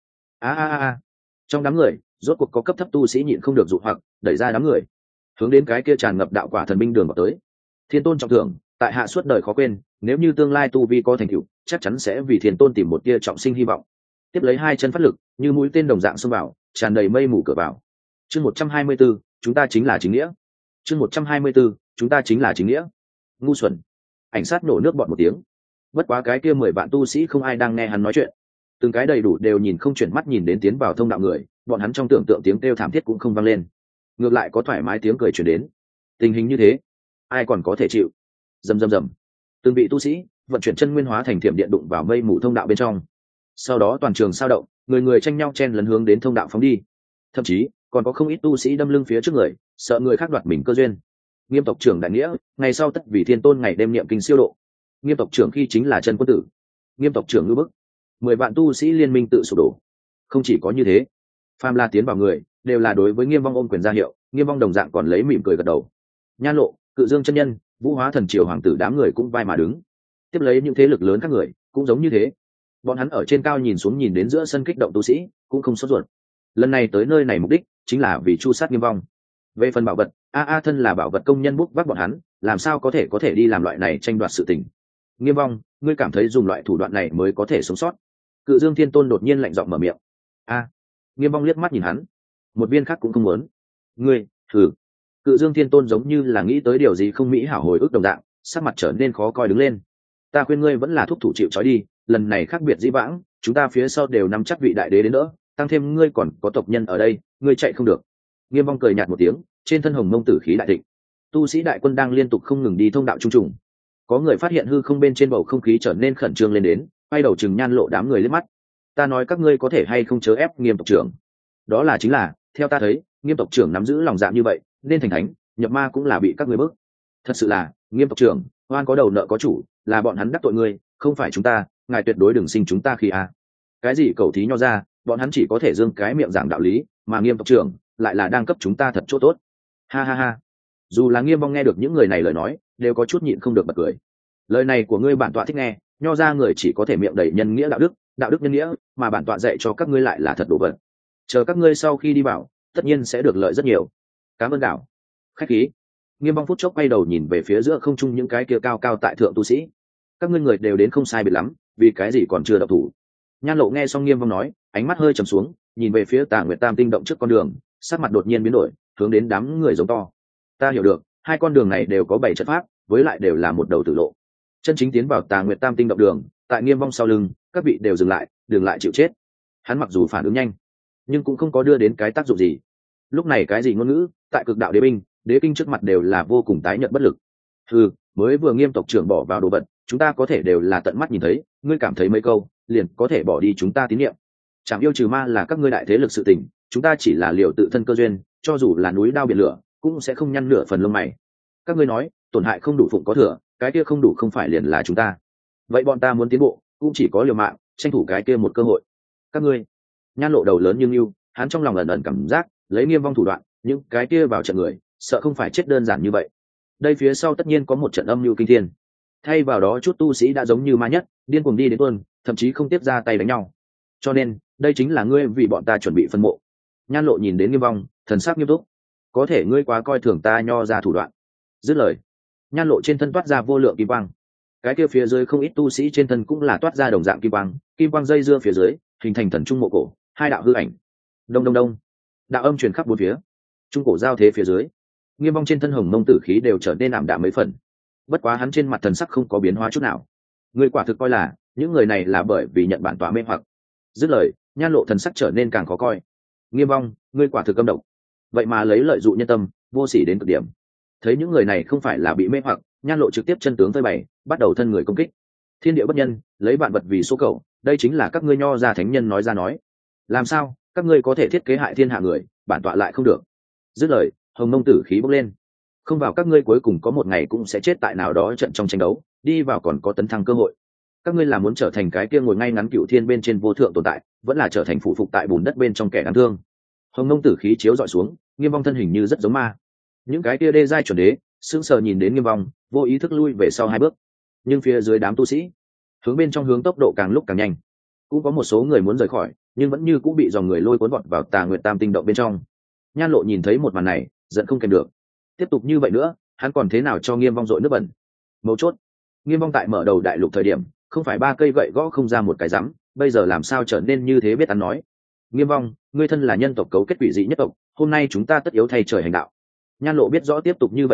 Trong đám người, rốt cuộc có cấp thấp tu sĩ nhịn không được dụ hoặc, đẩy ra đám người, hướng đến cái kia tràn ngập đạo quả thần binh đường vào tới. Thiên tôn trọng thưởng, tại hạ suốt đời khó quên, nếu như tương lai tu vi có thành tựu, chắc chắn sẽ vì thiên tôn tìm một tia trọng sinh hy vọng. Tiếp lấy hai chân phát lực, như mũi tên đồng dạng xông vào, tràn đầy mây mù cửa vào. Chương 124, chúng ta chính là chính nghĩa. Chương 124, chúng ta chính là chính nghĩa. Ngu xuẩn. Ảnh sát nổ nước bọt một tiếng. Bất quá cái kia 10 vạn tu sĩ không ai đang nghe hắn nói chuyện, từng cái đầy đủ đều nhìn không chuyển mắt nhìn đến tiến vào thông đạo người, bọn hắn trong tưởng tượng tiếng kêu thảm thiết cũng không vang lên, ngược lại có thoải mái tiếng cười truyền đến. Tình hình như thế, ai còn có thể chịu? Rầm rầm rầm, từng vị tu sĩ vận chuyển chân nguyên hóa thành thiểm điện đụng vào mây mù thông đạo bên trong. Sau đó toàn trường sao động, người người tranh nhau chen lấn hướng đến thông đạo phóng đi. Thậm chí còn có không ít tu sĩ đâm lưng phía trước người, sợ người khác đoạt mình cơ duyên. Nghiêm tộc trưởng đại nghĩa, ngày sau tất vì thiên tôn ngày đêm niệm kinh siêu độ. Nghiêm tộc trưởng khi chính là chân quân tử. Nghiêm tộc trưởng ngư bức. 10 vạn tu sĩ liên minh tự sụp đổ. Không chỉ có như thế, phàm la tiến vào người đều là đối với Nghiêm Vong ôm quyền ra hiệu. Nghiêm Vong đồng dạng còn lấy mỉm cười gật đầu. Nhan Lộ, Cự Dương chân nhân, Vũ Hóa thần triều hoàng tử đám người cũng vai mà đứng. Tiếp lấy những thế lực lớn các người cũng giống như thế. Bọn hắn ở trên cao nhìn xuống nhìn đến giữa sân kích động tu sĩ, cũng không sốt ruột. Lần này tới nơi này mục đích chính là vì chu sát Nghiêm Vong. Về phần bảo vật, a thân là bảo vật công nhân bút vác bọn hắn, làm sao có thể đi làm loại này tranh đoạt sự tình. Nghiêm Vong, ngươi cảm thấy dùng loại thủ đoạn này mới có thể sống sót? Cự Dương Thiên Tôn đột nhiên lạnh giọng mở miệng. Nghiêm Vong liếc mắt nhìn hắn, một viên khác cũng không muốn. Ngươi, thử. Cự Dương Thiên Tôn giống như là nghĩ tới điều gì không mỹ hảo hồi ức đồng dạng, sắc mặt trở nên khó coi đứng lên. Ta khuyên ngươi vẫn là thúc thủ chịu trói đi, lần này khác biệt dĩ vãng, chúng ta phía sau đều nắm chắc vị đại đế đến nữa, tăng thêm ngươi còn có tộc nhân ở đây, ngươi chạy không được. Nghiêm Vong cười nhạt một tiếng, trên thân hồng mông tử khí đại thịnh. Tu sĩ đại quân đang liên tục không ngừng đi thông đạo trung trùng. Có người phát hiện hư không bên trên bầu không khí trở nên khẩn trương lên đến, quay đầu chừng Nhan Lộ đám người liếc mắt. Ta nói các ngươi có thể hay không chớ ép Nghiêm tộc trưởng. Đó là chính là, theo ta thấy, Nghiêm tộc trưởng nắm giữ lòng dạ như vậy, nên thành thánh, nhập ma cũng là bị các ngươi bức. Thật sự là, Nghiêm tộc trưởng, oan có đầu nợ có chủ, là bọn hắn đắc tội ngươi, không phải chúng ta, ngài tuyệt đối đừng sinh chúng ta khi Cái gì cầu thí nho ra, bọn hắn chỉ có thể dương cái miệng giảng đạo lý, mà Nghiêm tộc trưởng lại là đang cấp chúng ta thật chỗ tốt. Ha ha ha. Dù là Nghiêm Vong nghe được những người này lời nói, đều có chút nhịn không được bật cười. Lời này của ngươi bản tọa thích nghe, nho ra người chỉ có thể miệng đầy nhân nghĩa đạo đức nhân nghĩa, mà bản tọa dạy cho các ngươi lại là thật đồ vật. Chờ các ngươi sau khi đi vào, tất nhiên sẽ được lợi rất nhiều. Cảm ơn đạo. Khách khí. Nghiêm Vong phút chốc quay đầu nhìn về phía giữa không trung những cái kia cao cao tại thượng tu sĩ. Các ngươi người đều đến không sai biệt lắm, vì cái gì còn chưa động thủ? Nhan Lộ nghe xong Nghiêm Vong nói, ánh mắt hơi trầm xuống, nhìn về phía Tà Nguyệt Tam tinh động trước con đường, sắc mặt đột nhiên biến đổi, hướng đến đám người giống to. Ta hiểu được, hai con đường này đều có 7 trận pháp, với lại đều là một đầu tử lộ. Chân chính tiến vào Tà Nguyệt Tam tinh động đường, tại Nghiêm Vong sau lưng, các vị đều dừng lại, đừng lại chịu chết. Hắn mặc dù phản ứng nhanh, nhưng cũng không có đưa đến cái tác dụng gì. Lúc này cái gì ngôn ngữ, tại Cực Đạo Đế binh, Đế kinh trước mặt đều là vô cùng tái nhợt bất lực. Mới vừa Nghiêm tộc trưởng bỏ vào đồ vật, chúng ta có thể đều là tận mắt nhìn thấy, ngươi cảm thấy mấy câu, liền có thể bỏ đi chúng ta tín nhiệm. Chẳng yêu trừ ma là các ngươi đại thế lực sự tình, chúng ta chỉ là liều tự thân cơ duyên, cho dù là núi đao biển lửa, cũng sẽ không nhăn nửa phần lông mày. Các ngươi nói, tổn hại không đủ phụng có thừa, cái kia không đủ không phải liền là chúng ta. Vậy bọn ta muốn tiến bộ, cũng chỉ có liều mạng, tranh thủ cái kia một cơ hội. Các ngươi, Nhan Lộ đầu lớn nhưng yêu, hắn trong lòng ẩn ẩn cảm giác, lấy Nghiêm Vong thủ đoạn, những cái kia vào trận người, sợ không phải chết đơn giản như vậy. Đây phía sau tất nhiên có một trận âm mưu kinh thiên. Thay vào đó chút tu sĩ đã giống như ma nhất, điên cuồng đi đến tuôn, thậm chí không tiếp ra tay đánh nhau. Cho nên, đây chính là ngươi vì bọn ta chuẩn bị phân mộ. Nhan Lộ nhìn đến Nghiêm Vong, thần sắc nghiêm túc. Có thể ngươi quá coi thường ta nho ra thủ đoạn. Dứt lời, Nhan Lộ trên thân toát ra vô lượng kim quang. Cái kia phía dưới không ít tu sĩ trên thân cũng là toát ra đồng dạng kim quang dây dưa phía dưới, hình thành thần trung mộ cổ, hai đạo hư ảnh. Đông đông đông, đạo âm truyền khắp bốn phía. Trung cổ giao thế phía dưới, Nghiêm Vong trên thân hồng mông tử khí đều trở nên ảm đạm mấy phần. Bất quá hắn trên mặt thần sắc không có biến hóa chút nào. Ngươi quả thực coi là những người này là bởi vì nhận bản tọa mê hoặc. Dứt lời, Nhan Lộ thần sắc trở nên càng khó coi. Nghiêm Vong, ngươi quả thực câm độc, vậy mà lấy lợi dụ nhân tâm, vô sỉ đến cực điểm. Thấy những người này không phải là bị mê hoặc, Nhan Lộ trực tiếp chân tướng phơi bày, bắt đầu thân người công kích. Thiên địa bất nhân, lấy vạn vật vì số cầu, đây chính là các ngươi nho gia thánh nhân nói ra nói. Làm sao các ngươi có thể thiết kế hại thiên hạ người, bản tọa lại không được. Dứt lời, hồng mông tử khí bốc lên. Không vào các ngươi cuối cùng có một ngày cũng sẽ chết tại nào đó trận trong tranh đấu, đi vào còn có tấn thăng cơ hội. Các ngươi là muốn trở thành cái kia ngồi ngay ngắn cựu thiên bên trên vô thượng tồn tại, vẫn là trở thành phụ phục tại bùn đất bên trong kẻ đáng thương. Hồng mông tử khí chiếu dọi xuống, Nghiêm Vong thân hình như rất giống ma. Những cái kia đê giai chuẩn đế sững sờ nhìn đến Nghiêm Vong, vô ý thức lui về sau 2 bước. Nhưng phía dưới đám tu sĩ hướng bên trong hướng tốc độ càng lúc càng nhanh. Cũng có một số người muốn rời khỏi, nhưng vẫn như cũng bị dòng người lôi cuốn vọt vào Tà Nguyệt Tam tinh động bên trong. Nhan Lộ nhìn thấy một màn này, giận không kèm được. Tiếp tục như vậy nữa, hắn còn thế nào cho Nghiêm Vong dội nước bẩn. Mấu chốt, Nghiêm Vong tại mở đầu đại lục thời điểm, không phải 3 cây gậy gõ không ra một cái rắm, bây giờ làm sao trở nên như thế biết ăn nói. Nghiêm Vong, ngươi thân là nhân tộc cấu kết quỷ dị nhất tộc, hôm nay chúng ta tất yếu thay trời hành đạo. Nhan Lộ biết rõ tiếp tục như vậy nữa,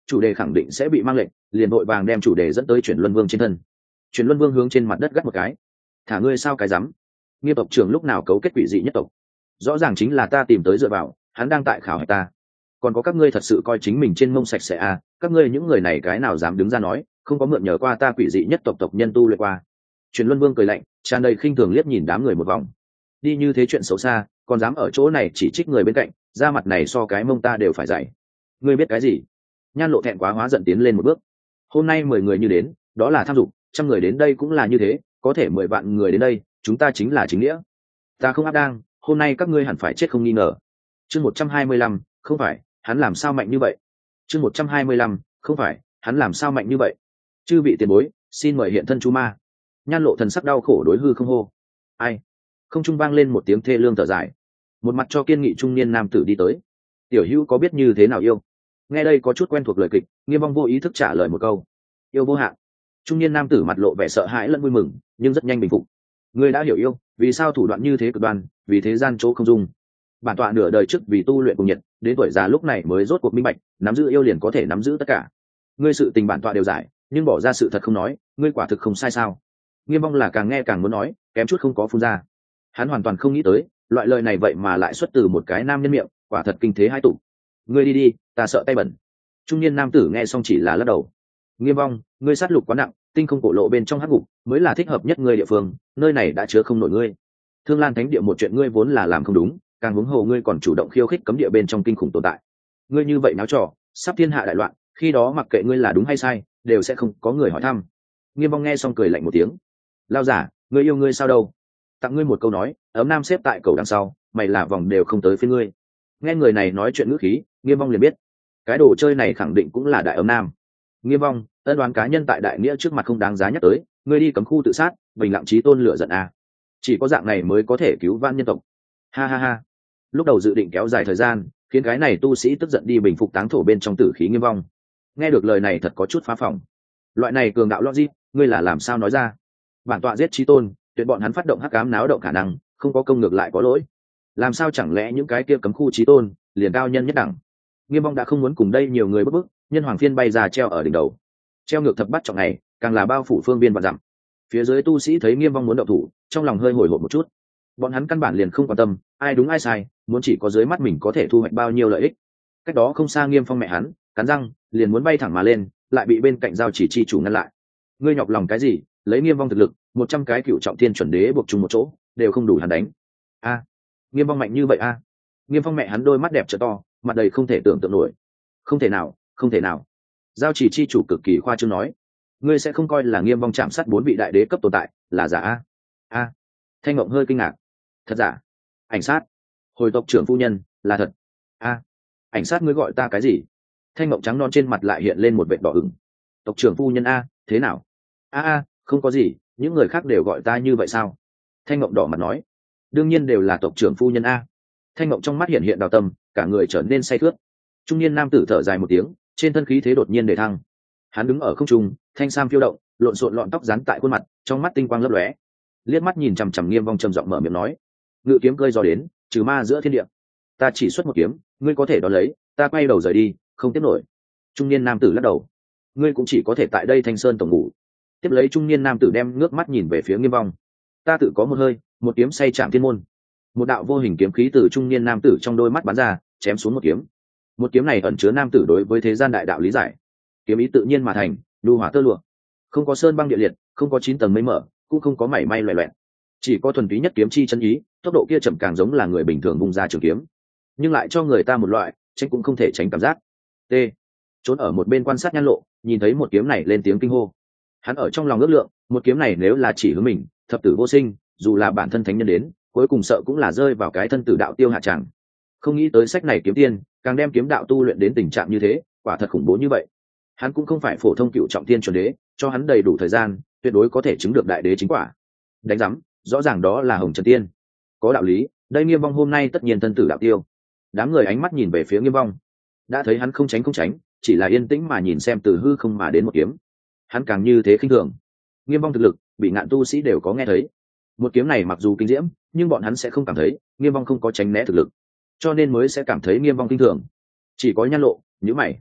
chủ đề khẳng định sẽ bị mang lệnh, liền vội vàng đem chủ đề dẫn tới chuyển luân vương trên thân. Chuyển luân vương hướng trên mặt đất gắt một cái. Thả ngươi sao cái rắm? Nghiêm tộc trưởng lúc nào cấu kết quỷ dị nhất tộc? Rõ ràng chính là ta tìm tới dựa vào, hắn đang tại khảo hạch ta. Còn có các ngươi thật sự coi chính mình trên mông sạch sẽ à? Các ngươi những người này cái nào dám đứng ra nói, không có mượn nhờ qua ta quỷ dị nhất tộc tộc nhân tu luyện qua. Chuyển luân vương cười lạnh, tràn đầy khinh thường liếc nhìn đám người một vòng. Đi như thế chuyện xấu xa, còn dám ở chỗ này chỉ trích người bên cạnh, da mặt này so cái mông ta đều phải dày. Ngươi biết cái gì? Nhan Lộ thẹn quá hóa giận tiến lên một bước. Hôm nay 10 người như đến, đó là tham dục, 100 người đến đây cũng là như thế, có thể 10 vạn người đến đây, chúng ta chính là chính nghĩa. Ta không áp đang, hôm nay các ngươi hẳn phải chết không nghi ngờ. Chương 125, không phải, hắn làm sao mạnh như vậy? Chương 125, không phải, hắn làm sao mạnh như vậy? Chư vị tiền bối, xin mời hiện thân chú ma. Nhan Lộ thần sắc đau khổ đối hư không hô. Ai? Không trung vang lên một tiếng thê lương thở dài. Một mặt cho kiên nghị trung niên nam tử đi tới. Tiểu Hữu có biết như thế nào yêu? Nghe đây có chút quen thuộc lời kịch, Nghiêm Vong vô ý thức trả lời một câu. Yêu vô hạn. Trung niên nam tử mặt lộ vẻ sợ hãi lẫn vui mừng, nhưng rất nhanh bình phục. Ngươi đã hiểu yêu, vì sao thủ đoạn như thế cực đoan, vì thế gian chỗ không dung. Bản tọa nửa đời trước vì tu luyện cùng nhiệt, đến tuổi già lúc này mới rốt cuộc minh bạch, nắm giữ yêu liền có thể nắm giữ tất cả. Ngươi sự tình bản tọa đều giải, nhưng bỏ ra sự thật không nói, ngươi quả thực không sai sao? Nghiêm Vong là càng nghe càng muốn nói, kém chút không có phun ra. Hắn hoàn toàn không nghĩ tới, loại lời này vậy mà lại xuất từ một cái nam nhân miệng, quả thật kinh thế hai tụ. Ngươi đi đi, ta sợ tay bẩn. Trung niên nam tử nghe xong chỉ là lắc đầu. Nghiêm Vong, ngươi sát lục quá nặng, tinh không cổ lộ bên trong hắc ngục mới là thích hợp nhất ngươi địa phương, nơi này đã chứa không nổi ngươi. Thương Lan Thánh địa một chuyện ngươi vốn là làm không đúng, càng huống hồ ngươi còn chủ động khiêu khích cấm địa bên trong kinh khủng tồn tại. Ngươi như vậy náo trò, sắp thiên hạ đại loạn, khi đó mặc kệ ngươi là đúng hay sai, đều sẽ không có người hỏi thăm. Nghiêm Vong nghe xong cười lạnh một tiếng. Lao giả, ngươi yêu ngươi sao đâu? Tặng ngươi một câu nói, ấm nam xếp tại cầu đằng sau, mày là vòng đều không tới phía ngươi. Nghe người này nói chuyện ngữ khí, Nghiêm Vong liền biết, cái đồ chơi này khẳng định cũng là đại ấm nam. Nghiêm Vong, ân đoán cá nhân tại đại nghĩa trước mặt không đáng giá nhắc tới, ngươi đi cấm khu tự sát, bình lặng trí tôn lửa giận à. Chỉ có dạng này mới có thể cứu vãn nhân tộc. Ha ha ha. Lúc đầu dự định kéo dài thời gian, khiến cái này tu sĩ tức giận đi bình phục táng thổ bên trong tử khí Nghiêm Vong. Nghe được lời này thật có chút phá phỏng. Loại này cường đạo logic, ngươi là làm sao nói ra? Bản tọa giết trí tôn, tuyệt bọn hắn phát động hắc ám náo động khả năng, không có công ngược lại có lỗi. Làm sao chẳng lẽ những cái kia cấm khu trí tôn liền cao nhân nhất đẳng? Nghiêm Vong đã không muốn cùng đây nhiều người bức bức, nhân hoàng phiên bay ra treo ở đỉnh đầu, treo ngược thập bắt trọng này, càng là bao phủ phương viên vạn dặm. Phía dưới tu sĩ thấy Nghiêm Vong muốn động thủ, trong lòng hơi hồi hộp một chút. Bọn hắn căn bản liền không quan tâm ai đúng ai sai, muốn chỉ có dưới mắt mình có thể thu hoạch bao nhiêu lợi ích. Cách đó không xa Nghiêm Phong mẹ hắn cắn răng liền muốn bay thẳng mà lên, lại bị bên cạnh giao chỉ chi chủ ngăn lại. Ngươi nhọc lòng cái gì? Lấy Nghiêm Vong thực lực, 100 cái cựu trọng thiên chuẩn đế buộc chung một chỗ đều không đủ hắn đánh. A, Nghiêm Vong mạnh như vậy a? Nghiêm Phong mẹ hắn đôi mắt đẹp trợ to, mặt đầy không thể tưởng tượng nổi. Không thể nào, không thể nào. Giao chỉ chi chủ cực kỳ khoa trương nói, ngươi sẽ không coi là Nghiêm Vong chạm sát 4 vị đại đế cấp tồn tại là giả a? A. Thanh Ngộng hơi kinh ngạc. Thật giả? Ảnh sát, hồi tộc trưởng phu nhân, là thật. A. Ảnh sát ngươi gọi ta cái gì? Thanh Ngộng trắng non trên mặt lại hiện lên một vệt đỏ ửng. Tộc trưởng phu nhân a, thế nào? A, không có gì, những người khác đều gọi ta như vậy sao? Thanh Ngộng đỏ mặt nói, đương nhiên đều là tộc trưởng phu nhân a. Thanh Ngộng trong mắt hiện hiện đào tâm, cả người trở nên say thướt. Trung niên nam tử thở dài một tiếng, trên thân khí thế đột nhiên đề thăng. Hắn đứng ở không trung, thanh sam phiêu động, lộn xộn lọn tóc dán tại khuôn mặt, trong mắt tinh quang lấp lóe. Liếc mắt nhìn chằm chằm Nghiêm Vong trầm giọng mở miệng nói, ngự kiếm cơi gió đến, trừ ma giữa thiên địa. Ta chỉ xuất một kiếm, ngươi có thể đón lấy, ta quay đầu rời đi, không tiếp nổi. Trung niên nam tử lắc đầu, ngươi cũng chỉ có thể tại đây Thanh Sơn tổng ngủ. Tiếp lấy trung niên nam tử đem ngước mắt nhìn về phía Nghiêm Vong. Ta tự có một hơi, một kiếm say chạm thiên môn. Một đạo vô hình kiếm khí từ trung niên nam tử trong đôi mắt bắn ra, chém xuống một kiếm. Một kiếm này ẩn chứa nam tử đối với thế gian đại đạo lý giải. Kiếm ý tự nhiên mà thành, nhu hỏa tơ lụa, không có sơn băng địa liệt, không có 9 tầng mây mở, cũng không có mảy may loè loẹt, chỉ có thuần túy nhất kiếm chi chân ý, tốc độ kia chậm càng giống là người bình thường vung ra trường kiếm, nhưng lại cho người ta một loại tránh cũng không thể tránh cảm giác. T. Trốn ở một bên quan sát Nhan Lộ, nhìn thấy một kiếm này lên tiếng kinh hô. Hắn ở trong lòng ước lượng, một kiếm này nếu là chỉ hướng mình, thập tử vô sinh, dù là bản thân thánh nhân đến, cuối cùng sợ cũng là rơi vào cái thân tử đạo tiêu hạ tràng. Không nghĩ tới sách này kiếm tiên, càng đem kiếm đạo tu luyện đến tình trạng như thế, quả thật khủng bố như vậy. Hắn cũng không phải phổ thông cựu trọng thiên chuẩn đế, cho hắn đầy đủ thời gian, tuyệt đối có thể chứng được đại đế chính quả. Đánh giám, rõ ràng đó là Hồng Trần Tiên. Có đạo lý, đây Nghiêm Vong hôm nay tất nhiên thân tử đạo tiêu. Đám người ánh mắt nhìn về phía Nghiêm Vong, đã thấy hắn không tránh, chỉ là yên tĩnh mà nhìn xem từ hư không mà đến một kiếm. Hắn càng như thế khinh thường. Nghiêm Vong thực lực, bị ngạn tu sĩ đều có nghe thấy. Một kiếm này mặc dù kinh diễm, nhưng bọn hắn sẽ không cảm thấy Nghiêm Vong không có tránh né thực lực, cho nên mới sẽ cảm thấy Nghiêm Vong kinh thường. Chỉ có Nhan Lộ nhíu mày.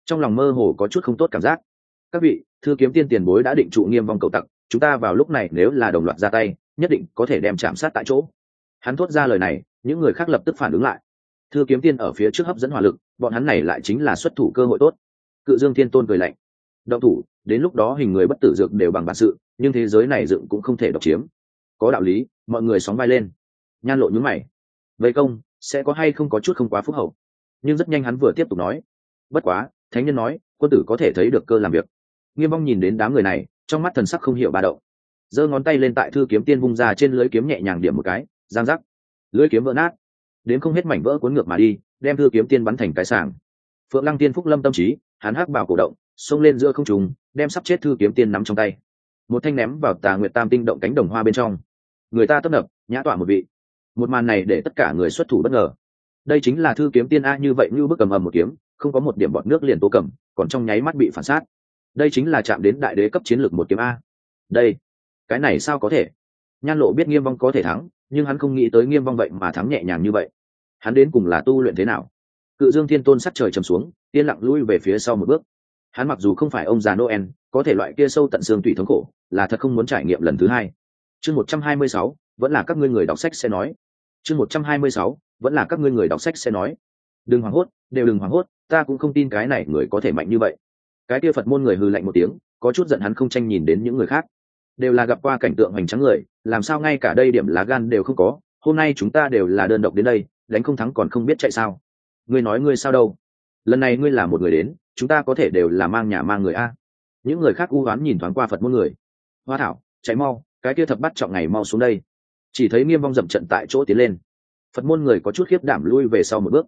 trong lòng mơ hồ có chút không tốt cảm giác. Các vị, thư kiếm tiên tiền bối đã định trụ Nghiêm Vong cầu tặc, chúng ta vào lúc này nếu là đồng loạt ra tay, nhất định có thể đem chạm sát tại chỗ. Hắn thốt ra lời này, những người khác lập tức phản ứng lại. Thư kiếm tiên ở phía trước hấp dẫn hỏa lực, bọn hắn này lại chính là xuất thủ cơ hội tốt. Cự Dương Thiên Tôn cười lạnh, động thủ, đến lúc đó hình người bất tử dược đều bằng bản sự, nhưng thế giới này dựng cũng không thể độc chiếm. Có đạo lý, mọi người sóng vai lên. Nhan Lộ nhướng mày, vây công sẽ có hay không có chút không quá phúc hậu. Nhưng rất nhanh hắn vừa tiếp tục nói, bất quá, thánh nhân nói, quân tử có thể thấy được cơ làm việc. Nghiêm Vong nhìn đến đám người này, trong mắt thần sắc không hiểu ba động, giơ ngón tay lên tại thư kiếm tiên vung ra trên lưới kiếm nhẹ nhàng điểm một cái, giang rắc, lưới kiếm vỡ nát, đến không hết mảnh vỡ cuốn ngược mà đi, đem thư kiếm tiên bắn thành cái sàng. Phượng Lăng Tiên Phúc Lâm tâm trí, hắn hắc bào cổ động, xông lên giữa không trung, đem sắp chết thư kiếm tiên nắm trong tay, một thanh ném vào Tà Nguyệt Tam Tinh động cánh đồng hoa bên trong. Người ta tấp nập, nhã tọa một vị. Một màn này để tất cả người xuất thủ bất ngờ. Đây chính là thư kiếm tiên a, như vậy như bức cầm ầm một kiếm, không có một điểm bọt nước liền tố cầm, còn trong nháy mắt bị phản sát. Đây chính là chạm đến đại đế cấp chiến lược một kiếm a. Đây, cái này sao có thể? Nhan Lộ biết Nghiêm Vong có thể thắng, nhưng hắn không nghĩ tới Nghiêm Vong vậy mà thắng nhẹ nhàng như vậy. Hắn đến cùng là tu luyện thế nào? Cự Dương Thiên Tôn sắc trời trầm xuống, yên lặng lui về phía sau một bước. Hắn mặc dù không phải ông già Noel, có thể loại kia sâu tận xương tủy thống khổ, là thật không muốn trải nghiệm lần thứ hai. Chương 126, vẫn là các ngươi người đọc sách sẽ nói. Chương 126, vẫn là các ngươi người đọc sách sẽ nói. Đừng hoảng hốt, đều đừng hoảng hốt, ta cũng không tin cái này người có thể mạnh như vậy. Cái kia Phật môn người hừ lạnh một tiếng, có chút giận hắn không tranh nhìn đến những người khác. Đều là gặp qua cảnh tượng hoành tráng người, làm sao ngay cả đây điểm lá gan đều không có, hôm nay chúng ta đều là đơn độc đến đây, đánh không thắng còn không biết chạy sao? Ngươi nói ngươi sao đâu? Lần này ngươi là một người đến, chúng ta có thể đều là mang nhà mang người a. Những người khác u oán nhìn thoáng qua Phật môn người. Hoa Thảo, chạy mau, cái kia thập bắt trọng ngày mau xuống đây. Chỉ thấy Nghiêm Vong dậm trận tại chỗ tiến lên. Phật môn người có chút khiếp đảm lui về sau một bước.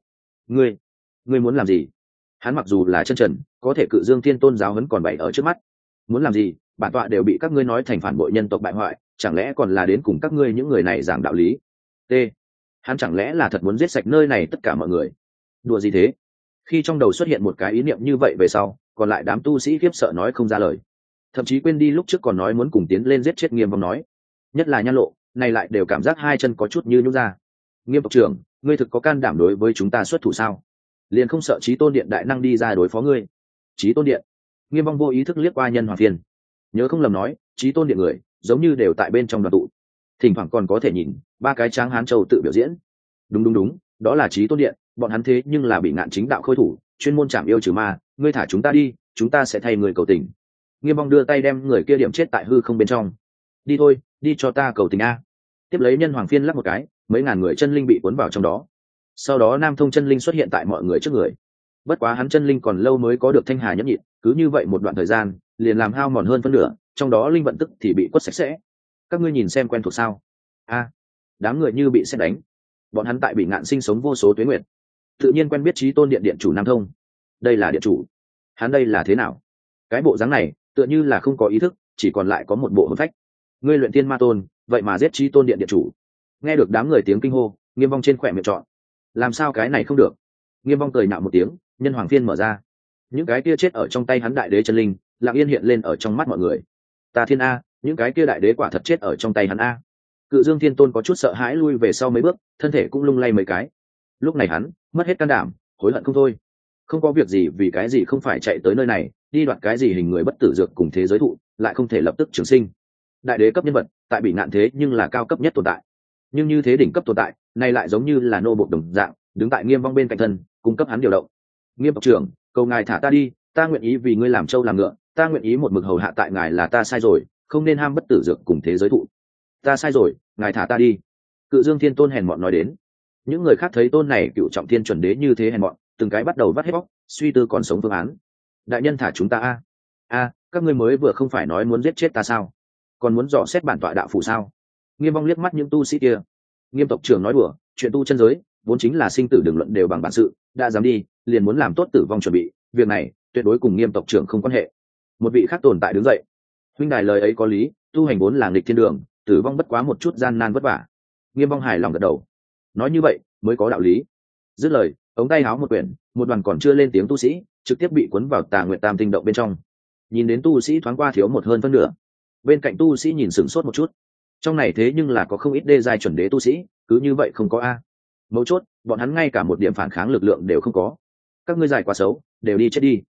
Ngươi muốn làm gì? Hắn mặc dù là chân trần, có thể Cự Dương Thiên Tôn giáo huấn còn bày ở trước mắt. Muốn làm gì? Bản tọa đều bị các ngươi nói thành phản bội nhân tộc bại hoại, chẳng lẽ còn là đến cùng các ngươi những người này giảng đạo lý? T. Hắn chẳng lẽ là thật muốn giết sạch nơi này tất cả mọi người? Đùa gì thế? Khi trong đầu xuất hiện một cái ý niệm như vậy về sau, còn lại đám tu sĩ khiếp sợ nói không ra lời, thậm chí quên đi lúc trước còn nói muốn cùng tiến lên giết chết Nghiêm Vong nói. Nhất là Nhan Lộ, này lại đều cảm giác hai chân có chút như nhũn ra. Nghiêm tộc trưởng, ngươi thực có can đảm đối với chúng ta xuất thủ sao? Liền không sợ Chí Tôn Điện đại năng đi ra đối phó ngươi? Chí Tôn Điện? Nghiêm Vong vô ý thức liếc qua Nhân Hoàng Phiên, nhớ không lầm nói, Chí Tôn Điện người giống như đều tại bên trong đoàn tụ, thỉnh thoảng còn có thể nhìn ba cái tráng hán châu tự biểu diễn. Đúng, đó là Chí Tôn Điện, bọn hắn thế nhưng là bị ngạn chính đạo khôi thủ, chuyên môn chạm yêu trừ ma, ngươi thả chúng ta đi, chúng ta sẽ thay người cầu tình. Nghiêm Vong đưa tay đem người kia điểm chết tại hư không bên trong. Đi thôi, đi cho ta cầu tình a. Tiếp lấy Nhân Hoàng Phiên lắc một cái, mấy ngàn người chân linh bị cuốn vào trong đó. Sau đó Nam Thông chân linh xuất hiện tại mọi người trước người. Bất quá hắn chân linh còn lâu mới có được thanh hà nhẫn nhịn, cứ như vậy một đoạn thời gian liền làm hao mòn hơn phân nửa, trong đó linh vận tức thì bị quất sạch sẽ. Các ngươi nhìn xem quen thuộc sao? A, đám người như bị sét đánh. Bọn hắn tại bị ngạn sinh sống vô số tuế nguyệt, tự nhiên quen biết Chí Tôn Điện điện chủ Nam Thông. Đây là điện chủ, hắn đây là thế nào? Cái bộ dáng này tựa như là không có ý thức, chỉ còn lại có một bộ hồn phách. Ngươi luyện tiên ma tôn, vậy mà giết Chí Tôn Điện điện chủ? Nghe được đám người tiếng kinh hô, Nghiêm Vong trên khỏe miệng trọn. Làm sao cái này không được? Nghiêm Vong cười nhạo một tiếng, Nhân Hoàng Phiên mở ra. Những cái kia chết ở trong tay hắn đại đế chân linh, lặng yên hiện lên ở trong mắt mọi người. Ta thiên a, những cái kia đại đế quả thật chết ở trong tay hắn a. Cự Dương Thiên Tôn có chút sợ hãi lui về sau mấy bước, thân thể cũng lung lay mấy cái. Lúc này hắn mất hết can đảm, hối hận không thôi. Không có việc gì vì cái gì không phải chạy tới nơi này, đi đoạt cái gì hình người bất tử dược cùng thế giới thụ, lại không thể lập tức trường sinh. Đại đế cấp nhân vật, tại bị ngạn thế nhưng là cao cấp nhất tồn tại. Nhưng như thế đỉnh cấp tồn tại, này lại giống như là nô bộc đồng dạng, đứng tại Nghiêm Vong bên cạnh thân, cung cấp hắn điều động. Nghiêm tộc trưởng, cầu ngài thả ta đi, ta nguyện ý vì ngươi làm trâu làm ngựa, ta nguyện ý một mực hầu hạ tại ngài, là ta sai rồi, không nên ham bất tử dược cùng thế giới thụ. Ta sai rồi, ngài thả ta đi. Cự Dương Thiên Tôn hèn mọn nói đến. Những người khác thấy tôn này cựu trọng thiên chuẩn đế như thế hèn mọn, từng cái bắt đầu vắt hết bóc, suy tư còn sống phương án. Đại nhân thả chúng ta a. Các ngươi mới vừa không phải nói muốn giết chết ta sao? Còn muốn dò xét bản tọa đạo phủ sao? Nghiêm Vong liếc mắt những tu sĩ kia. Nghiêm tộc trưởng nói đùa, chuyện tu chân giới vốn chính là sinh tử đường luận đều bằng bản sự, đã dám đi liền muốn làm tốt tử vong chuẩn bị, việc này tuyệt đối cùng Nghiêm tộc trưởng không quan hệ. Một vị khác tồn tại đứng dậy. Huynh đài lời ấy có lý, tu hành vốn là nghịch thiên đường, tử vong bất quá một chút gian nan vất vả. Nghiêm Vong hài lòng gật đầu, nói như vậy mới có đạo lý. Dứt lời, ống tay háo một quyển, một đoàn còn chưa lên tiếng tu sĩ trực tiếp bị cuốn vào Tà Nguyệt Tam Tinh động bên trong. Nhìn đến tu sĩ thoáng qua thiếu một hơn phân nửa, bên cạnh tu sĩ nhìn sửng sốt một chút. Trong này thế nhưng là có không ít đê giai chuẩn đế tu sĩ, cứ như vậy không có a. Mấu chốt, bọn hắn ngay cả một điểm phản kháng lực lượng đều không có. Các ngươi giải quá xấu, đều đi chết đi.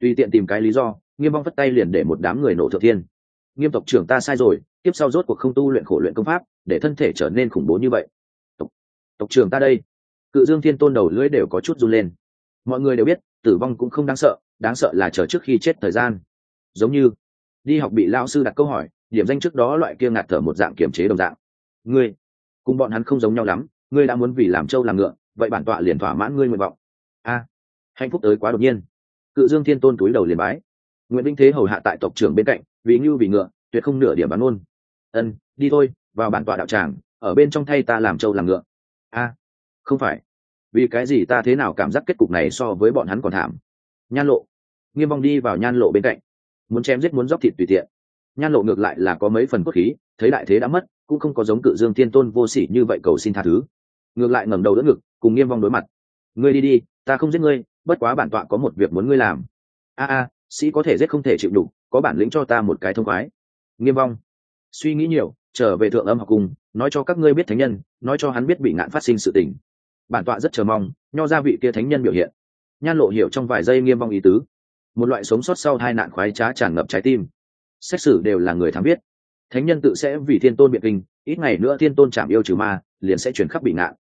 tùy tiện tìm cái lý do, Nghiêm Vong phất tay liền để một đám người nổ thượng thiên. Nghiêm tộc trưởng, ta sai rồi, tiếp sau rốt cuộc không tu luyện khổ luyện công pháp để thân thể trở nên khủng bố như vậy. Tộc trưởng ta đây. Cự Dương Thiên Tôn đầu lưỡi đều có chút run lên. Mọi người đều biết tử vong cũng không đáng sợ là chờ trước khi chết thời gian. Giống như đi học bị lão sư đặt câu hỏi, điểm danh trước đó loại kia ngạt thở một dạng kiềm chế đồng dạng. Ngươi cùng bọn hắn không giống nhau lắm, ngươi đã muốn vì làm trâu làm ngựa, vậy bản tọa liền thỏa mãn ngươi nguyện vọng. Hạnh phúc tới quá đột nhiên. Cự Dương Thiên Tôn túi đầu liền bái. Nguyễn Vinh Thế hầu hạ tại tộc trưởng bên cạnh, vì ngưu vì ngựa, tuyệt không nửa điểm bán ôn. Đi thôi, vào bản tọa đạo tràng, ở bên trong thay ta làm trâu làm ngựa. Không phải, vì cái gì ta thế nào cảm giác kết cục này so với bọn hắn còn thảm. Nhan Lộ. Nghiêm Vong đi vào Nhan Lộ bên cạnh, muốn chém giết muốn dóc thịt tùy tiện. Nhan Lộ ngược lại là có mấy phần cốt khí, thấy đại thế đã mất, cũng không có giống Cự Dương Thiên Tôn vô sỉ như vậy cầu xin tha thứ, ngược lại ngẩng đầu đỡ ngực cùng Nghiêm Vong đối mặt. Ngươi đi, ta không giết ngươi, bất quá bản tọa có một việc muốn ngươi làm. Sĩ có thể giết không thể chịu đủ, có bản lĩnh cho ta một cái thông khoái. Nghiêm Vong suy nghĩ nhiều, trở về Thượng Âm học cung, nói cho các ngươi biết thánh nhân, nói cho hắn biết bị ngạn phát sinh sự tình. Bản tọa rất chờ mong nho ra vị kia thánh nhân biểu hiện. Nhan Lộ hiểu trong vài giây Nghiêm Vong ý tứ, một loại sống sót sau tai nạn khoái trá tràn ngập trái tim. Xét xử đều là người thắng biết, thánh nhân tự sẽ vì Thiên Tôn biện kinh, ít ngày nữa Thiên Tôn chạm yêu trừ ma, liền sẽ chuyển khắp bị ngạn.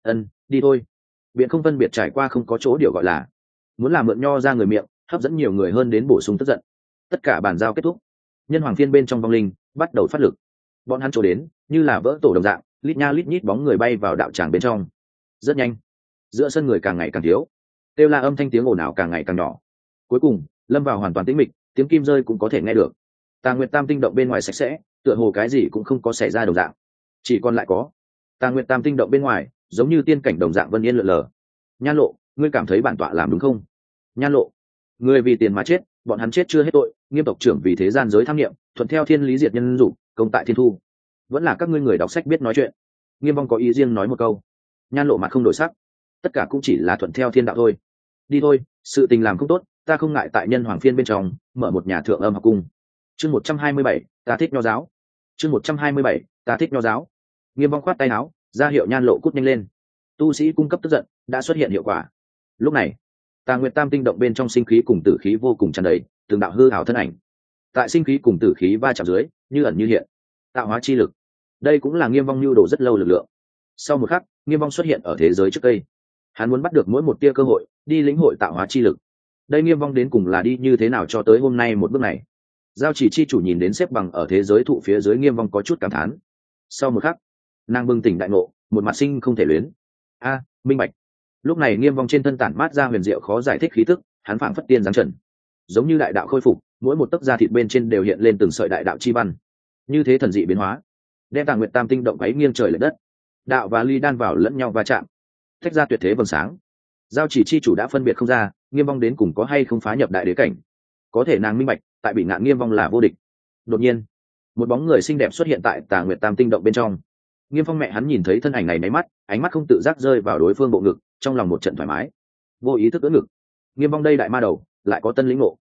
Đi thôi. Biện không phân biệt trải qua không có chỗ điều gọi là, muốn làm mượn nho ra người miệng, hấp dẫn nhiều người hơn đến bổ sung tức giận. Tất cả bàn giao kết thúc, nhân hoàng phiên bên trong vong linh bắt đầu phát lực. Bọn hắn trổ đến như là vỡ tổ đồng dạng, lít nha lít nhít bóng người bay vào đạo tràng bên trong. Rất nhanh, giữa sân người càng ngày càng thiếu, kêu la âm thanh tiếng ồn ào càng ngày càng nhỏ. Cuối cùng lâm vào hoàn toàn tĩnh mịch, tiếng kim rơi cũng có thể nghe được. Tà Nguyệt Tam tinh động bên ngoài sạch sẽ, tựa hồ cái gì cũng không có xảy ra đồng dạng, chỉ còn lại có Tà Nguyệt Tam tinh động bên ngoài giống như tiên cảnh đồng dạng vân yên lượn lờ. Nhan Lộ, ngươi cảm thấy bản tọa làm đúng không? Nhan Lộ, người vì tiền mà chết, bọn hắn chết chưa hết tội. Nghiêm tộc trưởng vì thế gian giới tham nghiệm, thuận theo thiên lý diệt nhân dục, công tại thiên thu. Vẫn là các ngươi người đọc sách biết nói chuyện. Nghiêm Vong có ý riêng nói một câu. Nhan Lộ mặt không đổi sắc, tất cả cũng chỉ là thuận theo thiên đạo thôi. Đi thôi, sự tình làm không tốt, ta không ngại tại nhân hoàng phiên bên trong mở một nhà Thượng Âm học cung. Chương 127, ta thích nho giáo. Chương 127, ta thích nho giáo. Nghiêm Vong khoát tay áo, ra hiệu Nhan Lộ cút nhanh lên. Tu sĩ cung cấp tức giận đã xuất hiện hiệu quả. Lúc này, Tà Nguyệt Tam tinh động bên trong sinh khí cùng tử khí vô cùng tràn đầy, từng đạo hư ảo thân ảnh tại sinh khí cùng tử khí va chạm dưới như ẩn như hiện, tạo hóa chi lực. Đây cũng là Nghiêm Vong lưu đồ rất lâu lực lượng. Sau một khắc, Nghiêm Vong xuất hiện ở thế giới trước đây. Hắn muốn bắt được mỗi một tia cơ hội đi lĩnh hội tạo hóa chi lực. Đây Nghiêm Vong đến cùng là đi như thế nào cho tới hôm nay một bước này. Giao Chỉ chi chủ nhìn đến xếp bằng ở thế giới thụ phía dưới Nghiêm Vong có chút cảm thán. Sau một khắc, nàng bừng tỉnh đại ngộ, một mặt sinh không thể luyến. Minh bạch. Lúc này Nghiêm Vong trên thân tản mát ra huyền diệu khó giải thích khí tức, hắn phảng phất tiên giáng trần, giống như đại đạo khôi phục, mỗi một tấc da thịt bên trên đều hiện lên từng sợi đại đạo chi văn. Như thế thần dị biến hóa, đem Tà Nguyệt Tam tinh động ấy nghiêng trời lệch đất, đạo và ly đan vào lẫn nhau va chạm, tách ra tuyệt thế vầng sáng. Giao Chỉ chi chủ đã phân biệt không ra, Nghiêm Vong đến cùng có hay không phá nhập đại đế cảnh. Có thể nàng minh bạch, tại bị ngạn Nghiêm Vong là vô địch. Đột nhiên, một bóng người xinh đẹp xuất hiện tại Tà Nguyệt Tam tinh động bên trong. Nghiêm Phong mẹ hắn nhìn thấy thân ảnh này máy mắt, ánh mắt không tự giác rơi vào đối phương bộ ngực, trong lòng một trận thoải mái, vô ý thức ưỡn ngực. Nghiêm Phong đây đại ma đầu lại có tân lĩnh ngộ.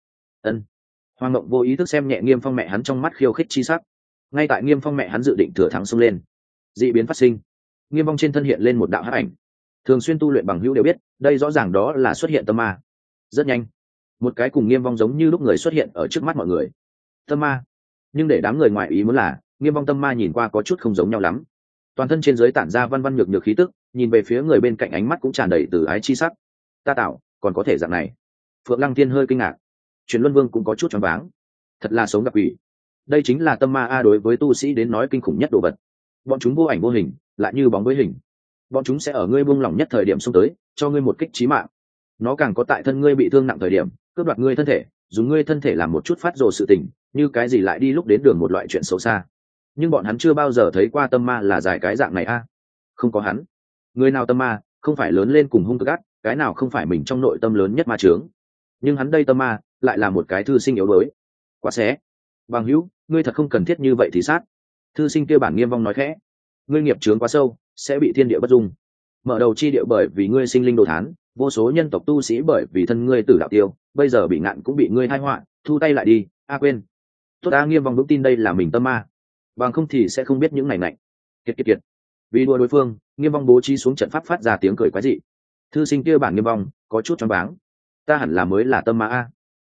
Hoàng Mộng vô ý thức xem nhẹ Nghiêm Phong mẹ hắn trong mắt khiêu khích chi sắc. Ngay tại Nghiêm Phong mẹ hắn dự định thừa thắng xông lên, dị biến phát sinh. Nghiêm Phong trên thân hiện lên một đạo hắc ảnh. Thường xuyên tu luyện bằng hữu đều biết, đây rõ ràng đó là xuất hiện tâm ma. Rất nhanh, một cái cùng Nghiêm Phong giống như lúc người xuất hiện ở trước mắt mọi người. Tâm ma. Nhưng để đám người ngoài ý muốn là, Nghiêm Phong tâm ma nhìn qua có chút không giống nhau lắm. Toàn thân trên dưới tản ra văn văn nhược nhược khí tức, nhìn về phía người bên cạnh ánh mắt cũng tràn đầy từ ái chi sắc. Ta tạo, còn có thể dạng này. Phượng Lăng Tiên hơi kinh ngạc, Truyền Luân Vương cũng có chút choáng váng. Thật là sống gặp quỷ. Đây chính là tâm ma a, đối với tu sĩ đến nói kinh khủng nhất đồ vật. Bọn chúng vô ảnh vô hình, lại như bóng với hình. Bọn chúng sẽ ở ngươi buông lỏng nhất thời điểm xông tới, cho ngươi một kích chí mạng. Nó càng có tại thân ngươi bị thương nặng thời điểm, cướp đoạt ngươi thân thể, dùng ngươi thân thể làm một chút phát rồ sự tình, như cái gì lại đi lúc đến đường một loại chuyện xấu xa. Nhưng bọn hắn chưa bao giờ thấy qua tâm ma là dài cái dạng này a. Không có hắn, người nào tâm ma không phải lớn lên cùng hung cực ác, cái nào không phải mình trong nội tâm lớn nhất ma chướng. Nhưng hắn đây tâm ma lại là một cái thư sinh yếu đuối. Quá xé. Bằng hữu, ngươi thật không cần thiết như vậy thì sát. Thư sinh kia bản Nghiêm Vong nói khẽ. Ngươi nghiệp chướng quá sâu, sẽ bị thiên địa bất dung. Mở đầu chi địa bởi vì ngươi sinh linh đồ thán, vô số nhân tộc tu sĩ bởi vì thân ngươi tử đạo tiêu, bây giờ bị ngạn cũng bị ngươi tai họa, thu tay lại đi. Quên. Tốt a, Nghiêm Vong vững tin đây là mình tâm ma, bằng không thì sẽ không biết những này này. Kiệt. Vì đùa đối phương, Nghiêm Vong bố trí xuống trận pháp phát ra tiếng cười quái dị. Thư sinh kia bản Nghiêm Vong có chút choáng váng. Ta hẳn là mới là tâm ma a.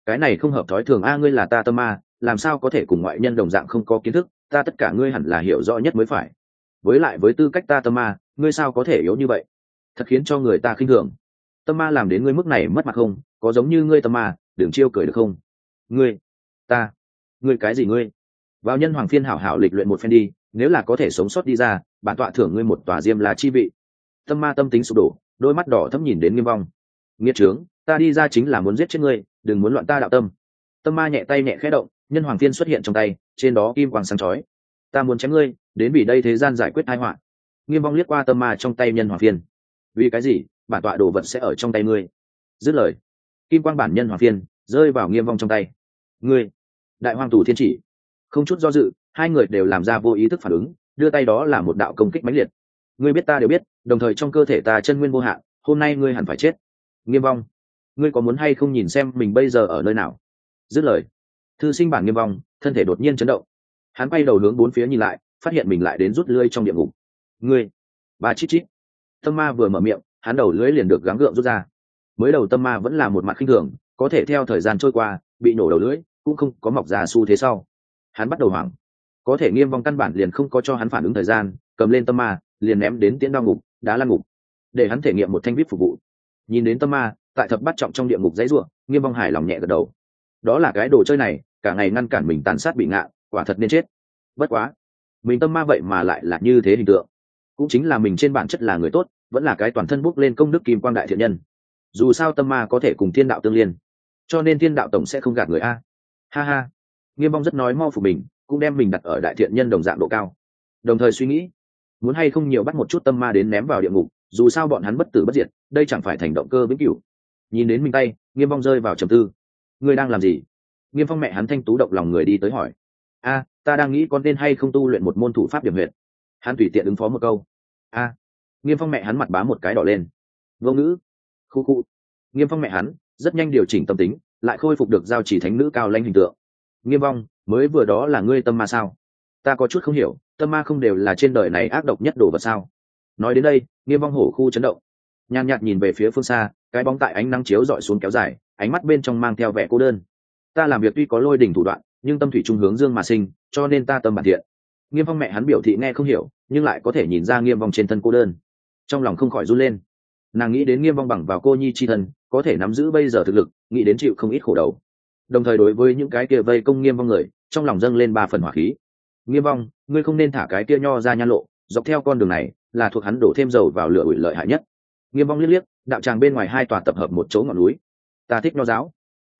cái này không hợp thói thường a, ngươi là ta tâm ma, làm sao có thể cùng ngoại nhân đồng dạng không có kiến thức, ta tất cả ngươi hẳn là hiểu rõ nhất mới phải. Với lại với tư cách ta tâm ma, ngươi sao có thể yếu như vậy, thật khiến cho người ta khinh thường. Tâm ma làm đến ngươi mức này mất mặt không, có giống như ngươi tâm ma đừng chiêu cười được không. Ngươi, ta, ngươi cái gì ngươi, vào nhân hoàng phiên hảo hảo lịch luyện một phen đi, nếu là có thể sống sót đi ra, bản tọa thưởng ngươi một tòa diêm là chi vị. Tâm ma tâm tính sụp đổ, đôi mắt đỏ thẫm nhìn đến Nghiêm Vong. Nghiệt trướng, ta đi ra chính là muốn giết chết ngươi, đừng muốn loạn ta đạo tâm. Tâm ma nhẹ tay nhẹ khẽ động, nhân hoàng phiên xuất hiện trong tay, trên đó kim quang sáng chói. Ta muốn chém ngươi, đến vì đây thế gian giải quyết tai họa. Nghiêm Vong liếc qua tâm ma trong tay nhân hoàng phiên. Vì cái gì, bản tọa đồ vật sẽ ở trong tay ngươi. Dứt lời, kim quang bản nhân hoàng phiên rơi vào Nghiêm Vong trong tay. Ngươi, đại hoàng tù thiên chỉ. Không chút do dự, hai người đều làm ra vô ý thức phản ứng, đưa tay đó là một đạo công kích mãnh liệt. Ngươi biết ta đều biết, đồng thời trong cơ thể ta chân nguyên vô hạn, hôm nay ngươi hẳn phải chết. Nghiêm Vong, ngươi có muốn hay không nhìn xem mình bây giờ ở nơi nào? Dứt lời, thư sinh bản Nghiêm Vong thân thể đột nhiên chấn động, hắn quay đầu hướng bốn phía nhìn lại, phát hiện mình lại đến rút lưỡi trong địa ngục. Ngươi, ba chít chít. Tâm ma vừa mở miệng, hắn đầu lưỡi liền được gắng gượng rút ra. Mới đầu tâm ma vẫn là một mặt khinh thường, có thể theo thời gian trôi qua, bị nổ đầu lưỡi cũng không có mọc ra xu thế sau. Hắn bắt đầu hoảng, có thể Nghiêm Vong căn bản liền không có cho hắn phản ứng thời gian, cầm lên tâm ma liền ném đến tiễn đao ngục, đá lăn ngục, để hắn thể nghiệm một thanh vip phục vụ. Nhìn đến tâm ma tại thập bát trọng trong địa ngục dãy ruộng, Nghiêm Vong hài lòng nhẹ gật đầu. Đó là cái đồ chơi này, cả ngày ngăn cản mình tàn sát bị ngạ, quả thật nên chết. Bất quá, mình tâm ma vậy mà lại là như thế hình tượng, cũng chính là mình trên bản chất là người tốt, vẫn là cái toàn thân bốc lên công đức kim quang đại thiện nhân. Dù sao tâm ma có thể cùng thiên đạo tương liên, cho nên thiên đạo tổng sẽ không gạt người a. Ha ha. Nghiêm Vong rất nói mau phục mình, cũng đem mình đặt ở đại thiện nhân đồng dạng độ cao, đồng thời suy nghĩ muốn hay không nhiều bắt một chút tâm ma đến ném vào địa ngục, dù sao bọn hắn bất tử bất diệt, đây chẳng phải thành động cơ vĩnh cửu. Nhìn đến mình tay, Nghiêm Vong rơi vào trầm tư. Ngươi đang làm gì? Nghiêm Phong mẹ hắn thanh tú động lòng người đi tới hỏi. A, ta đang nghĩ con tên hay không tu luyện một môn thủ pháp điểm huyệt. Hắn tùy tiện ứng phó một câu. A. Nghiêm Phong mẹ hắn mặt bá một cái đỏ lên. Vô ngữ. Khu khu. Nghiêm Phong mẹ hắn rất nhanh điều chỉnh tâm tính, lại khôi phục được giao chỉ thánh nữ cao lãnh hình tượng. Nghiêm Vong, mới vừa đó là ngươi tâm ma sao? Ta có chút không hiểu, tâm ma không đều là trên đời này ác độc nhất đồ vật sao? Nói đến đây, Nghiêm Vong hổ khu chấn động, nhàn nhạt nhìn về phía phương xa, cái bóng tại ánh nắng chiếu dọi xuống kéo dài, ánh mắt bên trong mang theo vẻ cô đơn. Ta làm việc tuy có lôi đỉnh thủ đoạn, nhưng tâm thủy trung hướng dương mà sinh, cho nên ta tâm bản thiện. Nghiêm Phong mẹ hắn biểu thị nghe không hiểu, nhưng lại có thể nhìn ra Nghiêm Vong trên thân cô đơn, trong lòng không khỏi run lên. Nàng nghĩ đến Nghiêm Vong bằng vào cô nhi chi thân, có thể nắm giữ bây giờ thực lực, nghĩ đến chịu không ít khổ đầu. Đồng thời đối với những cái kia vây công Nghiêm Vong người, trong lòng dâng lên 3 phần hỏa khí. Nghiêm Vong, ngươi không nên thả cái kia nho ra nhan lộ, dọc theo con đường này là thuộc hắn đổ thêm dầu vào lửa ủi lợi hại nhất. Nghiêm Vong liếc liếc đạo tràng bên ngoài 2 tòa tập hợp một chỗ ngọn núi. Ta thích nho giáo.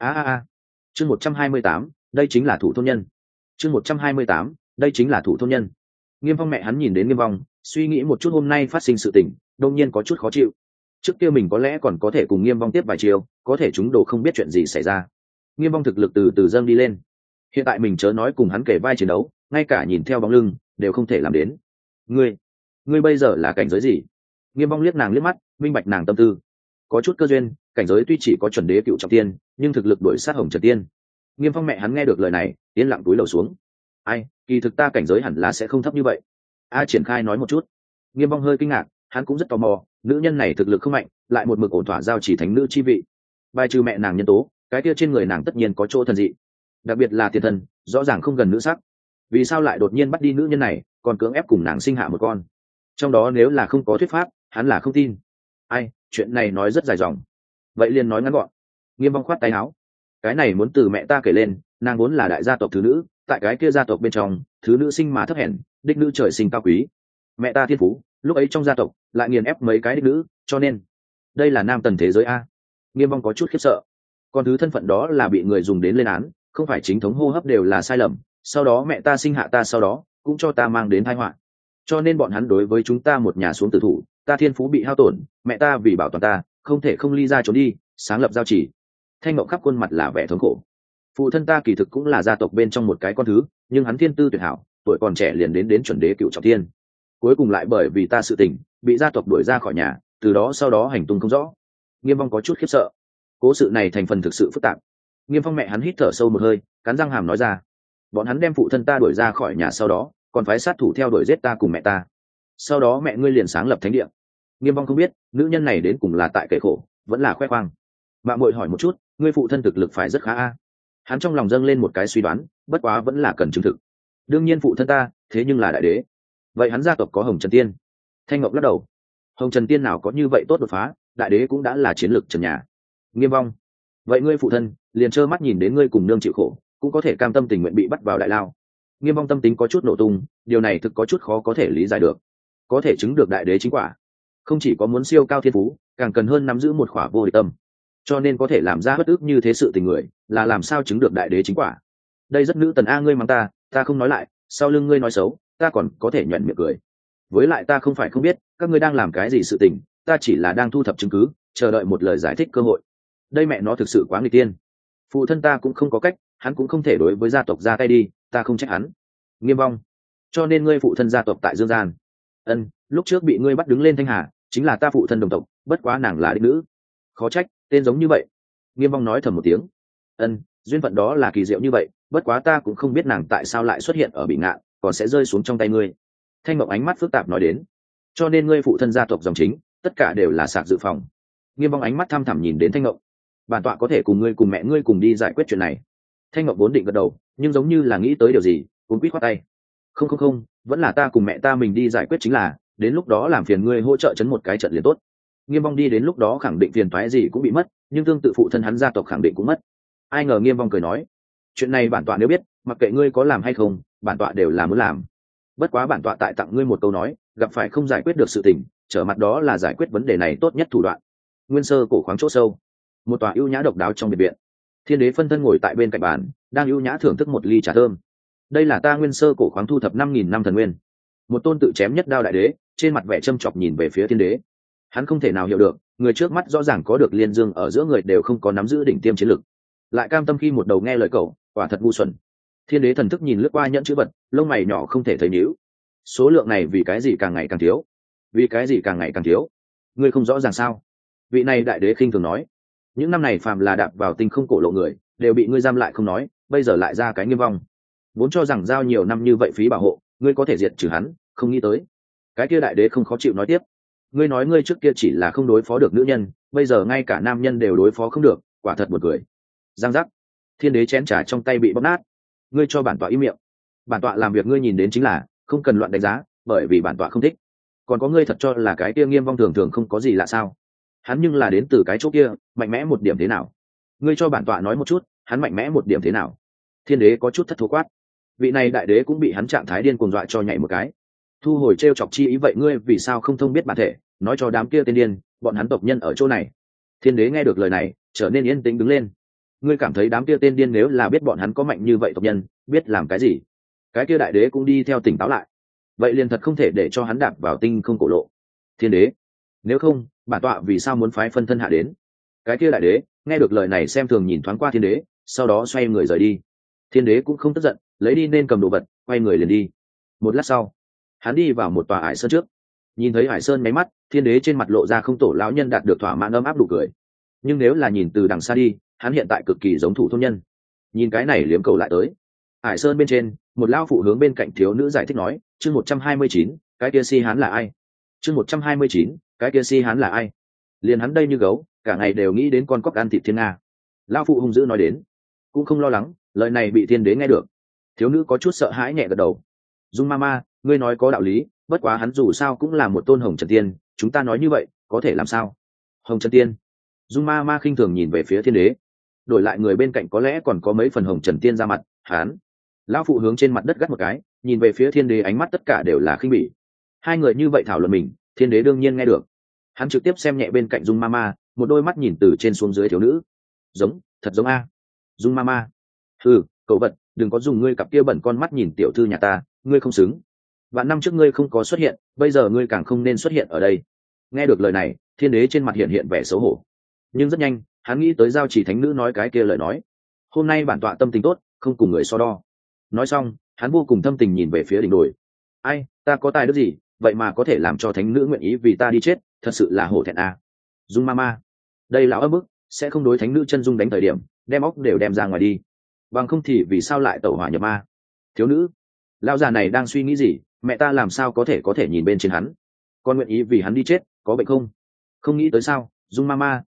Chương 128, đây chính là thủ thôn nhân. Chương 128, đây chính là thủ thôn nhân. Nghiêm Phong mẹ hắn nhìn đến Nghiêm Vong, suy nghĩ một chút hôm nay phát sinh sự tình, đột nhiên có chút khó chịu. Trước kia mình có lẽ còn có thể cùng Nghiêm Vong tiếp vài chiều, có thể chúng đồ không biết chuyện gì xảy ra. Nghiêm Vong thực lực từ từ dâng đi lên. Hiện tại mình chớ nói cùng hắn kể vai chiến đấu, ngay cả nhìn theo bóng lưng đều không thể làm đến. Ngươi bây giờ là cảnh giới gì? Nghiêm Vong liếc nàng liếc mắt, minh bạch nàng tâm tư. Có chút cơ duyên, cảnh giới tuy chỉ có chuẩn đế cựu trọng tiên, nhưng thực lực đuổi sát Hồng Trần Tiên. Nghiêm Phong mẹ hắn nghe được lời này, yên lặng túi lầu xuống. Ai, kỳ thực ta cảnh giới hẳn là sẽ không thấp như vậy. A triển khai nói một chút. Nghiêm Phong hơi kinh ngạc, hắn cũng rất tò mò, nữ nhân này thực lực không mạnh, lại một mực ổn thỏa giao chỉ thánh nữ chi vị. Bài trừ mẹ nàng nhân tố, cái kia trên người nàng tất nhiên có chỗ thần dị. Đặc biệt là tiền thần, rõ ràng không gần nữ sắc. Vì sao lại đột nhiên bắt đi nữ nhân này, còn cưỡng ép cùng nàng sinh hạ một con? Trong đó nếu là không có thuyết pháp, hắn là không tin. Ai, chuyện này nói rất dài dòng, vậy liền nói ngắn gọn. Nghiêm Vong khoát tay áo. Cái này muốn từ mẹ ta kể lên, nàng vốn là đại gia tộc thứ nữ, tại cái kia gia tộc bên trong, thứ nữ sinh mà thấp hèn, đích nữ trời sinh cao quý. Mẹ ta thiên phú, lúc ấy trong gia tộc lại nghiền ép mấy cái đích nữ, cho nên đây là nam tần thế giới a. Nghiêm Vong có chút khiếp sợ. Còn thứ thân phận đó là bị người dùng đến lên án, không phải chính thống hô hấp đều là sai lầm. Sau đó mẹ ta sinh hạ ta, sau đó cũng cho ta mang đến tai họa, cho nên bọn hắn đối với chúng ta một nhà xuống tử thủ. Ta thiên phú bị hao tổn, mẹ ta vì bảo toàn ta không thể không ly ra trốn đi, sáng lập giao chỉ. Thanh Ngộng khắp khuôn mặt là vẻ thống khổ. Phụ thân ta kỳ thực cũng là gia tộc bên trong một cái con thứ, nhưng hắn thiên tư tuyệt hảo, tuổi còn trẻ liền đến chuẩn đế cựu trọng thiên, cuối cùng lại bởi vì ta sự tình bị gia tộc đuổi ra khỏi nhà, từ đó sau đó hành tung không rõ. Nghiêm Vong có chút khiếp sợ, cố sự này thành phần thực sự phức tạp. Nghiêm Phong mẹ hắn hít thở sâu một hơi, cắn răng hàm nói ra. Bọn hắn đem phụ thân ta đuổi ra khỏi nhà, sau đó còn phái sát thủ theo đuổi giết ta cùng mẹ ta, sau đó mẹ ngươi liền sáng lập thánh địa. Nghiêm Vong không biết nữ nhân này đến cùng là tại kể khổ vẫn là khoe khoang. mạng muội hỏi một chút, ngươi phụ thân thực lực phải rất khá a? Hắn trong lòng dâng lên một cái suy đoán, bất quá vẫn là cần chứng thực. Đương nhiên phụ thân ta, thế nhưng là đại đế. Vậy hắn gia tộc có Hồng Trần Tiên? Thanh Ngọc lắc đầu. Hồng Trần Tiên nào có như vậy tốt đột phá, đại đế cũng đã là chiến lược trần nhà. Nghiêm Vong, vậy ngươi phụ thân liền trơ mắt nhìn đến ngươi cùng nương chịu khổ, cũng có thể cam tâm tình nguyện bị bắt vào đại lao. Nghiêm Vong tâm tính có chút nổ tung, điều này thực có chút khó có thể lý giải được. Có thể chứng được đại đế chính quả, không chỉ có muốn siêu cao thiên phú, càng cần hơn nắm giữ một khỏa vô địch tâm, cho nên có thể làm ra bất ức như thế sự tình người, là làm sao chứng được đại đế chính quả. Đây rất nữ tần a, ngươi mắng ta không nói lại, sau lưng ngươi nói xấu, ta còn có thể nhuận miệng cười. Với lại ta không phải không biết các ngươi đang làm cái gì sự tình, ta chỉ là đang thu thập chứng cứ, chờ đợi một lời giải thích cơ hội. Đây mẹ nó thực sự quá nghịch tiên. Phụ thân ta cũng không có cách, hắn cũng không thể đối với gia tộc ra tay đi, ta không trách hắn. Nghiêm Vong, cho nên ngươi phụ thân gia tộc tại Dương Gian. Lúc trước bị ngươi bắt đứng lên Thanh Hà, chính là ta phụ thân đồng tộc, bất quá nàng là đích nữ. Khó trách tên giống như vậy. Nghiêm Vong nói thầm một tiếng. Duyên phận đó là kỳ diệu như vậy, bất quá ta cũng không biết nàng tại sao lại xuất hiện ở Bị Ngạn, còn sẽ rơi xuống trong tay ngươi. Thanh Mộng ánh mắt phức tạp nói đến. Cho nên ngươi phụ thân gia tộc dòng chính, tất cả đều là sạc dự phòng. Nghiêm Vong ánh mắt thăm thẳm nhìn đến Thanh Mộng. Bản tọa có thể cùng ngươi cùng mẹ ngươi cùng đi giải quyết chuyện này. Thanh Mộng vốn định gật đầu, nhưng giống như là nghĩ tới điều gì, cuống quýt khoát tay. Không, vẫn là ta cùng mẹ ta mình đi giải quyết chính là, đến lúc đó làm phiền ngươi hỗ trợ chấn một cái trận liền tốt. Nghiêm Vong đi đến lúc đó khẳng định phiền toái gì cũng bị mất, nhưng tương tự phụ thân hắn gia tộc khẳng định cũng mất. Ai ngờ Nghiêm Vong cười nói, chuyện này bản tọa nếu biết, mặc kệ ngươi có làm hay không, bản tọa đều là muốn làm. Bất quá bản tọa tại tặng ngươi một câu nói, gặp phải không giải quyết được sự tình, trở mặt đó là giải quyết vấn đề này tốt nhất thủ đoạn. Nguyên sơ cổ khoáng chỗ sâu, một tòa ưu nhã độc đáo trong biệt viện. Thiên đế phân thân ngồi tại bên cạnh bàn, đang ưu nhã thưởng thức một ly trà thơm. Đây là ta nguyên sơ cổ khoáng thu thập 5.000 năm thần nguyên. Một tôn tự chém nhất đao đại đế, trên mặt vẻ châm chọc nhìn về phía thiên đế. Hắn không thể nào hiểu được, người trước mắt rõ ràng có được liên dương ở giữa người đều không có nắm giữ đỉnh tiêm chiến lực, lại cam tâm khi một đầu nghe lời cậu, quả thật ngu xuẩn. Thiên đế thần thức nhìn lướt qua nhẫn chữ vật, lông mày nhỏ không thể thấy nhíu. Số lượng này vì cái gì càng ngày càng thiếu? Vì cái gì càng ngày càng thiếu? Ngươi không rõ ràng sao? Vị này đại đế khinh thường nói, những năm này phàm là đạp vào tinh không cổ lộ người, đều bị ngươi giam lại không nói, bây giờ lại ra cái Nghiêm Vong. Vốn cho rằng giao nhiều năm như vậy phí bảo hộ, ngươi có thể diệt trừ hắn, không nghĩ tới. Cái kia đại đế không khó chịu nói tiếp, ngươi nói ngươi trước kia chỉ là không đối phó được nữ nhân, bây giờ ngay cả nam nhân đều đối phó không được, quả thật buồn cười. Giang giác, thiên đế chén trà trong tay bị bóp nát. Ngươi cho bản tọa im miệng. Bản tọa làm việc ngươi nhìn đến chính là, không cần loạn đánh giá, bởi vì bản tọa không thích. Còn có ngươi thật cho là cái kia Nghiêm Vong thường thường không có gì lạ sao? Hắn nhưng là đến từ cái chỗ kia, mạnh mẽ một điểm thế nào? Ngươi cho bản tọa nói một chút, hắn mạnh mẽ một điểm thế nào? Thiên đế có chút thất thố quát. Vị này đại đế cũng bị hắn trạng thái điên cuồng dọa cho nhảy một cái. Thu hồi trêu chọc chi ý, vậy ngươi vì sao không thông biết bản thể, nói cho đám kia tên điên, bọn hắn tộc nhân ở chỗ này. Thiên đế nghe được lời này, trở nên yên tĩnh đứng lên. Ngươi cảm thấy đám kia tên điên nếu là biết bọn hắn có mạnh như vậy tộc nhân, biết làm cái gì? Cái kia đại đế cũng đi theo tỉnh táo lại. Vậy liền thật không thể để cho hắn đạp vào tinh không cổ lộ. Thiên đế, nếu không, bản tọa vì sao muốn phái phân thân hạ đến? Cái kia đại đế nghe được lời này xem thường nhìn thoáng qua thiên đế, sau đó xoay người rời đi. Thiên đế cũng không tức giận, lấy đi nên cầm đồ vật, quay người liền đi. Một lát sau, hắn đi vào một tòa ải sơn trước. Nhìn thấy ải sơn nháy mắt, thiên đế trên mặt lộ ra không tổ lão nhân đạt được thỏa mãn ấm áp đủ cười. Nhưng nếu là nhìn từ đằng xa đi, hắn hiện tại cực kỳ giống thủ thôn nhân. Nhìn cái này liếm cầu lại tới. Ải sơn bên trên, một lao phụ hướng bên cạnh thiếu nữ giải thích nói, chương 129, cái kia si hắn là ai? Chương 129, cái kia si hắn là ai? Liền hắn đây như gấu, cả ngày đều nghĩ đến con cóc ăn thịt thiên nga. Lao phụ hung dữ nói đến, cũng không lo lắng, lời này bị thiên đế nghe được. Thiếu nữ có chút sợ hãi nhẹ gật đầu. Dung Mama, ngươi nói có đạo lý, bất quá hắn dù sao cũng là một tôn Hồng Trần Tiên, chúng ta nói như vậy, có thể làm sao? Hồng Trần Tiên? Dung Mama khinh thường nhìn về phía thiên đế. Đổi lại người bên cạnh có lẽ còn có mấy phần Hồng Trần Tiên ra mặt, hắn. Lão phụ hướng trên mặt đất gắt một cái, nhìn về phía thiên đế, ánh mắt tất cả đều là khinh bỉ. Hai người như vậy thảo luận mình, thiên đế đương nhiên nghe được. Hắn trực tiếp xem nhẹ bên cạnh Dung Mama, một đôi mắt nhìn từ trên xuống dưới thiếu nữ. Giống, thật giống a. Dung Mama. Cậu vật, đừng có dùng ngươi cặp kia bẩn con mắt nhìn tiểu thư nhà ta, ngươi không xứng. Vạn năm trước ngươi không có xuất hiện, bây giờ ngươi càng không nên xuất hiện ở đây. Nghe được lời này, thiên đế trên mặt hiện hiện vẻ xấu hổ. Nhưng rất nhanh, hắn nghĩ tới giao chỉ thánh nữ nói cái kia lời nói. Hôm nay bản tọa tâm tình tốt, không cùng người so đo. Nói xong, hắn vô cùng thâm tình nhìn về phía đỉnh đồi. Ai, ta có tài đức gì, vậy mà có thể làm cho thánh nữ nguyện ý vì ta đi chết, thật sự là hổ thẹn a. Dung Mama, đây lão ấm bức, sẽ không đối thánh nữ chân dung đánh thời điểm, đem óc đều đem ra ngoài đi. Bằng không thì vì sao lại tẩu hỏa nhập ma? Thiếu nữ, lão già này đang suy nghĩ gì? Mẹ ta làm sao có thể nhìn bên trên hắn? Con nguyện ý vì hắn đi chết, có bệnh không? Không nghĩ tới sao? Dung Mama,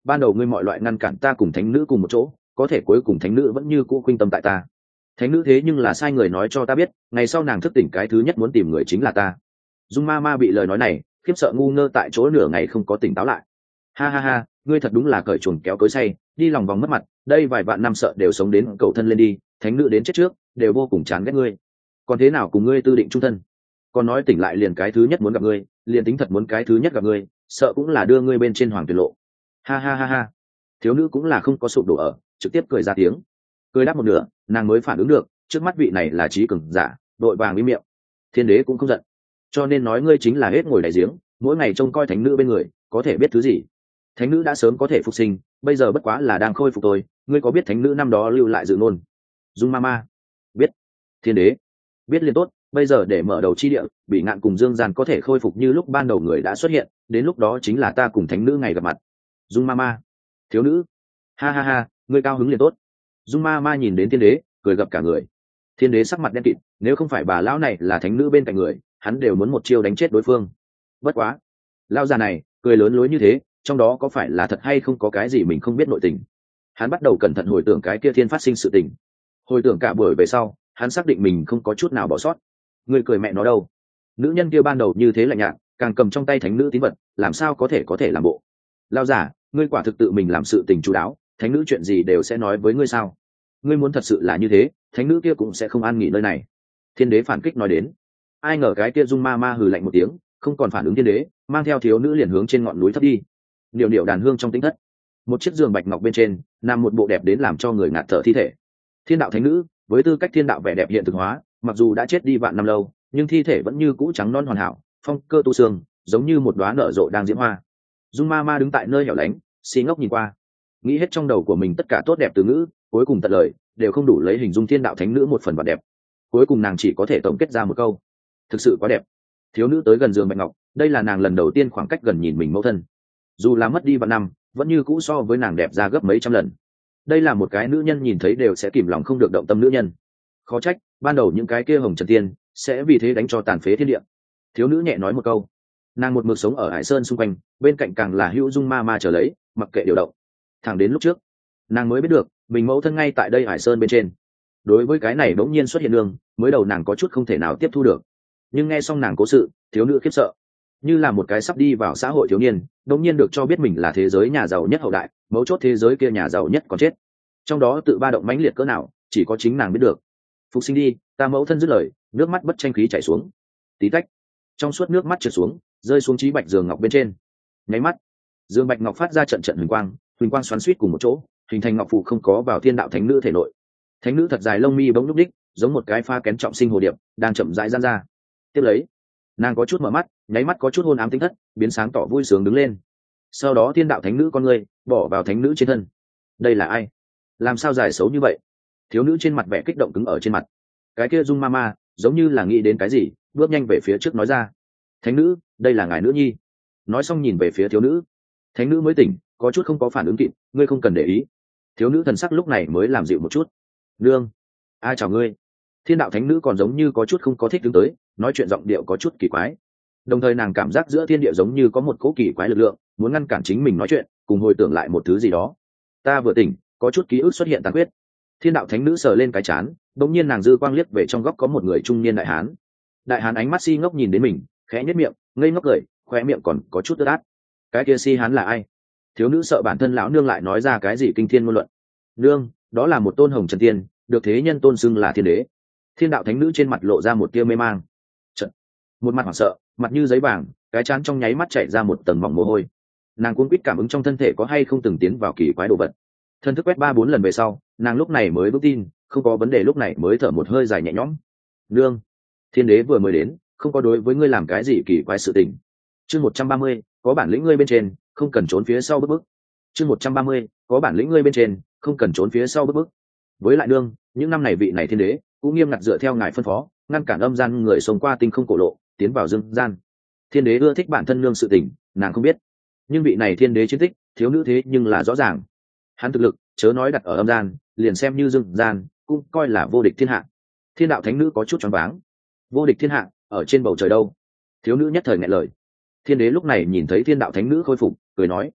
ban đầu ngươi mọi loại ngăn cản ta cùng thánh nữ cùng một chỗ, có thể cuối cùng thánh nữ vẫn như cũ khuynh tâm tại ta. Thánh nữ thế nhưng là sai người nói cho ta biết, ngày sau nàng thức tỉnh cái thứ nhất muốn tìm người chính là ta. Dung ma ma bị lời nói này khiếp sợ ngu ngơ tại chỗ nửa ngày không có tỉnh táo lại. Ha ha ha, ngươi thật đúng là cởi chuồng kéo cối say, đi lòng vòng mất mặt, đây vài vạn năm sợ đều sống đến cầu thân lên đi, thánh nữ đến chết trước đều vô cùng chán ghét ngươi, còn thế nào cùng ngươi tư định chung thân. Còn nói tỉnh lại liền cái thứ nhất muốn gặp ngươi, liền tính thật muốn cái thứ nhất gặp ngươi, sợ cũng là đưa ngươi bên trên hoàng tuyệt lộ. Ha ha ha ha. Thiếu nữ cũng là không có sụp đổ ở, trực tiếp cười ra tiếng. Cười đáp một nửa, nàng mới phản ứng được, trước mắt vị này là trí cường giả, đội vàng im miệng. Thiên đế cũng không giận, cho nên nói ngươi chính là hết ngồi đại giếng, mỗi ngày trông coi thánh nữ bên người, có thể biết thứ gì. Thánh nữ đã sớm có thể phục sinh, bây giờ bất quá là đang khôi phục tôi. Ngươi có biết thánh nữ năm đó lưu lại dự ngôn? Dung Mama biết. Thiên đế biết liền tốt, bây giờ để mở đầu chi địa, Bị Ngạn cùng Dương Gian có thể khôi phục như lúc ban đầu người đã xuất hiện, đến lúc đó chính là ta cùng thánh nữ ngày gặp mặt. Dung Mama. Thiếu nữ. Ha ha ha, ngươi cao hứng liền tốt. Dung Mama nhìn đến thiên đế, cười gặp cả người. Thiên đế sắc mặt đen kịt, nếu không phải bà lão này là thánh nữ bên cạnh người, hắn đều muốn một chiêu đánh chết đối phương. Bất quá, lão già này cười lớn lối như thế, trong đó có phải là thật hay không có cái gì mình không biết nội tình. Hắn bắt đầu cẩn thận hồi tưởng cái kia thiên phát sinh sự tình, hồi tưởng cả buổi về sau, hắn xác định mình không có chút nào bỏ sót. Người cười mẹ nó đâu? Nữ nhân kia ban đầu như thế lạnh nhạt, càng cầm trong tay thánh nữ tín vật, làm sao có thể làm bộ. Lão giả, ngươi quả thực tự mình làm sự tình chú đáo, thánh nữ chuyện gì đều sẽ nói với ngươi sao? Ngươi muốn thật sự là như thế, thánh nữ kia cũng sẽ không an nghỉ nơi này. Thiên đế phản kích nói đến. Ai ngờ cái kia Dung Ma hừ lạnh một tiếng, không còn phản ứng thiên đế, mang theo thiếu nữ liền hướng trên ngọn núi thấp đi. Điệu điệu đàn hương trong tĩnh thất, một chiếc giường bạch ngọc bên trên nằm một bộ đẹp đến làm cho người ngạt thở thi thể. Thiên đạo thánh nữ, với tư cách thiên đạo vẻ đẹp hiện thực hóa, mặc dù đã chết đi vạn năm lâu, nhưng thi thể vẫn như cũ trắng non hoàn hảo, phong cơ tu sương, giống như một đóa nở rộ đang diễm hoa. Dung Ma đứng tại nơi hẻo lánh, si ngốc nhìn qua, nghĩ hết trong đầu của mình tất cả tốt đẹp từ ngữ, cuối cùng tận lời đều không đủ lấy hình dung thiên đạo thánh nữ một phần vật đẹp. Cuối cùng nàng chỉ có thể tổng kết ra một câu: thực sự quá đẹp. Thiếu nữ tới gần giường bạch ngọc, đây là nàng lần đầu tiên khoảng cách gần nhìn mình mẫu thân, dù là mất đi vạn năm vẫn như cũ so với nàng đẹp ra gấp mấy trăm lần. Đây là một cái nữ nhân nhìn thấy đều sẽ kìm lòng không được động tâm nữ nhân. Khó trách ban đầu những cái kia hồng trần tiên sẽ vì thế đánh cho tàn phế thiên địa. Thiếu nữ nhẹ nói một câu. Nàng một mực sống ở hải sơn xung quanh, bên cạnh càng là hữu Dung Ma trở lấy, mặc kệ điều động. Thẳng đến lúc trước nàng mới biết được mình mẫu thân ngay tại đây hải sơn bên trên. Đối với cái này bỗng nhiên xuất hiện đường, mới đầu nàng có chút không thể nào tiếp thu được, nhưng nghe xong nàng cố sự, thiếu nữ khiếp sợ, như là một cái sắp đi vào xã hội thiếu niên bỗng nhiên được cho biết mình là thế giới nhà giàu nhất hậu đại, mấu chốt thế giới kia nhà giàu nhất còn chết, trong đó tự ba động mãnh liệt cỡ nào chỉ có chính nàng biết được. Phục sinh đi, ta mẫu thân dứt lời, nước mắt bất tranh khí chảy xuống. Tí tách, trong suốt nước mắt trượt xuống, rơi xuống trí bạch giường ngọc bên trên. Nháy mắt, giường bạch ngọc phát ra trận trận huỳnh quang xoắn xuýt cùng một chỗ, hình thành ngọc phù không có vào thiên đạo thánh nữ thể nội. Thánh nữ thật dài lông mi bỗng nhúc đích, giống một cái pha kén trọng sinh hồ điệp đang chậm rãi giãn ra. Tiếp lấy, nàng có chút mở mắt, nháy mắt có chút hôn ám tinh thất, biến sáng tỏ vui sướng đứng lên. Sau đó thiên đạo thánh nữ con người bỏ vào thánh nữ trên thân. Đây là ai? Làm sao dài xấu như vậy? Thiếu nữ trên mặt vẻ kích động cứng ở trên mặt. Cái kia Dung Ma giống như là nghĩ đến cái gì, bước nhanh về phía trước nói ra: thánh nữ, đây là ngài nữ nhi. Nói xong nhìn về phía thiếu nữ. Thánh nữ mới tỉnh, có chút không có phản ứng kịp, ngươi không cần để ý. Thiếu nữ thần sắc lúc này mới làm dịu một chút. Nương, ai chào ngươi. Thiên đạo thánh nữ còn giống như có chút không có thích đứng tới, nói chuyện giọng điệu có chút kỳ quái. Đồng thời nàng cảm giác giữa thiên địa giống như có một cỗ kỳ quái lực lượng muốn ngăn cản chính mình nói chuyện, cùng hồi tưởng lại một thứ gì đó. Ta vừa tỉnh, có chút ký ức xuất hiện tàn huyết. Thiên đạo thánh nữ sờ lên cái chán, đột nhiên nàng dư quang liếc về trong góc có một người trung niên đại hán. Đại hán ánh mắt si ngốc nhìn đến mình, khẽ nhếch miệng, ngây ngốc cười, khoe miệng còn có chút ướt át. Cái kia si hán là ai? Thiếu nữ sợ bản thân lão nương lại nói ra cái gì kinh thiên ngôn luận. Nương, đó là một tôn hồng trần tiên, được thế nhân tôn xưng là thiên đế. Thiên đạo thánh nữ trên mặt lộ ra một tia mê mang. Chật, một mặt hoảng sợ, mặt như giấy vàng, cái trán trong nháy mắt chảy ra một tầng mỏng mồ hôi. Nàng cuống quýt cảm ứng trong thân thể có hay không từng tiến vào kỳ quái đồ vật. Thân thức quét 3-4 lần về sau, nàng lúc này mới vững tin, không có vấn đề, lúc này mới thở một hơi dài nhẹ nhõm. Nương, thiên đế vừa mới đến, không có đối với ngươi làm cái gì kỳ quái sự tình. Chương 130, có bản lĩnh ngươi bên trên, không cần trốn phía sau bước. Chương 130, có bản lĩnh ngươi bên trên, không cần trốn phía sau bước. Với lại nương, những năm này vị này thiên đế cũng nghiêm ngặt dựa theo ngài phân phó, ngăn cản âm gian người sống qua tinh không cổ lộ, tiến vào dương gian. Thiên đế ưa thích bản thân nương sự tình, nàng không biết, nhưng vị này thiên đế chiến tích, thiếu nữ thế nhưng là rõ ràng. Hắn thực lực, chớ nói đặt ở âm gian, liền xem như dương gian, cũng coi là vô địch thiên hạ. Thiên đạo thánh nữ có chút choáng váng. Vô địch thiên hạ, ở trên bầu trời đâu? Thiếu nữ nhất thời nghẹn lời. Thiên đế lúc này nhìn thấy thiên đạo thánh nữ khôi phục, cười nói: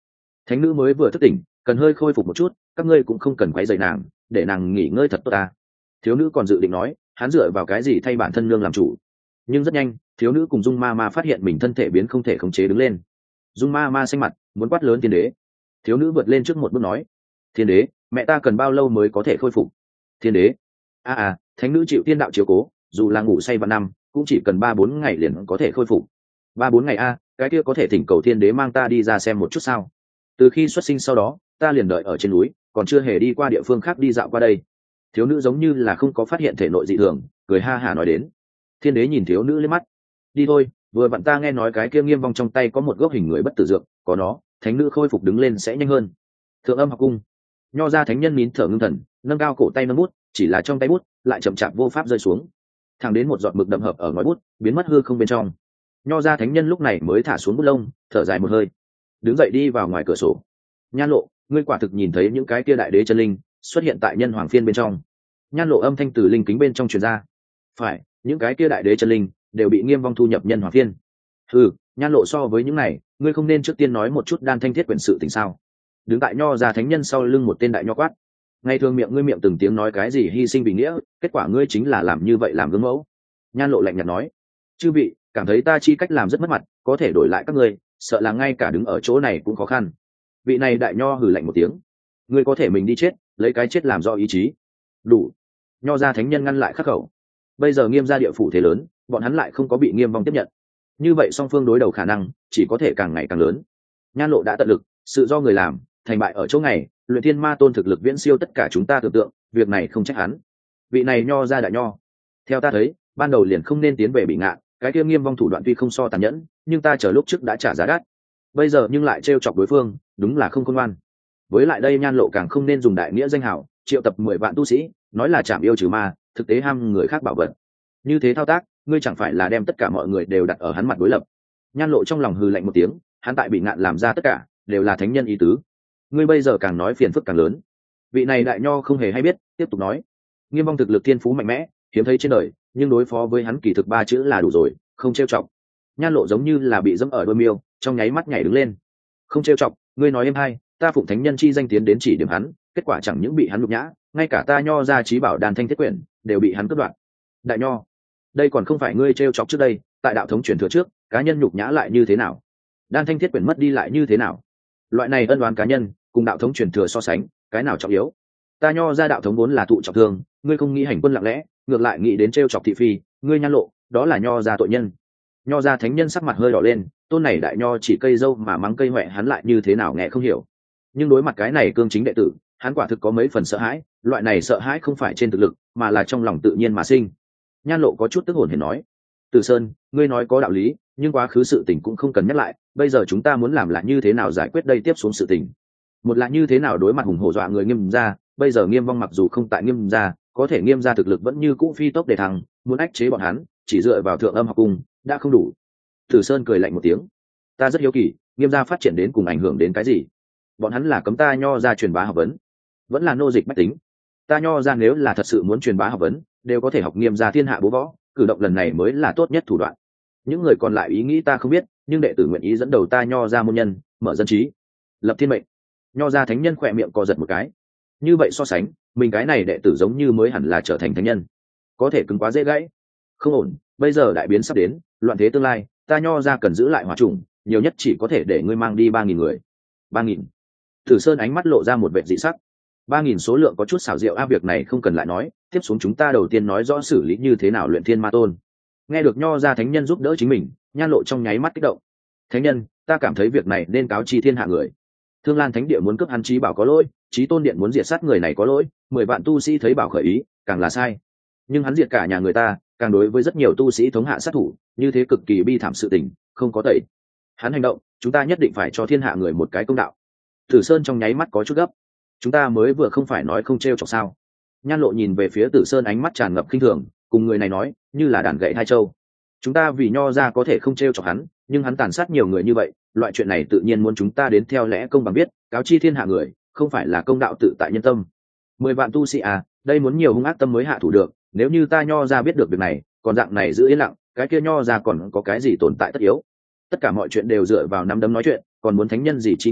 Thánh nữ mới vừa thức tỉnh, cần hơi khôi phục một chút, các ngươi cũng không cần quấy rầy nàng, để nàng nghỉ ngơi thật tốt ta. Thiếu nữ còn dự định nói, hắn dựa vào cái gì thay bản thân nương làm chủ. Nhưng rất nhanh, thiếu nữ cùng Dung Ma Ma phát hiện mình thân thể biến không thể khống chế đứng lên. Dung Ma Ma xanh mặt, muốn quát lớn Thiên Đế. Thiếu nữ vượt lên trước một bước nói, Thiên Đế, mẹ ta cần bao lâu mới có thể khôi phục? Thiên Đế, thánh nữ chịu thiên đạo chiếu cố, dù là ngủ say vào năm, cũng chỉ cần 3-4 ngày liền có thể khôi phục. 3-4 ngày cái kia có thể thỉnh cầu Thiên Đế mang ta đi ra xem một chút sao? Từ khi xuất sinh sau đó, ta liền đợi ở trên núi, còn chưa hề đi qua địa phương khác đi dạo qua đây. Thiếu nữ giống như là không có phát hiện thể nội dị thường, cười ha hả nói đến. Thiên Đế nhìn thiếu nữ lên mắt, đi thôi, vừa vặn ta nghe nói cái kia Nghiêm Vong trong tay có một gốc hình người bất tử dược, có nó, thánh nữ khôi phục đứng lên sẽ nhanh hơn. Thượng Âm Học Cung, Nho ra thánh nhân nín thở ngưng thần, nâng cao cổ tay nâng bút, chỉ là trong tay bút lại chậm chạp vô pháp rơi xuống, thẳng đến một giọt mực đậm hợp ở ngòi bút biến mất hư không bên trong. Nho ra thánh nhân lúc này mới thả xuống bút lông, thở dài một hơi, đứng dậy đi vào ngoài cửa sổ. Nhan Lộ, ngươi quả thực nhìn thấy những cái kia đại đế chân linh xuất hiện tại nhân hoàng phiên bên trong. Nhan Lộ âm thanh từ linh kính bên trong truyền ra. Phải, những cái kia đại đế chân linh đều bị Nghiêm Vong thu nhập nhân hoàng phiên. Nhan Lộ, so với những này, ngươi không nên trước tiên nói một chút Đan Thanh Thiết Quyển sự tình sao? Đứng tại Nho ra thánh nhân sau lưng một tên đại nho quát. Ngày thường miệng ngươi miệng từng tiếng nói cái gì hy sinh vì nghĩa, kết quả ngươi chính là làm như vậy làm gương mẫu. Nhan Lộ lạnh nhạt nói, chư vị cảm thấy ta chi cách làm rất mất mặt, có thể đổi lại các ngươi, sợ là ngay cả đứng ở chỗ này cũng khó khăn. Vị này đại nho hừ lạnh một tiếng, ngươi có thể mình đi chết, lấy cái chết làm do ý chí. Đủ. Nho ra thánh nhân ngăn lại khắc khẩu. Bây giờ Nghiêm gia địa phủ thế lớn, bọn hắn lại không có bị Nghiêm Vong tiếp nhận, như vậy song phương đối đầu khả năng chỉ có thể càng ngày càng lớn. Nhan Lộ đã tận lực, sự do người làm, thành bại ở chỗ này, Luyện Thiên Ma Tôn thực lực viễn siêu tất cả chúng ta tưởng tượng, việc này không trách hắn. Vị này nho ra đại nho, theo ta thấy, ban đầu liền không nên tiến về bị ngạn, cái kia Nghiêm Vong thủ đoạn tuy không so tàn nhẫn, nhưng ta chờ lúc trước đã trả giá đắt. Bây giờ nhưng lại trêu chọc đối phương, đúng là không khôn ngoan. Với lại đây Nhan Lộ càng không nên dùng đại nghĩa danh hào, triệu tập 10 vạn tu sĩ, nói là chạm yêu trừ ma, thực tế ham người khác bảo vật. Như thế thao tác, ngươi chẳng phải là đem tất cả mọi người đều đặt ở hắn mặt đối lập. Nhan Lộ trong lòng hừ lạnh một tiếng, hắn tại bị ngạn làm ra tất cả đều là thánh nhân ý tứ, ngươi bây giờ càng nói phiền phức càng lớn. Vị này đại nho không hề hay biết, tiếp tục nói, Nghiêm Vong thực lực thiên phú mạnh mẽ, hiếm thấy trên đời, nhưng đối phó với hắn kỳ thực 3 chữ là đủ rồi, không trêu chọc. Nhan Lộ giống như là bị dẫm ở đôi miêu, trong nháy mắt nhảy đứng lên. Không trêu chọc, ngươi nói em hay, ta phụng thánh nhân chi danh tiến đến chỉ điểm hắn, kết quả chẳng những bị hắn nhục nhã, ngay cả ta nho ra trí bảo Đan Thanh Thiết Quyển đều bị hắn cướp đoạt. Đại nho, đây còn không phải ngươi trêu chọc trước đây, tại đạo thống truyền thừa trước, cá nhân nhục nhã lại như thế nào? Đan Thanh Thiết Quyển mất đi lại như thế nào? Loại này ân oán cá nhân cùng đạo thống truyền thừa so sánh, cái nào trọng yếu? Ta nho ra đạo thống vốn là thụ trọng thương, ngươi không nghĩ hành quân lặng lẽ, ngược lại nghĩ đến trêu chọc thị phi, ngươi Nhan Lộ, đó là nho ra tội nhân. Nho ra thánh nhân sắc mặt hơi đỏ lên, tôn này đại nho chỉ cây dâu mà mắng cây hoẹ, hắn lại như thế nào nghe không hiểu. Nhưng đối mặt cái này cương chính đệ tử, hắn quả thực có mấy phần sợ hãi, loại này sợ hãi không phải trên thực lực, mà là trong lòng tự nhiên mà sinh. Nhan Lộ có chút tức hồn hển nói, Từ Sơn, ngươi nói có đạo lý, nhưng quá khứ sự tình cũng không cần nhắc lại, bây giờ chúng ta muốn làm là như thế nào giải quyết đây tiếp xuống sự tình. Một là như thế nào đối mặt hùng hổ dọa người Nghiêm gia, bây giờ Nghiêm Vong mặc dù không tại Nghiêm gia, có thể Nghiêm gia thực lực vẫn như cũ phi tốc để thắng, muốn ách chế bọn hắn, chỉ dựa vào Thượng Âm Học Cung đã không đủ. Tử Sơn cười lạnh một tiếng, ta rất hiếu kỳ, Nghiêm gia phát triển đến cùng ảnh hưởng đến cái gì? Bọn hắn là cấm ta nho ra truyền bá học vấn, vẫn là nô dịch bách tính. Ta nho ra nếu là thật sự muốn truyền bá học vấn, đều có thể học Nghiêm gia thiên hạ bố võ, cử động lần này mới là tốt nhất thủ đoạn. Những người còn lại ý nghĩ ta không biết, nhưng đệ tử nguyện ý dẫn đầu ta nho ra môn nhân, mở dân trí, lập thiên mệnh. Nho ra thánh nhân khỏe miệng co giật một cái. Như vậy so sánh, mình cái này đệ tử giống như mới hẳn là trở thành thánh nhân, có thể cứng quá dễ gãy. Không ổn, bây giờ đại biến sắp đến, loạn thế tương lai, ta nho ra cần giữ lại hòa trùng, nhiều nhất chỉ có thể để ngươi mang đi 3.000 người. 3.000. Tử Sơn ánh mắt lộ ra một vẻ dị sắc. 3.000 số lượng có chút xảo diệu, việc này không cần lại nói, tiếp xuống chúng ta đầu tiên nói rõ xử lý như thế nào Luyện Thiên Ma Tôn. Nghe được nho ra thánh nhân giúp đỡ chính mình, Nhan Lộ trong nháy mắt kích động. Thánh nhân, ta cảm thấy việc này nên cáo chi thiên hạ người. Thương Lan Thánh Địa muốn cướp hắn Chí Bảo có lỗi, Chí Tôn Điện muốn diệt sát người này có lỗi, 10 vạn tu sĩ thấy bảo khởi ý, càng là sai. Nhưng hắn diệt cả nhà người ta, càng đối với rất nhiều tu sĩ thống hạ sát thủ, như thế cực kỳ bi thảm sự tình, không có tẩy. Hắn hành động, chúng ta nhất định phải cho thiên hạ người một cái công đạo. Tử Sơn trong nháy mắt có chút gấp. Chúng ta mới vừa không phải nói không trêu chọc sao? Nhan Lộ nhìn về phía Tử Sơn ánh mắt tràn ngập khinh thường, cùng người này nói, như là đàn gậy hai châu. Chúng ta vì nho ra có thể không trêu chọc hắn, nhưng hắn tàn sát nhiều người như vậy, loại chuyện này tự nhiên muốn chúng ta đến theo lẽ công bằng biết, cáo chi thiên hạ người, không phải là công đạo tự tại nhân tâm. 10 vạn tu sĩ đây muốn nhiều hung ác tâm mới hạ thủ được, nếu như ta nho ra biết được việc này, còn dạng này giữ yên lặng, cái kia nho ra còn có cái gì tồn tại tất yếu? Tất cả mọi chuyện đều dựa vào nắm đấm nói chuyện, còn muốn thánh nhân gì chi ngôn,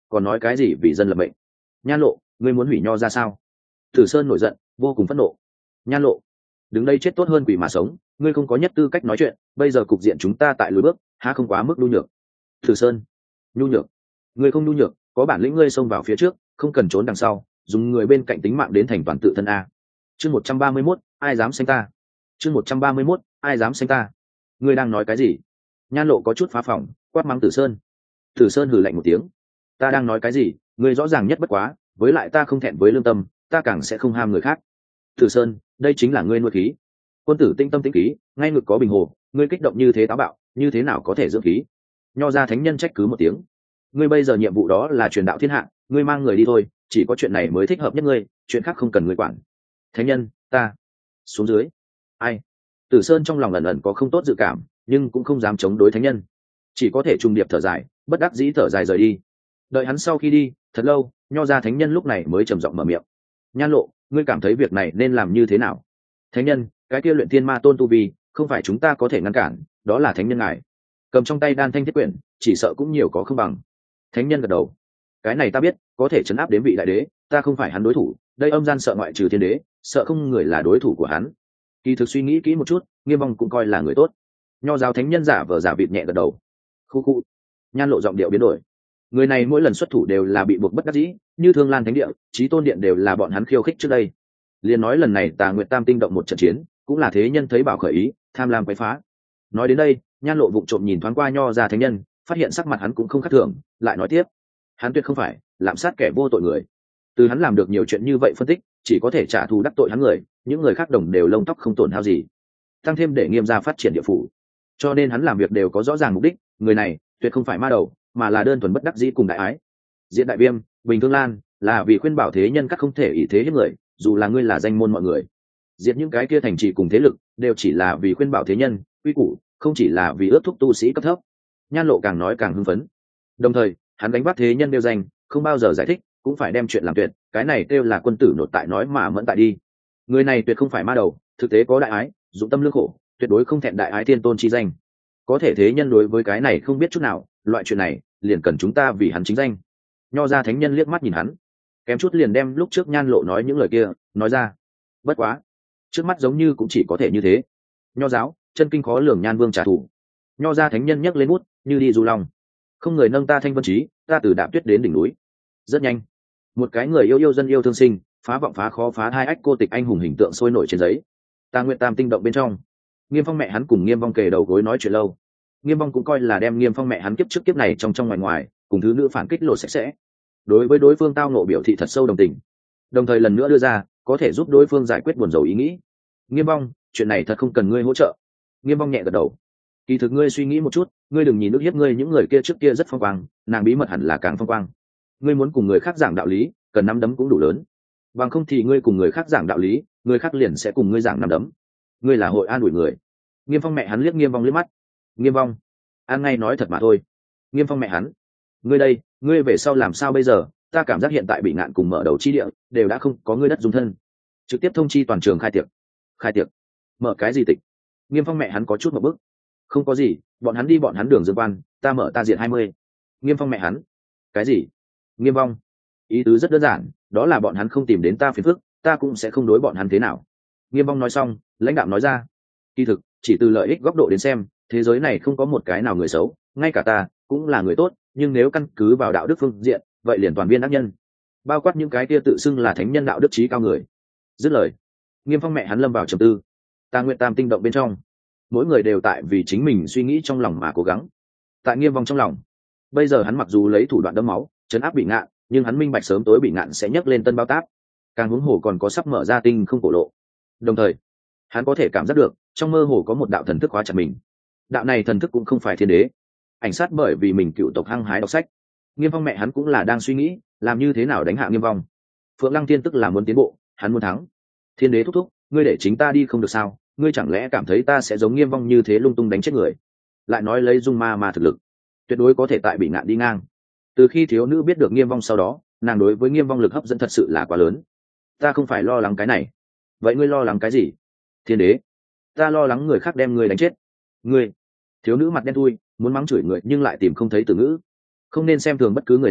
còn nói cái gì vì dân lập mệnh. Nhan Lộ, ngươi muốn hủy Nho ra sao? Tử Sơn nổi giận, vô cùng phẫn nộ. Nhan Lộ, đứng đây chết tốt hơn quỷ mà sống, ngươi không có nhất tư cách nói chuyện, bây giờ cục diện chúng ta tại lùi bước, há không quá mức nhu nhược. Tử Sơn, nhu nhược? Ngươi không nhu nhược, có bản lĩnh ngươi xông vào phía trước, không cần trốn đằng sau, dùng người bên cạnh tính mạng đến thành toàn tự thân a. Chương 131, ai dám xanh ta? Chương 131, ai dám xanh ta? Ngươi đang nói cái gì? Nhan Lộ có chút phá phòng, quát mắng Tử Sơn. Tử Sơn hừ lạnh một tiếng. Ta đang nói cái gì? Ngươi rõ ràng nhất bất quá, với lại ta không thẹn với lương tâm, ta càng sẽ không ham người khác. Tử Sơn, đây chính là ngươi nuôi khí. Quân tử tinh tâm tĩnh khí, ngay ngực có bình hồ, ngươi kích động như thế táo bạo, như thế nào có thể dưỡng khí? Nho ra thánh nhân trách cứ một tiếng. Ngươi bây giờ nhiệm vụ đó là truyền đạo thiên hạ, ngươi mang người đi thôi, chỉ có chuyện này mới thích hợp nhất ngươi, chuyện khác không cần ngươi quản. Thánh nhân, ta xuống dưới. Ai? Tử Sơn trong lòng ẩn ẩn có không tốt dự cảm, nhưng cũng không dám chống đối thánh nhân, chỉ có thể trùng điệp thở dài, bất đắc dĩ thở dài rời đi. Đợi hắn sau khi đi thật lâu, Nho ra thánh nhân lúc này mới trầm giọng mở miệng. Nhan Lộ, ngươi cảm thấy việc này nên làm như thế nào? Thánh nhân, cái kia luyện thiên ma tôn tu vi không phải chúng ta có thể ngăn cản, đó là thánh nhân ngài cầm trong tay đan thanh thiết quyển, chỉ sợ cũng nhiều có không bằng. Thánh nhân gật đầu. Cái này ta biết, có thể chấn áp đến vị đại đế, ta không phải hắn đối thủ, đây âm gian sợ ngoại trừ thiên đế, sợ không người là đối thủ của hắn. Kỳ thực suy nghĩ kỹ một chút, Nghiêm Vong cũng coi là người tốt. Nho giáo thánh nhân giả vờ giả vịt nhẹ gật đầu. Khu khu. Nhan Lộ giọng điệu biến đổi. Người này mỗi lần xuất thủ đều là bị buộc bất đắc dĩ, như Thương Lan Thánh Địa, Chí Tôn Điện đều là bọn hắn khiêu khích trước đây. Liền nói lần này Tà Nguyệt Tam tinh động một trận chiến, cũng là thế nhân thấy bảo khởi ý, tham lam quấy phá. Nói đến đây, Nhan Lộ vụng trộm nhìn thoáng qua Nho gia thánh nhân, phát hiện sắc mặt hắn cũng không khác thường, lại nói tiếp. Hắn tuyệt không phải lạm sát kẻ vô tội người. Từ hắn làm được nhiều chuyện như vậy phân tích, chỉ có thể trả thù đắc tội hắn người, những người khác đồng đều lông tóc không tổn hao gì. Tăng thêm để Nghiêm gia phát triển địa phủ, cho nên hắn làm việc đều có rõ ràng mục đích. Người này tuyệt không phải ma đầu, mà là đơn thuần bất đắc dĩ cùng đại ái. Diện Đại Viêm, Bình Thương Lan là vì khuyên bảo thế nhân các không thể ý thế hiếp người, dù là ngươi là danh môn mọi người. Diệt những cái kia thành trì cùng thế lực đều chỉ là vì khuyên bảo thế nhân quy củ, không chỉ là vì ước thúc tu sĩ cấp thấp. Nhan Lộ càng nói càng hưng phấn. Đồng thời hắn đánh bắt thế nhân nêu danh, không bao giờ giải thích, cũng phải đem chuyện làm tuyệt, cái này kêu là quân tử nột tại nói mà mẫn tại đi. Người này tuyệt không phải ma đầu, thực tế có đại ái, dụng tâm lương khổ, tuyệt đối không thẹn đại ái thiên tôn chi danh. Có thể thế nhân đối với cái này không biết chút nào, loại chuyện này liền cần chúng ta vì hắn chính danh. Nho ra thánh nhân liếc mắt nhìn hắn, kém chút liền đem lúc trước Nhan Lộ nói những lời kia nói ra. Bất quá trước mắt giống như cũng chỉ có thể như thế. Nho giáo chân kinh khó lường, Nhan Vương trả thù. Nho ra thánh nhân nhấc lên bút như đi du long. Không người nâng ta thanh vân trí, ta từ Đạm Tuyết đến đỉnh núi. Rất nhanh, một cái người yêu dân yêu thương sinh, phá vọng phá khó phá hai ách cô tịch anh hùng hình tượng sôi nổi trên giấy. Tà Nguyệt Tam tinh động bên trong, Nghiêm Phong mẹ hắn cùng Nghiêm Vong kề đầu gối nói chuyện lâu. Nghiêm Vong cũng coi là đem Nghiêm Phong mẹ hắn kiếp trước kiếp này trong trong ngoài ngoài cùng thứ nữ phản kích lột sạch sẽ. Đối với đối phương tao nộ biểu thị thật sâu đồng tình, đồng thời lần nữa đưa ra có thể giúp đối phương giải quyết buồn rầu ý nghĩ. Nghiêm Vong, chuyện này thật không cần ngươi hỗ trợ. Nghiêm Vong nhẹ gật đầu. Kỳ thực ngươi suy nghĩ một chút, ngươi đừng nhìn nước hiếp ngươi những người kia trước kia rất phong quang, nàng bí mật hẳn là càng phong quang. Ngươi muốn cùng người khác giảng đạo lý, cần nắm đấm cũng đủ lớn. Bằng không thì ngươi cùng người khác giảng đạo lý, người khác liền sẽ cùng ngươi giảng nắm đấm. Ngươi là hội an ủi người. Nghiêm Phong mẹ hắn liếc Nghiêm Vong liếc mắt. Nghiêm Vong, an ngay nói thật mà thôi. Nghiêm Phong mẹ hắn, ngươi đây, ngươi về sau làm sao bây giờ? Ta cảm giác hiện tại bị ngạn cùng mở đầu chi địa đều đã không có ngươi đất dung thân. Trực tiếp thông chi toàn trường khai tiệc. Khai tiệc? Mở cái gì tịch? Nghiêm Phong mẹ hắn có chút một bức. Không có gì, bọn hắn đi bọn hắn đường dương quan, ta mở ta diện 20. Nghiêm Phong mẹ hắn, cái gì? Nghiêm Vong, ý tứ rất đơn giản, đó là bọn hắn không tìm đến ta phiền phức, ta cũng sẽ không đối bọn hắn thế nào. Nghiêm Vong nói xong, lãnh đạo nói ra. Kỳ thực chỉ từ lợi ích góc độ đến xem, thế giới này không có một cái nào người xấu, ngay cả ta cũng là người tốt, nhưng nếu căn cứ vào đạo đức phương diện, vậy liền toàn viên ác nhân, bao quát những cái kia tự xưng là thánh nhân đạo đức trí cao người. Dứt lời, Nghiêm Phong mẹ hắn lâm vào trầm tư. Tà Nguyệt Tam tinh động bên trong, mỗi người đều tại vì chính mình suy nghĩ trong lòng mà cố gắng. Tại Nghiêm Vong trong lòng, bây giờ hắn mặc dù lấy thủ đoạn đẫm máu chấn áp Bị Ngạn, nhưng hắn minh bạch sớm tối Bị Ngạn sẽ nhấc lên tân bao táp, càng huống hồ còn có sắp mở ra tinh không cổ lộ. Đồng thời hắn có thể cảm giác được trong mơ hồ có một đạo thần thức khóa chặt mình. Đạo này thần thức cũng không phải thiên đế. Ảnh sát bởi vì mình cựu tộc hăng hái đọc sách, Nghiêm Phong mẹ hắn cũng là đang suy nghĩ làm như thế nào đánh hạ Nghiêm Vong. Phượng Lăng Thiên tức là muốn tiến bộ, hắn muốn thắng. Thiên đế thúc thúc, ngươi để chính ta đi không được sao? Ngươi chẳng lẽ cảm thấy ta sẽ giống Nghiêm Vong như thế lung tung đánh chết người? Lại nói lấy dung ma mà thực lực, tuyệt đối có thể tại Bị Ngạn đi ngang. Từ khi thiếu nữ biết được Nghiêm Vong sau đó, nàng đối với Nghiêm Vong lực hấp dẫn thật sự là quá lớn. Ta không phải lo lắng cái này. Vậy ngươi lo lắng cái gì? Thiên đế, ta lo lắng người khác đem ngươi đánh chết. Ngươi? Thiếu nữ mặt đen thui, muốn mắng chửi người nhưng lại tìm không thấy từ ngữ. Không nên xem thường bất cứ người nào,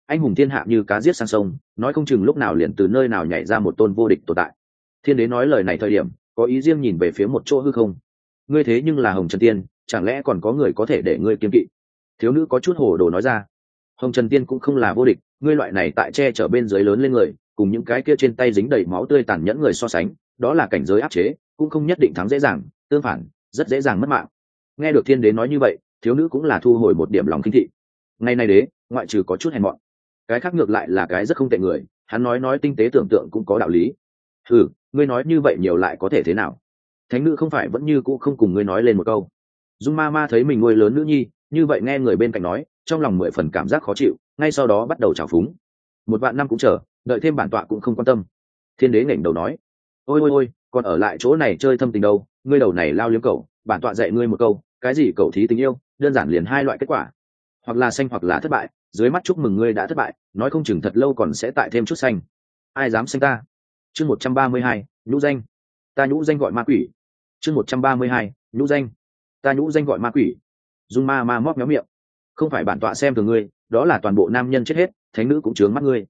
anh hùng thiên hạ như cá giết sang sông, nói không chừng lúc nào liền từ nơi nào nhảy ra một tôn vô địch tồn tại. Thiên đế nói lời này thời điểm có ý riêng nhìn về phía một chỗ hư không. Ngươi thế nhưng là Hồng Trần Tiên, chẳng lẽ còn có người có thể để ngươi kiêng kỵ? Thiếu nữ có chút hồ đồ nói ra. Hồng Trần Tiên cũng không là vô địch, ngươi loại này tại che chở bên dưới lớn lên người, cùng những cái kia trên tay dính đầy máu tươi tàn nhẫn người so sánh, đó là cảnh giới áp chế, cũng không nhất định thắng dễ dàng, tương phản rất dễ dàng mất mạng. Nghe được thiên đế nói như vậy, thiếu nữ cũng là thu hồi một điểm lòng kinh thị. Ngày nay đế ngoại trừ có chút hèn mọn, cái khác ngược lại là cái rất không tệ người, hắn nói tinh tế tưởng tượng cũng có đạo lý. Ngươi nói như vậy nhiều lại có thể thế nào? Thánh nữ không phải vẫn như cũ không cùng ngươi nói lên một câu? Dung ma ma thấy mình nuôi lớn nữ nhi như vậy, nghe người bên cạnh nói trong lòng 10 phần cảm giác khó chịu, ngay sau đó bắt đầu trào phúng. 1.000 năm cũng chờ, đợi thêm bản tọa cũng không quan tâm. Thiên đế nghển đầu nói, ôi còn ở lại chỗ này chơi thâm tình đâu, ngươi đầu này lao liếm cậu, bản tọa dạy ngươi một câu, cái gì cậu thí tình yêu, đơn giản liền hai loại kết quả, hoặc là xanh hoặc là thất bại, dưới mắt chúc mừng ngươi đã thất bại, nói không chừng thật lâu còn sẽ tại thêm chút xanh. Ai dám xanh ta? Chương 132, nhũ danh. Ta nhũ danh gọi ma quỷ. Chương 132, nhũ danh. Ta nhũ danh gọi ma quỷ. Dung ma ma móp méo miệng. Không phải bản tọa xem thường ngươi, đó là toàn bộ nam nhân chết hết, thánh nữ cũng trướng mắt ngươi.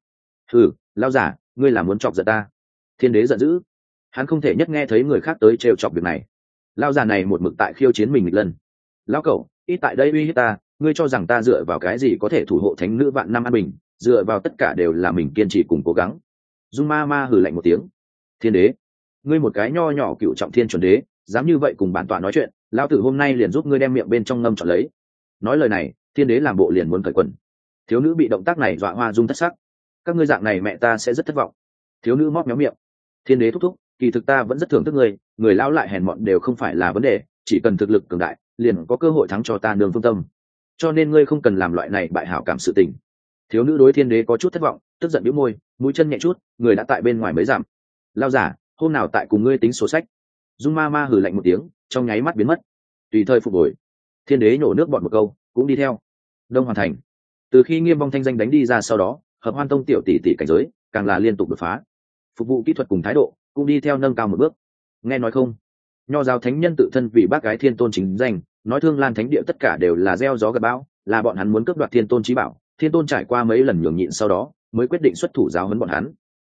Lao giả, ngươi là muốn chọc giận ta? Thiên đế giận dữ, hắn không thể nhất nghe thấy người khác tới trêu chọc việc này. Lao giả này một mực tại khiêu chiến mình nghịch lần. Lao cẩu, ít tại đây uy hiếp ta, ngươi cho rằng ta dựa vào cái gì có thể thủ hộ thánh nữ vạn năm an bình? Dựa vào tất cả đều là mình kiên trì cùng cố gắng. Dung ma ma hừ lạnh một tiếng. Thiên đế, ngươi một cái nho nhỏ cựu trọng thiên chuẩn đế, dám như vậy cùng bản tọa nói chuyện, lão tử hôm nay liền giúp ngươi đem miệng bên trong ngâm trọn lấy. Nói lời này, thiên đế làm bộ liền muốn cởi quần. Thiếu nữ bị động tác này dọa hoa dung thất sắc. Các ngươi dạng này mẹ ta sẽ rất thất vọng. Thiếu nữ móp méo miệng. Thiên đế thúc thúc, kỳ thực ta vẫn rất thưởng thức ngươi, người lão lại hèn mọn đều không phải là vấn đề, chỉ cần thực lực cường đại liền có cơ hội thắng cho ta nương phương tâm, cho nên ngươi không cần làm loại này bại hảo cảm sự tình. Thiếu nữ đối thiên đế có chút thất vọng, tức giận bĩu môi, mũi chân nhẹ chút, người đã tại bên ngoài mới giảm. Lao giả, hôm nào tại cùng ngươi tính sổ sách. Dung ma ma hừ lạnh một tiếng, trong nháy mắt biến mất. Tùy thời phục hồi. Thiên đế nhổ nước bọt một câu, cũng đi theo. Đông Hoàn Thành, từ khi Nghiêm Vong thanh danh đánh đi ra sau đó, Hợp Hoan Tông tiểu tỷ tỷ cảnh giới càng là liên tục đột phá, phục vụ kỹ thuật cùng thái độ cũng đi theo nâng cao một bước. Nghe nói không, nho giáo thánh nhân tự thân vì bác gái thiên tôn chính danh, nói Thương Lan thánh địa tất cả đều là gieo gió gặt bão, là bọn hắn muốn cướp đoạt thiên tôn chí bảo. Thiên tôn trải qua mấy lần nhường nhịn sau đó mới quyết định xuất thủ giáo huấn bọn hắn.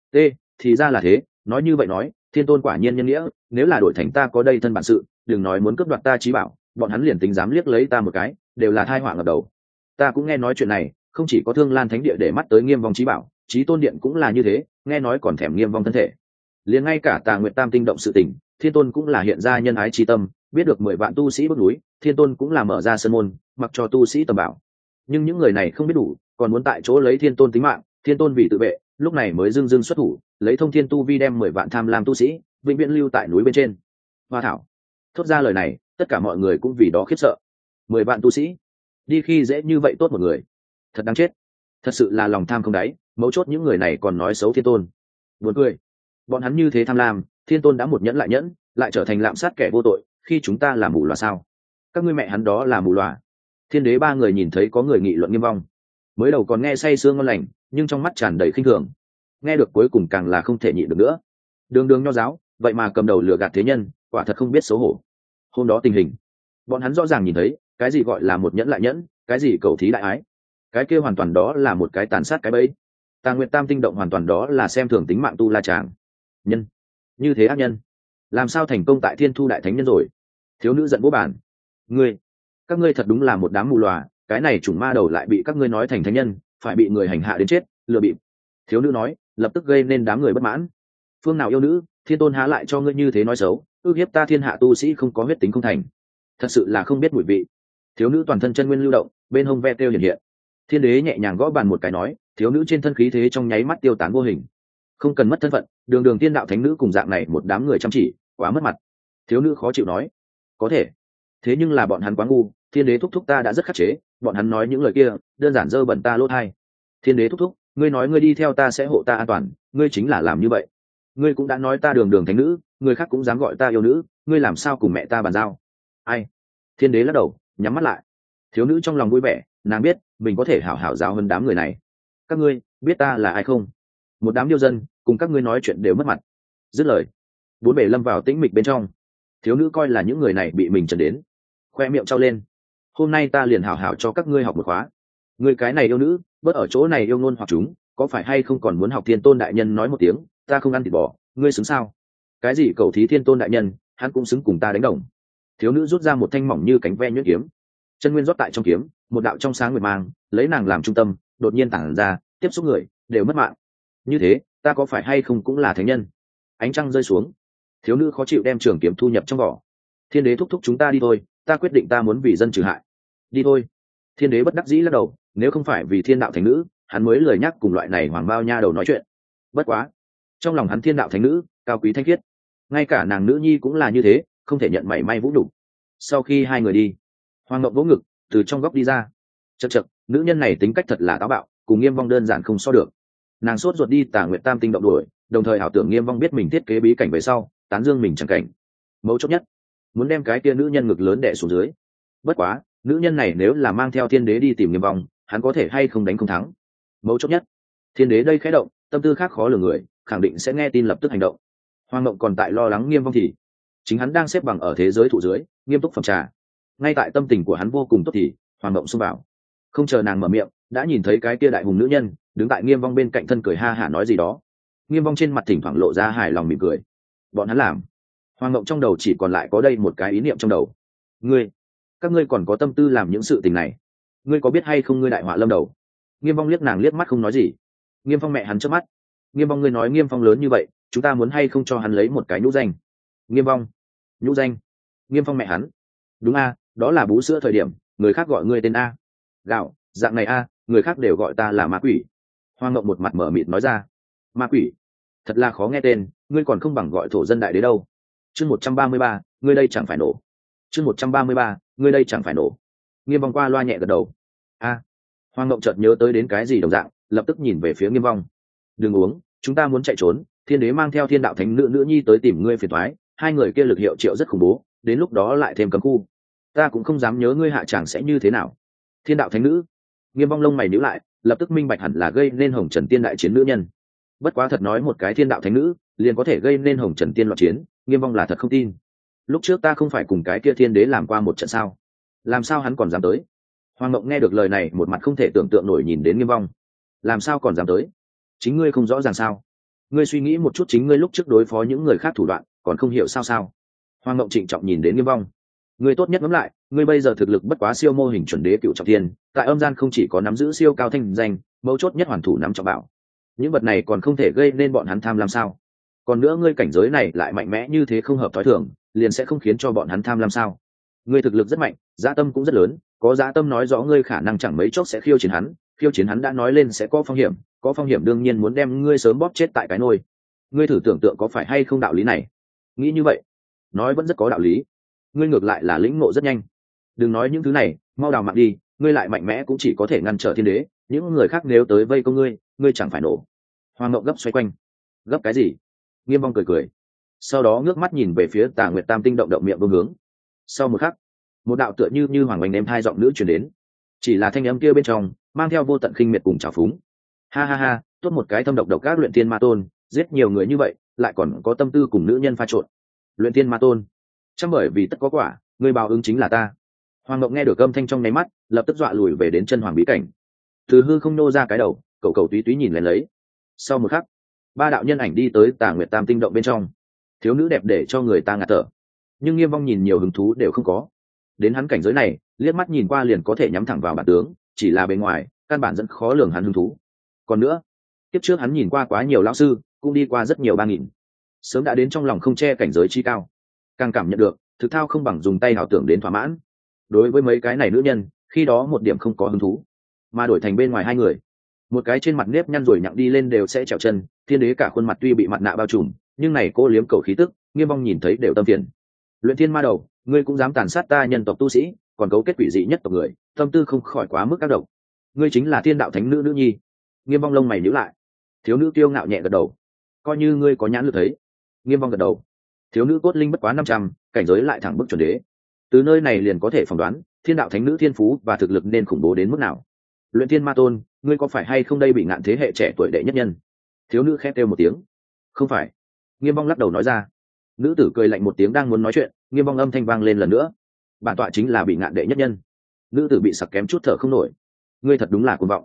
Thì ra là thế, nói như vậy nói, thiên tôn quả nhiên nhân nghĩa, nếu là đổi thành ta có đây thân bản sự, đừng nói muốn cướp đoạt ta chí bảo, bọn hắn liền tính dám liếc lấy ta một cái, đều là tai họa ngập đầu. Ta cũng nghe nói chuyện này, không chỉ có Thương Lan thánh địa để mắt tới Nghiêm Vong chí bảo, Chí Tôn điện cũng là như thế, nghe nói còn thèm Nghiêm Vong thân thể. Liền ngay cả Tà Nguyệt Tam tinh động sự tình, Thiên Tôn cũng là hiện ra nhân ái chi tâm, biết được 10 vạn tu sĩ bước núi, Thiên Tôn cũng là mở ra sân môn, mặc cho tu sĩ tầm bảo. Nhưng những người này không biết đủ, còn muốn tại chỗ lấy Thiên Tôn tính mạng, Thiên Tôn vì tự vệ, lúc này mới dưng xuất thủ, lấy thông thiên tu vi đem 10 vạn tham lam tu sĩ vĩnh viễn lưu tại núi bên trên. Hoa thảo, thốt ra lời này, tất cả mọi người cũng vì đó khiếp sợ. 10 vạn tu sĩ, đi khi dễ như vậy tốt một người, thật đáng chết. Thật sự là lòng tham không đáy, mấu chốt những người này còn nói xấu Thiên Tôn. Buồn cười, bọn hắn như thế tham lam, Thiên Tôn đã một nhẫn lại trở thành lạm sát kẻ vô tội, khi chúng ta là mù lòa sao? Các ngươi mẹ hắn đó là mù lòa. Thiên đế ba người nhìn thấy có người nghị luận Nghiêm Vong, mới đầu còn nghe say sương ngon lành, nhưng trong mắt tràn đầy khinh thường, nghe được cuối cùng càng là không thể nhịn được nữa. Đường nho giáo, vậy mà cầm đầu lừa gạt thế nhân, quả thật không biết xấu hổ. Hôm đó tình hình, bọn hắn rõ ràng nhìn thấy, cái gì gọi là một nhẫn lại nhẫn, cái gì cầu thí đại ái, cái kia hoàn toàn đó là một cái tàn sát cái bẫy. Tà Nguyệt Tam tinh động hoàn toàn đó là xem thường tính mạng tu la chàng nhân, như thế ác nhân làm sao thành công tại Thiên Thu đại thánh nhân rồi? Thiếu nữ giận bố bản, các ngươi thật đúng là một đám mù lòa, cái này chủng ma đầu lại bị các ngươi nói thành thánh nhân, phải bị người hành hạ đến chết, lừa bịp. Thiếu nữ nói, lập tức gây nên đám người bất mãn. Phương nào yêu nữ, Thiên Tôn há lại cho ngươi như thế nói xấu, ước hiếp ta thiên hạ tu sĩ không có huyết tính không thành, thật sự là không biết mùi vị. Thiếu nữ toàn thân chân nguyên lưu động, bên hông ve tiêu hiện hiện. Thiên đế nhẹ nhàng gõ bàn một cái nói, thiếu nữ trên thân khí thế trong nháy mắt tiêu tán vô hình. Không cần mất thân phận, đường tiên đạo thánh nữ cùng dạng này một đám người chăm chỉ, quá mất mặt. Thiếu nữ khó chịu nói, có thể, thế nhưng là bọn hắn quá ngu, Thiên đế thúc thúc ta đã rất khắc chế, bọn hắn nói những lời kia đơn giản dơ bẩn ta lỗ tai. Thiên đế thúc thúc, ngươi nói ngươi đi theo ta sẽ hộ ta an toàn, ngươi chính là làm như vậy. Ngươi cũng đã nói ta đường thánh nữ, người khác cũng dám gọi ta yêu nữ, ngươi làm sao cùng mẹ ta bàn giao? Ai? Thiên đế lắc đầu, nhắm mắt lại. Thiếu nữ trong lòng vui vẻ, nàng biết mình có thể hảo hảo giáo hơn đám người này. Các ngươi biết ta là ai không? Một đám điêu dân, cùng các ngươi nói chuyện đều mất mặt. Dứt lời, bốn bề lâm vào tĩnh mịch bên trong. Thiếu nữ coi là những người này bị mình trần đến, khoe miệng trao lên. Hôm nay ta liền hảo hảo cho các ngươi học một khóa. Ngươi cái này yêu nữ, bớt ở chỗ này yêu ngôn hoặc chúng, có phải hay không còn muốn học thiên tôn đại nhân nói một tiếng ta không ăn thịt bò, ngươi xứng sao? Cái gì cầu thí thiên tôn đại nhân, hắn cũng xứng cùng ta đánh đồng. Thiếu nữ rút ra một thanh mỏng như cánh ve nhuyễn kiếm, chân nguyên rót tại trong kiếm, một đạo trong sáng nguyệt mang lấy nàng làm trung tâm đột nhiên tản ra, tiếp xúc người đều mất mạng. Như thế ta có phải hay không cũng là thánh nhân? Ánh trăng rơi xuống, thiếu nữ khó chịu đem trường kiếm thu nhập trong vỏ. Thiên đế thúc thúc chúng ta đi thôi, ta quyết định ta muốn vì dân trừ hại. Đi thôi. Thiên đế bất đắc dĩ lắc đầu, nếu không phải vì thiên đạo thánh nữ hắn mới lười nhắc cùng loại này hoàng bao nha đầu nói chuyện. Bất quá trong lòng hắn thiên đạo thánh nữ cao quý thanh khiết, ngay cả nàng nữ nhi cũng là như thế, không thể nhận mảy may vũ đủ. Sau khi hai người đi, Hoàng Ngộng vỗ ngực từ trong góc đi ra. Chậc chậc, nữ nhân này tính cách thật là táo bạo, cùng Nghiêm Vong đơn giản không so được. Nàng sốt ruột đi Tà Nguyệt Tam tinh động đuổi, đồng thời ảo tưởng Nghiêm Vong biết mình thiết kế bí cảnh về sau tán dương mình chẳng cảnh. Mấu chốt nhất muốn đem cái kia nữ nhân ngực lớn đè xuống dưới. Bất quá nữ nhân này nếu là mang theo thiên đế đi tìm Nghiêm Vong, hắn có thể hay không đánh không thắng. Mấu chốt nhất thiên đế đây khẽ động, tâm tư khác khó lường người khẳng định sẽ nghe tin lập tức hành động. Hoàng Ngộng còn tại lo lắng Nghiêm Vong thì chính hắn đang xếp bằng ở thế giới thụ dưới nghiêm túc phẩm trà. Ngay tại tâm tình của hắn vô cùng tốt thì Hoàng Ngộng xông vào, không chờ nàng mở miệng đã nhìn thấy cái kia đại hùng nữ nhân đứng tại Nghiêm Vong bên cạnh thân cười ha hả nói gì đó. Nghiêm Vong trên mặt thỉnh thoảng lộ ra hài lòng mỉm cười. Bọn hắn làm. Hoàng Ngộng trong đầu chỉ còn lại có đây một cái ý niệm trong đầu. Các ngươi còn có tâm tư làm những sự tình này, ngươi có biết hay không ngươi đại họa lâm đầu? Nghiêm Vong liếc nàng liếc mắt không nói gì. Nghiêm Phong mẹ hắn chớp mắt. Nghiêm Vong ngươi nói Nghiêm Phong lớn như vậy, chúng ta muốn hay không cho hắn lấy một cái nhũ danh? Nghiêm Vong nhũ danh? Nghiêm Phong mẹ hắn. Đúng a, đó là bú sữa thời điểm người khác gọi ngươi tên a. Gạo dạng này a, người khác đều gọi ta là ma quỷ. Hoàng Ngộng một mặt mở mịt nói ra. Ma quỷ? Thật là khó nghe tên, ngươi còn không bằng gọi thổ dân đại đế đâu. Chương 133, ngươi đây chẳng phải nổ. Chương 133, ngươi đây chẳng phải nổ. Nghiêm Vong qua loa nhẹ gật đầu. A. Hoàng Ngộng chợt nhớ tới đến cái gì đồng dạng, lập tức nhìn về phía Nghiêm Vong. Đừng uống, chúng ta muốn chạy trốn, thiên đế mang theo thiên đạo thánh nữ nữ nhi tới tìm ngươi phiền toái, hai người kia lực hiệu triệu rất khủng bố, đến lúc đó lại thêm cấm khu, ta cũng không dám nhớ ngươi hạ tràng sẽ như thế nào. Thiên đạo thánh nữ? Nghiêm Vong lông mày nhíu lại, lập tức minh bạch hẳn là gây nên hồng trần tiên đại chiến nữ nhân. Bất quá thật nói một cái thiên đạo thánh nữ liền có thể gây nên hồng trần tiên loạn chiến, Nghiêm Vong là thật không tin. Lúc trước ta không phải cùng cái kia thiên đế làm qua một trận sao, làm sao hắn còn dám tới? Hoàng Ngộng nghe được lời này một mặt không thể tưởng tượng nổi nhìn đến Nghiêm Vong. Làm sao còn dám tới? Chính ngươi không rõ ràng sao? Ngươi suy nghĩ một chút, chính ngươi lúc trước đối phó những người khác thủ đoạn còn không hiểu sao? Hoàng Ngộng trịnh trọng nhìn đến Nghiêm Vong. Ngươi tốt nhất ngẫm lại, ngươi bây giờ thực lực bất quá siêu mô hình chuẩn đế cựu trọng thiên, tại âm gian không chỉ có nắm giữ siêu cao thanh danh, mấu chốt nhất hoàn thủ nắm trọng bảo. Những vật này còn không thể gây nên bọn hắn tham lam sao? Còn nữa ngươi cảnh giới này lại mạnh mẽ như thế không hợp thói thường, liền sẽ không khiến cho bọn hắn tham lam sao? Ngươi thực lực rất mạnh, dã tâm cũng rất lớn, có dã tâm nói rõ ngươi khả năng chẳng mấy chốc sẽ khiêu chiến hắn đã nói lên sẽ có phong hiểm đương nhiên muốn đem ngươi sớm bóp chết tại cái nôi. Ngươi thử tưởng tượng có phải hay không đạo lý này? Nghĩ như vậy, nói vẫn rất có đạo lý. Ngươi ngược lại là lĩnh ngộ rất nhanh. Đừng nói những thứ này, mau đào mạng đi, ngươi lại mạnh mẽ cũng chỉ có thể ngăn trở thiên đế, những người khác nếu tới vây công ngươi chẳng phải nổ. Hoàng Ngộng gấp xoay quanh. Gấp cái gì? Nghiêm Vong cười. Sau đó ngước mắt nhìn về phía Tà Nguyệt Tam tinh động miệng vương hướng. Sau một khắc, một đạo tựa như hoàng oanh ném hai giọng nữ truyền đến. Chỉ là thanh âm kia bên trong mang theo vô tận khinh miệt cùng trào phúng. Ha, tốt một cái thâm độc các luyện thiên ma tôn, giết nhiều người như vậy lại còn có tâm tư cùng nữ nhân pha trộn. Luyện thiên ma tôn, chắc bởi vì tất có quả, người báo ứng chính là ta. Hoàng Ngộng nghe được âm thanh trong nháy mắt lập tức dọa lùi về đến chân hoàng bí cảnh. Từ hư không nô ra cái đầu, cậu túy túy nhìn lên lấy. Sau một khắc, ba đạo nhân ảnh đi tới Tà Nguyệt Tam tinh động bên trong. Thiếu nữ đẹp để cho người ta ngạt thở, nhưng Nghiêm Vong nhìn nhiều hứng thú đều không có. Đến hắn cảnh giới này, liếc mắt nhìn qua liền có thể nhắm thẳng vào bản tướng, chỉ là bề ngoài căn bản rất khó lường hắn hứng thú. Còn nữa, kiếp trước hắn nhìn qua quá nhiều lão sư, cũng đi qua rất nhiều 3000, sớm đã đến trong lòng không che cảnh giới chi cao, càng cảm nhận được thực thao không bằng dùng tay ảo tưởng đến thỏa mãn. Đối với mấy cái này nữ nhân, khi đó một điểm không có hứng thú, mà đổi thành bên ngoài hai người, một cái trên mặt nếp nhăn rồi nhặng đi lên đều sẽ trèo chân, thiên đế cả khuôn mặt tuy bị mặt nạ bao trùm, nhưng này cô liếm cầu khí tức, Nghiêm Vong nhìn thấy đều tâm phiền. Luyện thiên ma đầu, ngươi cũng dám tàn sát ta nhân tộc tu sĩ, còn cấu kết quỷ dị nhất tộc người, tâm tư không khỏi quá mức các độc. Ngươi chính là thiên đạo thánh nữ nữ nhi. Nghiêm Vong lông mày nhíu lại. Thiếu nữ kiêu ngạo nhẹ gật đầu. Coi như ngươi có nhãn lực thấy. Nghiêm Vong gật đầu. Thiếu nữ cốt linh bất quá 500, cảnh giới lại thẳng bức chuẩn đế. Từ nơi này liền có thể phỏng đoán thiên đạo thánh nữ thiên phú và thực lực nên khủng bố đến mức nào. Luyện thiên ma tôn, ngươi có phải hay không đây bị ngạn thế hệ trẻ tuổi đệ nhất nhân? Thiếu nữ khẽ kêu một tiếng. Không phải. Nghiêm Vong lắc đầu nói ra. Nữ tử cười lạnh một tiếng đang muốn nói chuyện, Nghiêm Vong âm thanh vang lên lần nữa. Bản tọa chính là bị ngạn đệ nhất nhân. Nữ tử bị sặc kém chút thở không nổi. Ngươi thật đúng là cuồng vọng.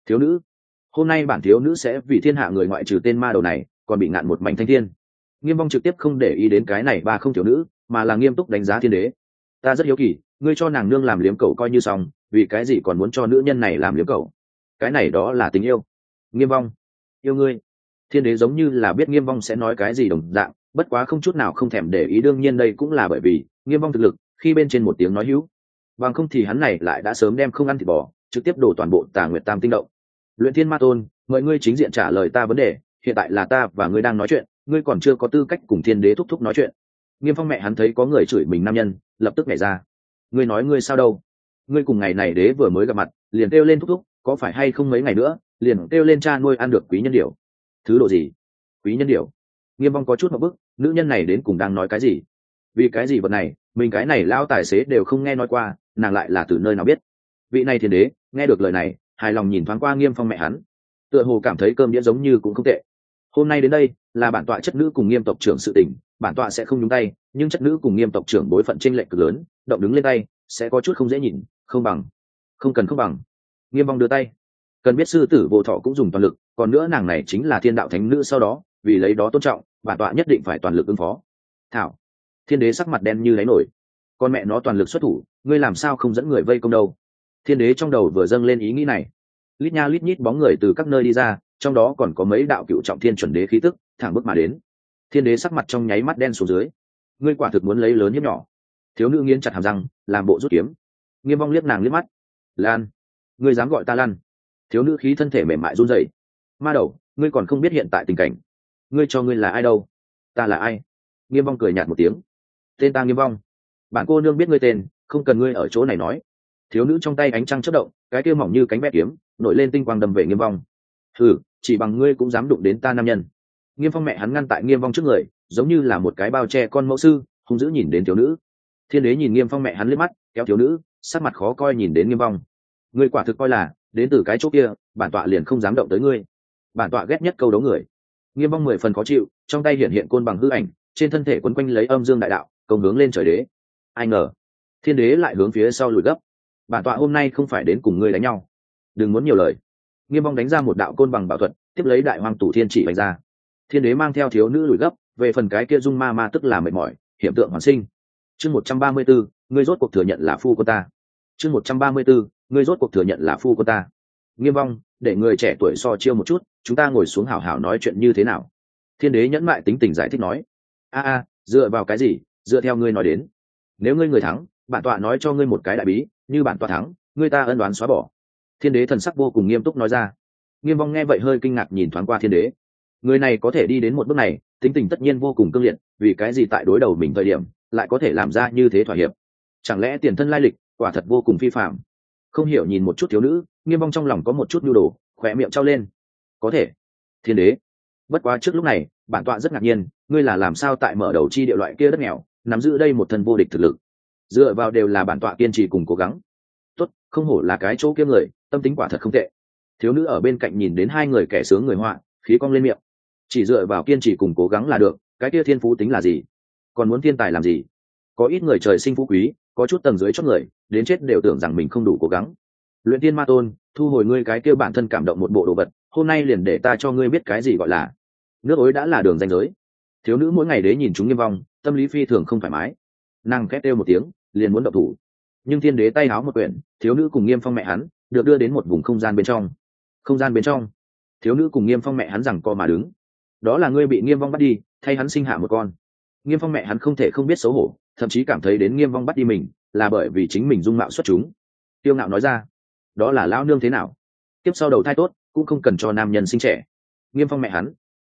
Thiếu nữ, hôm nay bản thiếu nữ sẽ vì thiên hạ người ngoại trừ tên ma đầu này, còn bị ngạn một mảnh thanh thiên. Nghiêm Vong trực tiếp không để ý đến cái này ba không thiếu nữ, mà là nghiêm túc đánh giá thiên đế. Ta rất hiếu kỳ, ngươi cho nàng nương làm liếm cẩu coi như xong, vì cái gì còn muốn cho nữ nhân này làm liếm cẩu? Cái này đó là tình yêu. Nghiêm Vong, yêu ngươi. Thiên đế giống như là biết Nghiêm Vong sẽ nói cái gì đồng dạng, bất quá không chút nào không thèm để ý, đương nhiên đây cũng là bởi vì Nghiêm Vong thực lực, khi bên trên một tiếng nói hữu, bằng không thì hắn này lại đã sớm đem không ăn thịt bò, trực tiếp đổ toàn bộ Tà Nguyệt Tam tinh động. Luyện Thiên Ma Tôn, mời ngươi chính diện trả lời ta vấn đề, hiện tại là ta và ngươi đang nói chuyện, ngươi còn chưa có tư cách cùng thiên đế thúc thúc nói chuyện. Nghiêm Phong mẹ hắn thấy có người chửi mình nam nhân, lập tức nhảy ra. Ngươi nói ngươi sao đâu? Ngươi cùng ngày này đế vừa mới gặp mặt, liền kêu lên thúc thúc, có phải hay không mấy ngày nữa, liền kêu lên cha nuôi ăn được quý nhân điểu. Thứ độ gì? Quý nhân điểu? Nghiêm Phong có chút một bức, nữ nhân này đến cùng đang nói cái gì? Vì cái gì vật này, mình cái này lao tài xế đều không nghe nói qua, nàng lại là từ nơi nào biết? Vị này thiên đế, nghe được lời này, hài lòng nhìn thoáng qua Nghiêm Phong mẹ hắn, tựa hồ cảm thấy cơm đĩa giống như cũng không tệ. Hôm nay đến đây là bản tọa chất nữ cùng Nghiêm tộc trưởng sự tình, bản tọa sẽ không nhúng tay, nhưng chất nữ cùng Nghiêm tộc trưởng bối phận chênh lệch cực lớn, động đứng lên tay sẽ có chút không dễ nhìn, không bằng. Không bằng. Nghiêm Vong đưa tay. Cần biết sư tử Vô Thọ cũng dùng toàn lực, còn nữa nàng này chính là thiên đạo thánh nữ, sau đó vì lấy đó tôn trọng, bản tọa nhất định phải toàn lực ứng phó. Thảo. Thiên đế sắc mặt đen như đáy nổi. Con mẹ nó toàn lực xuất thủ, ngươi làm sao không dẫn người vây công đâu? Thiên đế trong đầu vừa dâng lên ý nghĩ này. Lít nha lít nhít bóng người từ các nơi đi ra, trong đó còn có mấy đạo cựu trọng thiên chuẩn đế khí tức thẳng bước mà đến. Thiên đế sắc mặt trong nháy mắt đen xuống dưới. Ngươi quả thực muốn lấy lớn hiếp nhỏ. Thiếu nữ nghiến chặt hàm răng, làm bộ rút kiếm. Nghiêm Vong liếc nàng liếc mắt. Lan, ngươi dám gọi ta Lan? Thiếu nữ khí thân thể mềm mại run rẩy. Ma đầu, ngươi còn không biết hiện tại tình cảnh. Ngươi cho ngươi là ai đâu? Ta là ai? Nghiêm Vong cười nhạt một tiếng. Tên ta Nghiêm Vong. Bản cô nương biết ngươi tên, không cần ngươi ở chỗ này nói. Thiếu nữ trong tay ánh trăng chớp động, cái kia mỏng như cánh ve kiếm nổi lên tinh quang đâm về Nghiêm Vong. Thử, chỉ bằng ngươi cũng dám đụng đến ta nam nhân? Nghiêm Phong mẹ hắn ngăn tại Nghiêm Vong trước người, giống như là một cái bao che con mẫu sư, hung dữ nhìn đến thiếu nữ. Thiên đế nhìn Nghiêm Phong mẹ hắn liếc mắt, kéo thiếu nữ, sắc mặt khó coi nhìn đến Nghiêm Vong. Ngươi quả thực coi là đến từ cái chỗ kia, bản tọa liền không dám động tới ngươi. Bản tọa ghét nhất câu đấu người. Nghiêm Vong 10 phần khó chịu, trong tay hiện hiện côn bằng hư ảnh, trên thân thể quấn quanh lấy âm dương đại đạo, công hướng lên trời đế. Ai ngờ, thiên đế lại hướng phía sau lùi gấp. Bản tọa hôm nay không phải đến cùng ngươi đánh nhau, đừng muốn nhiều lời. Nghiêm Vong đánh ra một đạo côn bằng bảo thuật, tiếp lấy đại hoàng tủ thiên chỉ đánh ra. Thiên đế mang theo thiếu nữ lùi gấp, về phần cái kia dung ma ma tức là mệt mỏi, hiện tượng hoàn sinh. Chương 134, ngươi rốt cuộc thừa nhận là phu của ta. Chương 134, ngươi rốt cuộc thừa nhận là phu của ta. Nghiêm Vong, để người trẻ tuổi so chiêu một chút, chúng ta ngồi xuống hảo hảo nói chuyện như thế nào? Thiên đế nhẫn mại tính tình giải thích nói. Dựa vào cái gì? Dựa theo ngươi nói đến. Nếu ngươi người thắng, bản tọa nói cho ngươi một cái đại bí, như bản tọa thắng, ngươi ta ân đoán xóa bỏ. Thiên đế thần sắc vô cùng nghiêm túc nói ra. Nghiêm Vong nghe vậy hơi kinh ngạc nhìn thoáng qua thiên đế. Người này có thể đi đến một bước này, tính tình tất nhiên vô cùng cương liệt, vì cái gì tại đối đầu mình thời điểm lại có thể làm ra như thế thỏa hiệp? Chẳng lẽ tiền thân lai lịch quả thật vô cùng phi phạm? Không hiểu nhìn một chút thiếu nữ, Nghiêm Vong trong lòng có một chút nhu đồ, khỏe miệng trao lên. Có thể. Thiên đế, bất quá trước lúc này bản tọa rất ngạc nhiên, ngươi là làm sao tại mở đầu chi địa loại kia đất nghèo nắm giữ đây một thân vô địch thực lực? Dựa vào đều là bản tọa kiên trì cùng cố gắng. Tốt, không hổ là cái chỗ kia người, tâm tính quả thật không tệ. Thiếu nữ ở bên cạnh nhìn đến hai người kẻ sướng người họa, khí cong lên miệng. Chỉ dựa vào kiên trì cùng cố gắng là được, cái kia thiên phú tính là gì? Còn muốn thiên tài làm gì? Có ít người trời sinh phú quý, có chút tầng dưới chót người đến chết đều tưởng rằng mình không đủ cố gắng. Luyện Thiên Ma Tôn, thu hồi ngươi cái kia bản thân cảm động một bộ đồ vật, hôm nay liền để ta cho ngươi biết cái gì gọi là nước ối đã là đường ranh giới. Thiếu nữ mỗi ngày đế nhìn chúng Nghiêm Vong, tâm lý phi thường không thoải mái, nàng khét kêu một tiếng liền muốn động thủ, nhưng thiên đế tay háo một quyển, thiếu nữ cùng Nghiêm Phong mẹ hắn được đưa đến một vùng không gian bên trong. Không gian bên trong, thiếu nữ cùng Nghiêm Phong mẹ hắn rằng co mà đứng. Đó là ngươi bị Nghiêm Vong bắt đi, thay hắn sinh hạ một con. Nghiêm Phong mẹ hắn không thể không biết xấu hổ, thậm chí cảm thấy đến Nghiêm Vong bắt đi mình là bởi vì chính mình dung mạo xuất chúng. Tiêu ngạo nói ra, đó là lão nương thế nào? Tiếp sau đầu thai tốt cũng không cần cho nam nhân sinh trẻ. Nghiêm Phong mẹ hắn,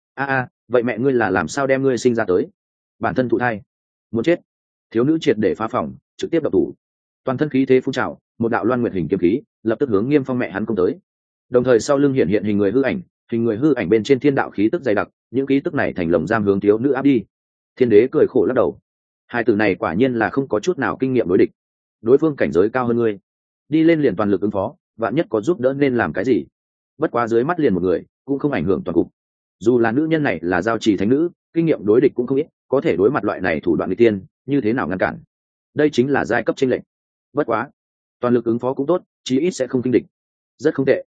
vậy mẹ ngươi là làm sao đem ngươi sinh ra tới? Bản thân thụ thai, muốn chết. Thiếu nữ triệt để phá phòng, trực tiếp đập thủ. Toàn thân khí thế phun trào, một đạo loan nguyệt hình kiếm khí lập tức hướng Nghiêm Phong mẹ hắn công tới. Đồng thời sau lưng hiện hiện hình người hư ảnh, hình người hư ảnh bên trên thiên đạo khí tức dày đặc, những khí tức này thành lồng giam hướng thiếu nữ áp đi. Thiên đế cười khổ lắc đầu, hai từ này quả nhiên là không có chút nào kinh nghiệm đối địch. Đối phương cảnh giới cao hơn ngươi, đi lên liền toàn lực ứng phó, vạn nhất có giúp đỡ nên làm cái gì? Bất quá dưới mắt liền một người cũng không ảnh hưởng toàn cục. Dù là nữ nhân này là giao trì thánh nữ, kinh nghiệm đối địch cũng không ít, có thể đối mặt loại này thủ đoạn nguy tiên, như thế nào ngăn cản? Đây chính là giai cấp chênh lệch. Bất quá, toàn lực ứng phó cũng tốt, chí ít sẽ không kinh địch. Rất không tệ.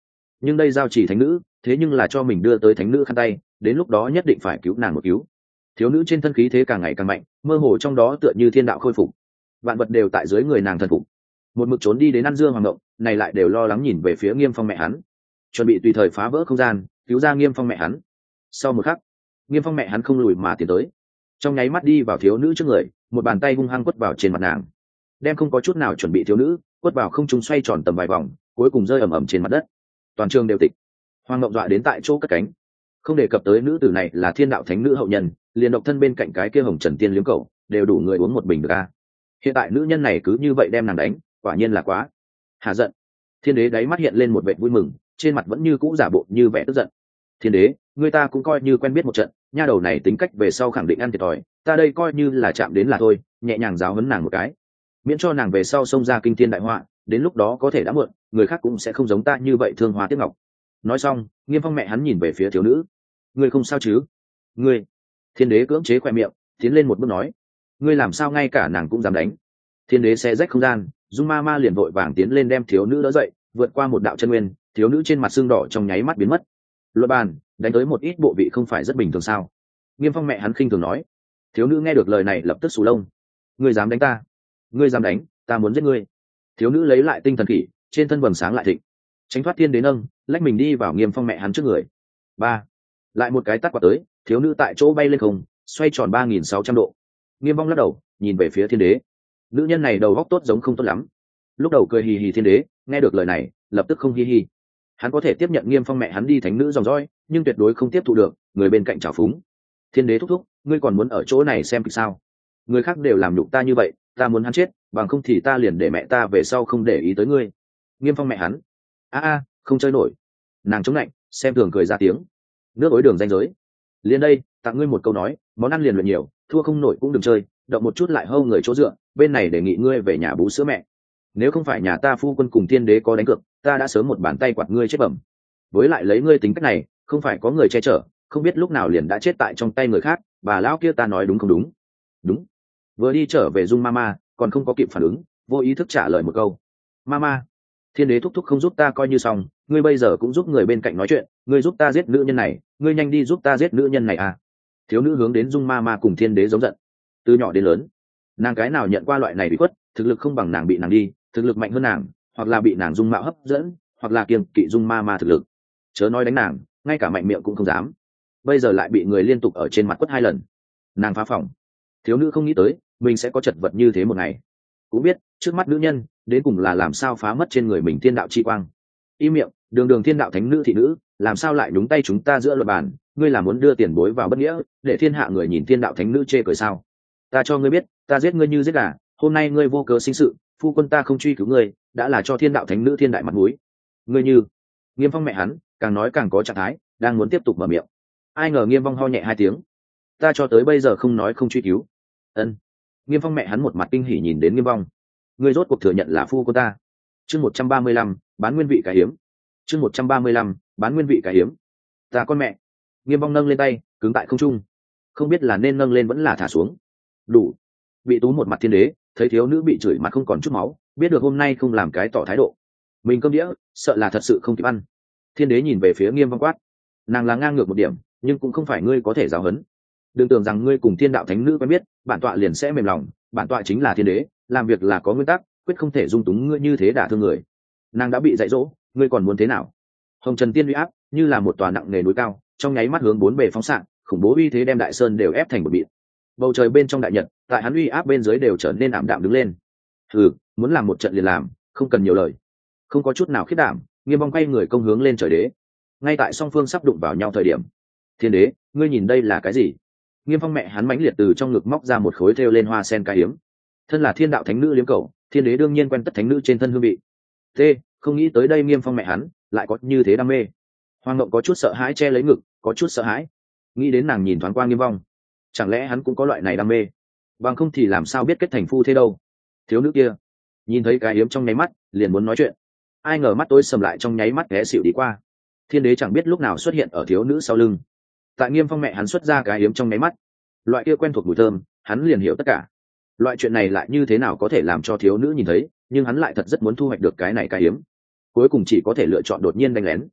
nhưng đây giao chỉ thánh nữ thế nhưng là cho mình đưa tới thánh nữ khăn tay, đến lúc đó nhất định phải cứu nàng một cứu. Thiếu nữ trên thân khí thế càng ngày càng mạnh, mơ hồ trong đó tựa như thiên đạo khôi phục, vạn vật đều tại dưới người nàng thần phục. Một mực trốn đi đến ăn dương hoàng ngộng này lại đều lo lắng nhìn về phía Nghiêm Phong mẹ hắn, chuẩn bị tùy thời phá vỡ không gian cứu ra Nghiêm Phong mẹ hắn. Sau một khắc, Nghiêm Phong mẹ hắn không lùi mà tiến tới, trong nháy mắt đi vào thiếu nữ trước người, một bàn tay hung hăng quất vào trên mặt nàng, đem không có chút nào chuẩn bị thiếu nữ quất vào không trung xoay tròn tầm vài vòng, cuối cùng rơi ầm ầm trên mặt đất. Toàn trường đều tịch, Hoàng Ngộng dọa đến tại chỗ cất cánh. Không đề cập tới nữ tử này là thiên đạo thánh nữ hậu nhân, liền độc thân bên cạnh cái kia hồng trần tiên liếm cầu đều đủ người uống một bình được a. Hiện tại nữ nhân này cứ như vậy đem nàng đánh, quả nhiên là quá hà giận. Thiên đế đáy mắt hiện lên một vẻ vui mừng, trên mặt vẫn như cũ giả bộ như vẻ tức giận. Thiên đế, người ta cũng coi như quen biết một trận, nha đầu này tính cách về sau khẳng định ăn thiệt thòi, ta đây coi như là chạm đến là thôi, nhẹ nhàng giáo huấn nàng một cái, miễn cho nàng về sau xông ra kinh thiên đại họa, đến lúc đó có thể đã muộn, người khác cũng sẽ không giống ta như vậy thương hoa tiếc ngọc. Nói xong, Nghiêm Phong mẹ hắn nhìn về phía thiếu nữ. Ngươi không sao chứ? Ngươi. Thiên đế cưỡng chế khoe miệng, tiến lên một bước nói, ngươi làm sao ngay cả nàng cũng dám đánh? Thiên đế xé rách không gian, Dung Ma Ma liền vội vàng tiến lên đem thiếu nữ đỡ dậy, vượt qua một đạo chân nguyên, thiếu nữ trên mặt xương đỏ trong nháy mắt biến mất. Luật bàn, đánh tới một ít bộ vị không phải rất bình thường sao? Nghiêm Phong mẹ hắn khinh thường nói. Thiếu nữ nghe được lời này lập tức sù lông. Ngươi dám đánh ta? Ngươi dám đánh, ta muốn giết ngươi. Thiếu nữ lấy lại tinh thần khỉ, trên thân vầng sáng lại thịnh, tránh thoát thiên đế nâng, lách mình đi vào Nghiêm Phong mẹ hắn trước người. Ba, lại một cái tát quạt tới, thiếu nữ tại chỗ bay lên không, xoay tròn 3.600 độ. Nghiêm Phong lắc đầu, nhìn về phía thiên đế. Nữ nhân này đầu óc tốt giống không tốt lắm. Lúc đầu cười hì hì thiên đế, nghe được lời này, lập tức không hi hi. Hắn có thể tiếp nhận Nghiêm Phong mẹ hắn đi thánh nữ dòng dõi, nhưng tuyệt đối không tiếp thụ được người bên cạnh trào phúng. Thiên đế thúc thúc, ngươi còn muốn ở chỗ này xem kịch sao? Người khác đều làm nhục ta như vậy, ta muốn hắn chết, bằng không thì ta liền để mẹ ta về sau không để ý tới ngươi. Nghiêm Phong mẹ hắn, không chơi nổi. Nàng chống lạnh, xem thường cười ra tiếng. Nước ối đường danh giới. Liền đây, tặng ngươi một câu nói, món ăn liền luyện nhiều, thua không nổi cũng đừng chơi, động một chút lại hâu người chỗ dựa, bên này đề nghị ngươi về nhà bú sữa mẹ. Nếu không phải nhà ta phu quân cùng thiên đế có đánh cược, ta đã sớm một bàn tay quạt ngươi chết bẩm. Với lại lấy ngươi tính cách này, không phải có người che chở, không biết lúc nào liền đã chết tại trong tay người khác, bà lão kia ta nói đúng không đúng? Đúng. Vừa đi trở về Dung Mama, còn không có kịp phản ứng, vô ý thức trả lời một câu. Mama, thiên đế thúc thúc không giúp ta coi như xong, ngươi bây giờ cũng giúp người bên cạnh nói chuyện, ngươi giúp ta giết nữ nhân này, ngươi nhanh đi giúp ta giết nữ nhân này à. Thiếu nữ hướng đến Dung Mama cùng thiên đế giống giận. Từ nhỏ đến lớn, nàng cái nào nhận qua loại này bị khuất, thực lực không bằng nàng bị nàng đi, thực lực mạnh hơn nàng, hoặc là bị nàng dung mạo hấp dẫn, hoặc là kiêng kỵ Dung Mama thực lực. Chớ nói đánh nàng, ngay cả mạnh miệng cũng không dám. Bây giờ lại bị người liên tục ở trên mặt quất 2 lần. Nàng phá phòng. Thiếu nữ không nghĩ tới mình sẽ có chật vật như thế một ngày, cũng biết trước mắt nữ nhân đến cùng là làm sao phá mất trên người mình thiên đạo chi quang. Im miệng, đường đường thiên đạo thánh nữ thị nữ, làm sao lại nhúng tay chúng ta giữa luật bàn? Ngươi là muốn đưa tiền bối vào bất nghĩa, để thiên hạ người nhìn thiên đạo thánh nữ chê cười sao? Ta cho ngươi biết, ta giết ngươi như giết gà, hôm nay ngươi vô cớ sinh sự, phu quân ta không truy cứu ngươi, đã là cho thiên đạo thánh nữ thiên đại mặt mũi. Ngươi như. Nghiêm Phong mẹ hắn càng nói càng có trạng thái, đang muốn tiếp tục mở miệng, ai ngờ Nghiêm Phong ho nhẹ 2 tiếng. Ta cho tới bây giờ không nói không truy cứu. Ân. Nghiêm Phong mẹ hắn một mặt kinh hỉ nhìn đến Nghiêm Phong. Ngươi rốt cuộc thừa nhận là phu của ta. Chương 135, bán nguyên vị cái hiếm. Chương 135, bán nguyên vị cái hiếm. Ta con mẹ. Nghiêm Phong nâng lên tay, cứng tại không trung. Không biết là nên nâng lên vẫn là thả xuống. Đủ. Vị tú một mặt thiên đế, thấy thiếu nữ bị chửi mặt không còn chút máu, biết được hôm nay không làm cái tỏ thái độ. Mình cơm đĩa, sợ là thật sự không kịp ăn. Thiên đế nhìn về phía Nghiêm Phong quát. Nàng là ngang ngược một điểm, nhưng cũng không phải ngươi có thể giáo huấn. Đừng tưởng rằng ngươi cùng thiên đạo thánh nữ quen biết, bản tọa liền sẽ mềm lòng, bản tọa chính là thiên đế, làm việc là có nguyên tắc, quyết không thể dung túng ngươi như thế đả thương người. Nàng đã bị dạy dỗ, ngươi còn muốn thế nào? Hồng Trần Tiên uy áp như là một tòa nặng nề núi cao, trong nháy mắt hướng 4 bề phóng xạ, khủng bố uy thế đem đại sơn đều ép thành một bịt. Bầu trời bên trong đại nhật, tại hắn uy áp bên dưới đều trở nên ảm đạm đứng lên. Muốn làm một trận liền làm, không cần nhiều lời. Không có chút nào khiết đảm, Nghiêm Phong quay người công hướng lên trời đế. Ngay tại song phương sắp đụng vào nhau thời điểm, thiên đế, ngươi nhìn đây là cái gì? Nghiêm Phong mẹ hắn mãnh liệt từ trong ngực móc ra một khối thêu lên hoa sen cái hiếm. Thân là thiên đạo thánh nữ liếm cầu, thiên đế đương nhiên quen tất thánh nữ trên thân hương vị. Không nghĩ tới đây Nghiêm Phong mẹ hắn lại có như thế đam mê. Hoàng Ngộng có chút sợ hãi che lấy ngực, có chút sợ hãi. Nghĩ đến nàng nhìn thoáng qua Nghiêm Phong, chẳng lẽ hắn cũng có loại này đam mê? Bằng không thì làm sao biết kết thành phu thế đâu? Thiếu nữ kia nhìn thấy cái hiếm trong nháy mắt, liền muốn nói chuyện. Ai ngờ mắt tối sầm lại trong nháy mắt ghé xỉu đi qua. Thiên đế chẳng biết lúc nào xuất hiện ở thiếu nữ sau lưng. Tại Nghiêm Phong mẹ hắn xuất ra cái hiếm trong nháy mắt, loại kia quen thuộc mùi thơm, hắn liền hiểu tất cả. Loại chuyện này lại như thế nào có thể làm cho thiếu nữ nhìn thấy, nhưng hắn lại thật rất muốn thu hoạch được cái này cái hiếm. Cuối cùng chỉ có thể lựa chọn đột nhiên đánh lén.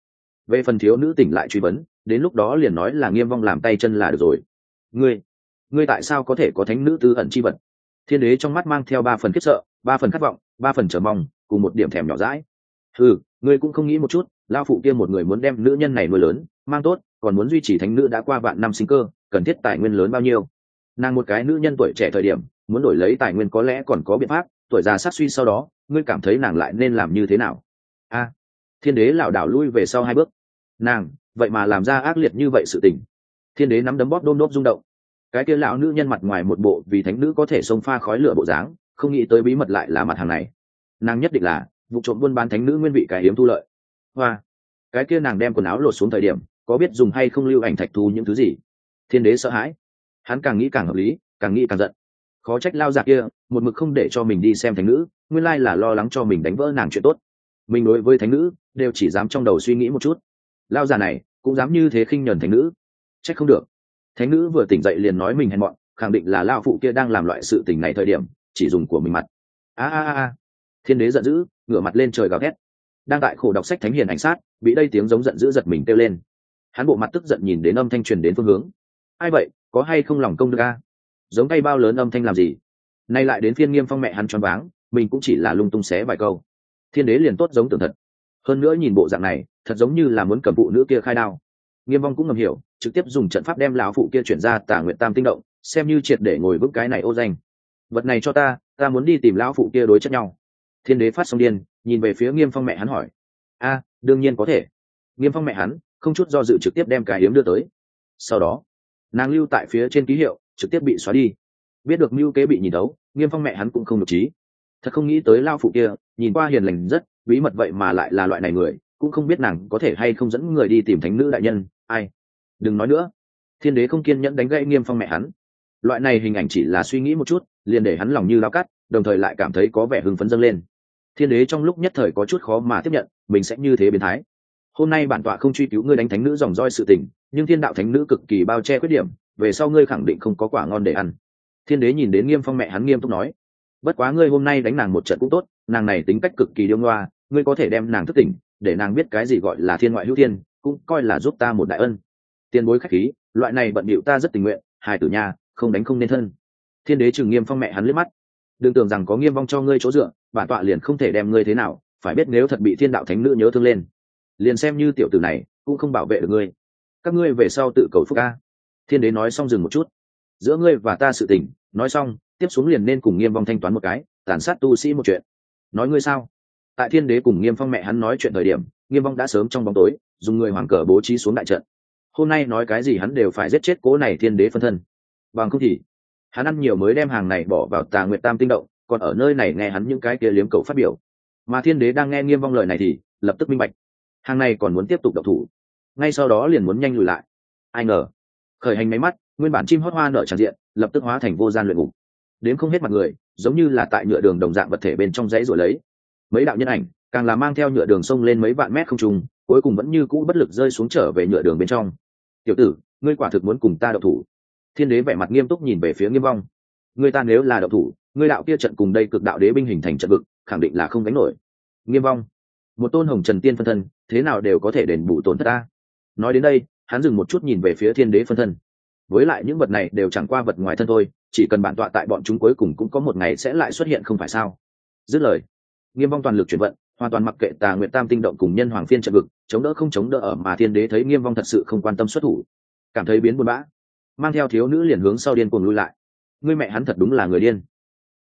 về phần thiếu nữ tỉnh lại truy vấn, đến lúc đó liền nói là Nghiêm Vong làm tay chân là được rồi. Ngươi tại sao có thể có thánh nữ tư ẩn chi vật? Thiên đế trong mắt mang theo 3 phần khiếp sợ, 3 phần khát vọng, 3 phần chờ mong, cùng một điểm thèm nhỏ dãi. Ngươi cũng không nghĩ một chút, lao phụ kia một người muốn đem nữ nhân này nuôi lớn mang tốt, còn muốn duy trì thánh nữ đã qua vạn năm sinh cơ, cần thiết tài nguyên lớn bao nhiêu? Nàng một cái nữ nhân tuổi trẻ thời điểm muốn đổi lấy tài nguyên có lẽ còn có biện pháp, tuổi già sát suy sau đó, ngươi cảm thấy nàng lại nên làm như thế nào? Thiên đế lảo đảo lui về sau 2 bước. Nàng vậy mà làm ra ác liệt như vậy sự tình. Thiên đế nắm đấm bóp đôm đốp rung động. Cái kia lão nữ nhân mặt ngoài một bộ vì thánh nữ có thể xông pha khói lửa bộ dáng, không nghĩ tới bí mật lại là mặt hàng này. Nàng nhất định là vụ trộm buôn bán thánh nữ nguyên vị cái hiếm thu lợi. Cái kia nàng đem quần áo lột xuống thời điểm, có biết dùng hay không lưu ảnh thạch thu những thứ gì? Thiên đế sợ hãi, hắn càng nghĩ càng hợp lý, càng nghĩ càng giận. Khó trách lao già kia một mực không để cho mình đi xem thánh nữ, nguyên lai là lo lắng cho mình đánh vỡ nàng chuyện tốt. Mình đối với thánh nữ đều chỉ dám trong đầu suy nghĩ một chút, lao già này cũng dám như thế khinh nhẫn thánh nữ. Trách không được, thánh nữ vừa tỉnh dậy liền nói mình hèn mọn, khẳng định là lao phụ kia đang làm loại sự tình này thời điểm chỉ dùng của mình mặt. Thiên đế giận dữ, ngửa mặt lên trời gào thét. Đang tại khổ đọc sách thánh hiền ảnh sát, bị đây tiếng giống giận dữ giật mình kêu lên. Hắn bộ mặt tức giận nhìn đến âm thanh truyền đến phương hướng. Ai vậy, có hay không lòng công được giống tay bao lớn âm thanh làm gì? Nay lại đến phiên Nghiêm Phong mẹ hắn choáng váng, mình cũng chỉ là lung tung xé vài câu. Thiên đế liền tốt giống tưởng thật, hơn nữa nhìn bộ dạng này thật giống như là muốn cầm phụ nữ kia khai đao. Nghiêm Vong cũng ngầm hiểu, trực tiếp dùng trận pháp đem lão phụ kia chuyển ra Tà Nguyệt Tam tinh động, xem như triệt để ngồi vững cái này ô danh. Vật này cho ta muốn đi tìm lão phụ kia đối chất nhau. Thiên đế phát xong điên, nhìn về phía Nghiêm Phong mẹ hắn hỏi. Đương nhiên có thể. Nghiêm Phong mẹ hắn không chút do dự trực tiếp đem cái yếm đưa tới. Sau đó nàng lưu tại phía trên ký hiệu trực tiếp bị xóa đi. Biết được mưu kế bị nhìn thấu, Nghiêm Phong mẹ hắn cũng không được trí. Thật không nghĩ tới lao phụ kia nhìn qua hiền lành rất bí mật, vậy mà lại là loại này người, cũng không biết nàng có thể hay không dẫn người đi tìm thánh nữ đại nhân. Ai? Đừng nói nữa. Thiên đế không kiên nhẫn đánh gãy Nghiêm Phong mẹ hắn. Loại này hình ảnh chỉ là suy nghĩ một chút liền để hắn lòng như lao cắt, đồng thời lại cảm thấy có vẻ hưng phấn dâng lên. Thiên đế trong lúc nhất thời có chút khó mà tiếp nhận mình sẽ như thế biến thái. Hôm nay bản tọa không truy cứu ngươi đánh thánh nữ dòng roi sự tình, nhưng thiên đạo thánh nữ cực kỳ bao che khuyết điểm, về sau ngươi khẳng định không có quả ngon để ăn. Thiên đế nhìn đến Nghiêm Phong mẹ hắn nghiêm túc nói. Bất quá ngươi hôm nay đánh nàng một trận cũng tốt, nàng này tính cách cực kỳ điêu ngoa, ngươi có thể đem nàng thức tỉnh, để nàng biết cái gì gọi là thiên ngoại hữu thiên, cũng coi là giúp ta một đại ân. Tiền bối khách khí, loại này bận bịu ta rất tình nguyện, hài tử nha, không đánh không nên thân. Thiên đế trừng Nghiêm Phong mẹ hắn liếc mắt. Đừng tưởng rằng có Nghiêm Vong cho ngươi chỗ dựa, bản tọa liền không thể đem ngươi thế nào, phải biết nếu thật bị thiên đạo thánh nữ nhớ thương lên, liền xem như tiểu tử này cũng không bảo vệ được ngươi. Các ngươi về sau tự cầu phúc a. Thiên đế nói xong dừng một chút. Giữa ngươi và ta sự tình nói xong, tiếp xuống liền nên cùng Nghiêm Vong thanh toán một cái tàn sát tu sĩ một chuyện. Nói ngươi sao? Tại Thiên đế cùng Nghiêm Phong mẹ hắn nói chuyện thời điểm, Nghiêm Vong đã sớm trong bóng tối dùng người hoàng cờ bố trí xuống đại trận. Hôm nay nói cái gì hắn đều phải giết chết cố này Thiên đế phân thân, bằng không thì hắn ăn nhiều mới đem hàng này bỏ vào Tà Nguyệt Tam tinh động, còn ở nơi này nghe hắn những cái kia liếm cầu phát biểu. Mà Thiên đế đang nghe Nghiêm Vong lời này thì lập tức minh bạch, hàng này còn muốn tiếp tục động thủ, ngay sau đó liền muốn nhanh lùi lại. Ai ngờ khởi hành máy mắt, nguyên bản chim hót hoa nở tràn diện lập tức hóa thành vô gian luyện ngục. Đến không hết mặt người giống như là tại nhựa đường đồng dạng vật thể bên trong dãy rồi lấy. Mấy đạo nhân ảnh càng là mang theo nhựa đường xông lên mấy vạn mét không trung, cuối cùng vẫn như cũ bất lực rơi xuống trở về nhựa đường bên trong. Tiểu tử, ngươi quả thực muốn cùng ta động thủ? Thiên đế vẻ mặt nghiêm túc nhìn về phía Nghiêm Vong. Ngươi ta nếu là động thủ, ngươi đạo kia trận cùng đây cực đạo đế binh hình thành trận vực, khẳng định là không đánh nổi. Nghiêm Vong, một tôn hồng trần tiên phân thân, thế nào đều có thể đền bù tổn thất ta. Nói đến đây, hắn dừng một chút nhìn về phía Thiên đế phân thân. Với lại những vật này đều chẳng qua vật ngoài thân thôi, chỉ cần bản tọa tại bọn chúng cuối cùng cũng có một ngày sẽ lại xuất hiện không phải sao? Dứt lời, Nghiêm Vong toàn lực chuyển vận, hoàn toàn mặc kệ Tà Nguyệt Tam tinh động cùng nhân hoàng phiên trận vực, chống đỡ không chống đỡ ở, mà Thiên đế thấy Nghiêm Vong thật sự không quan tâm xuất thủ, cảm thấy biến buồn bã, mang theo thiếu nữ liền hướng sau điên cuồng lui lại. Ngươi mẹ hắn thật đúng là người điên.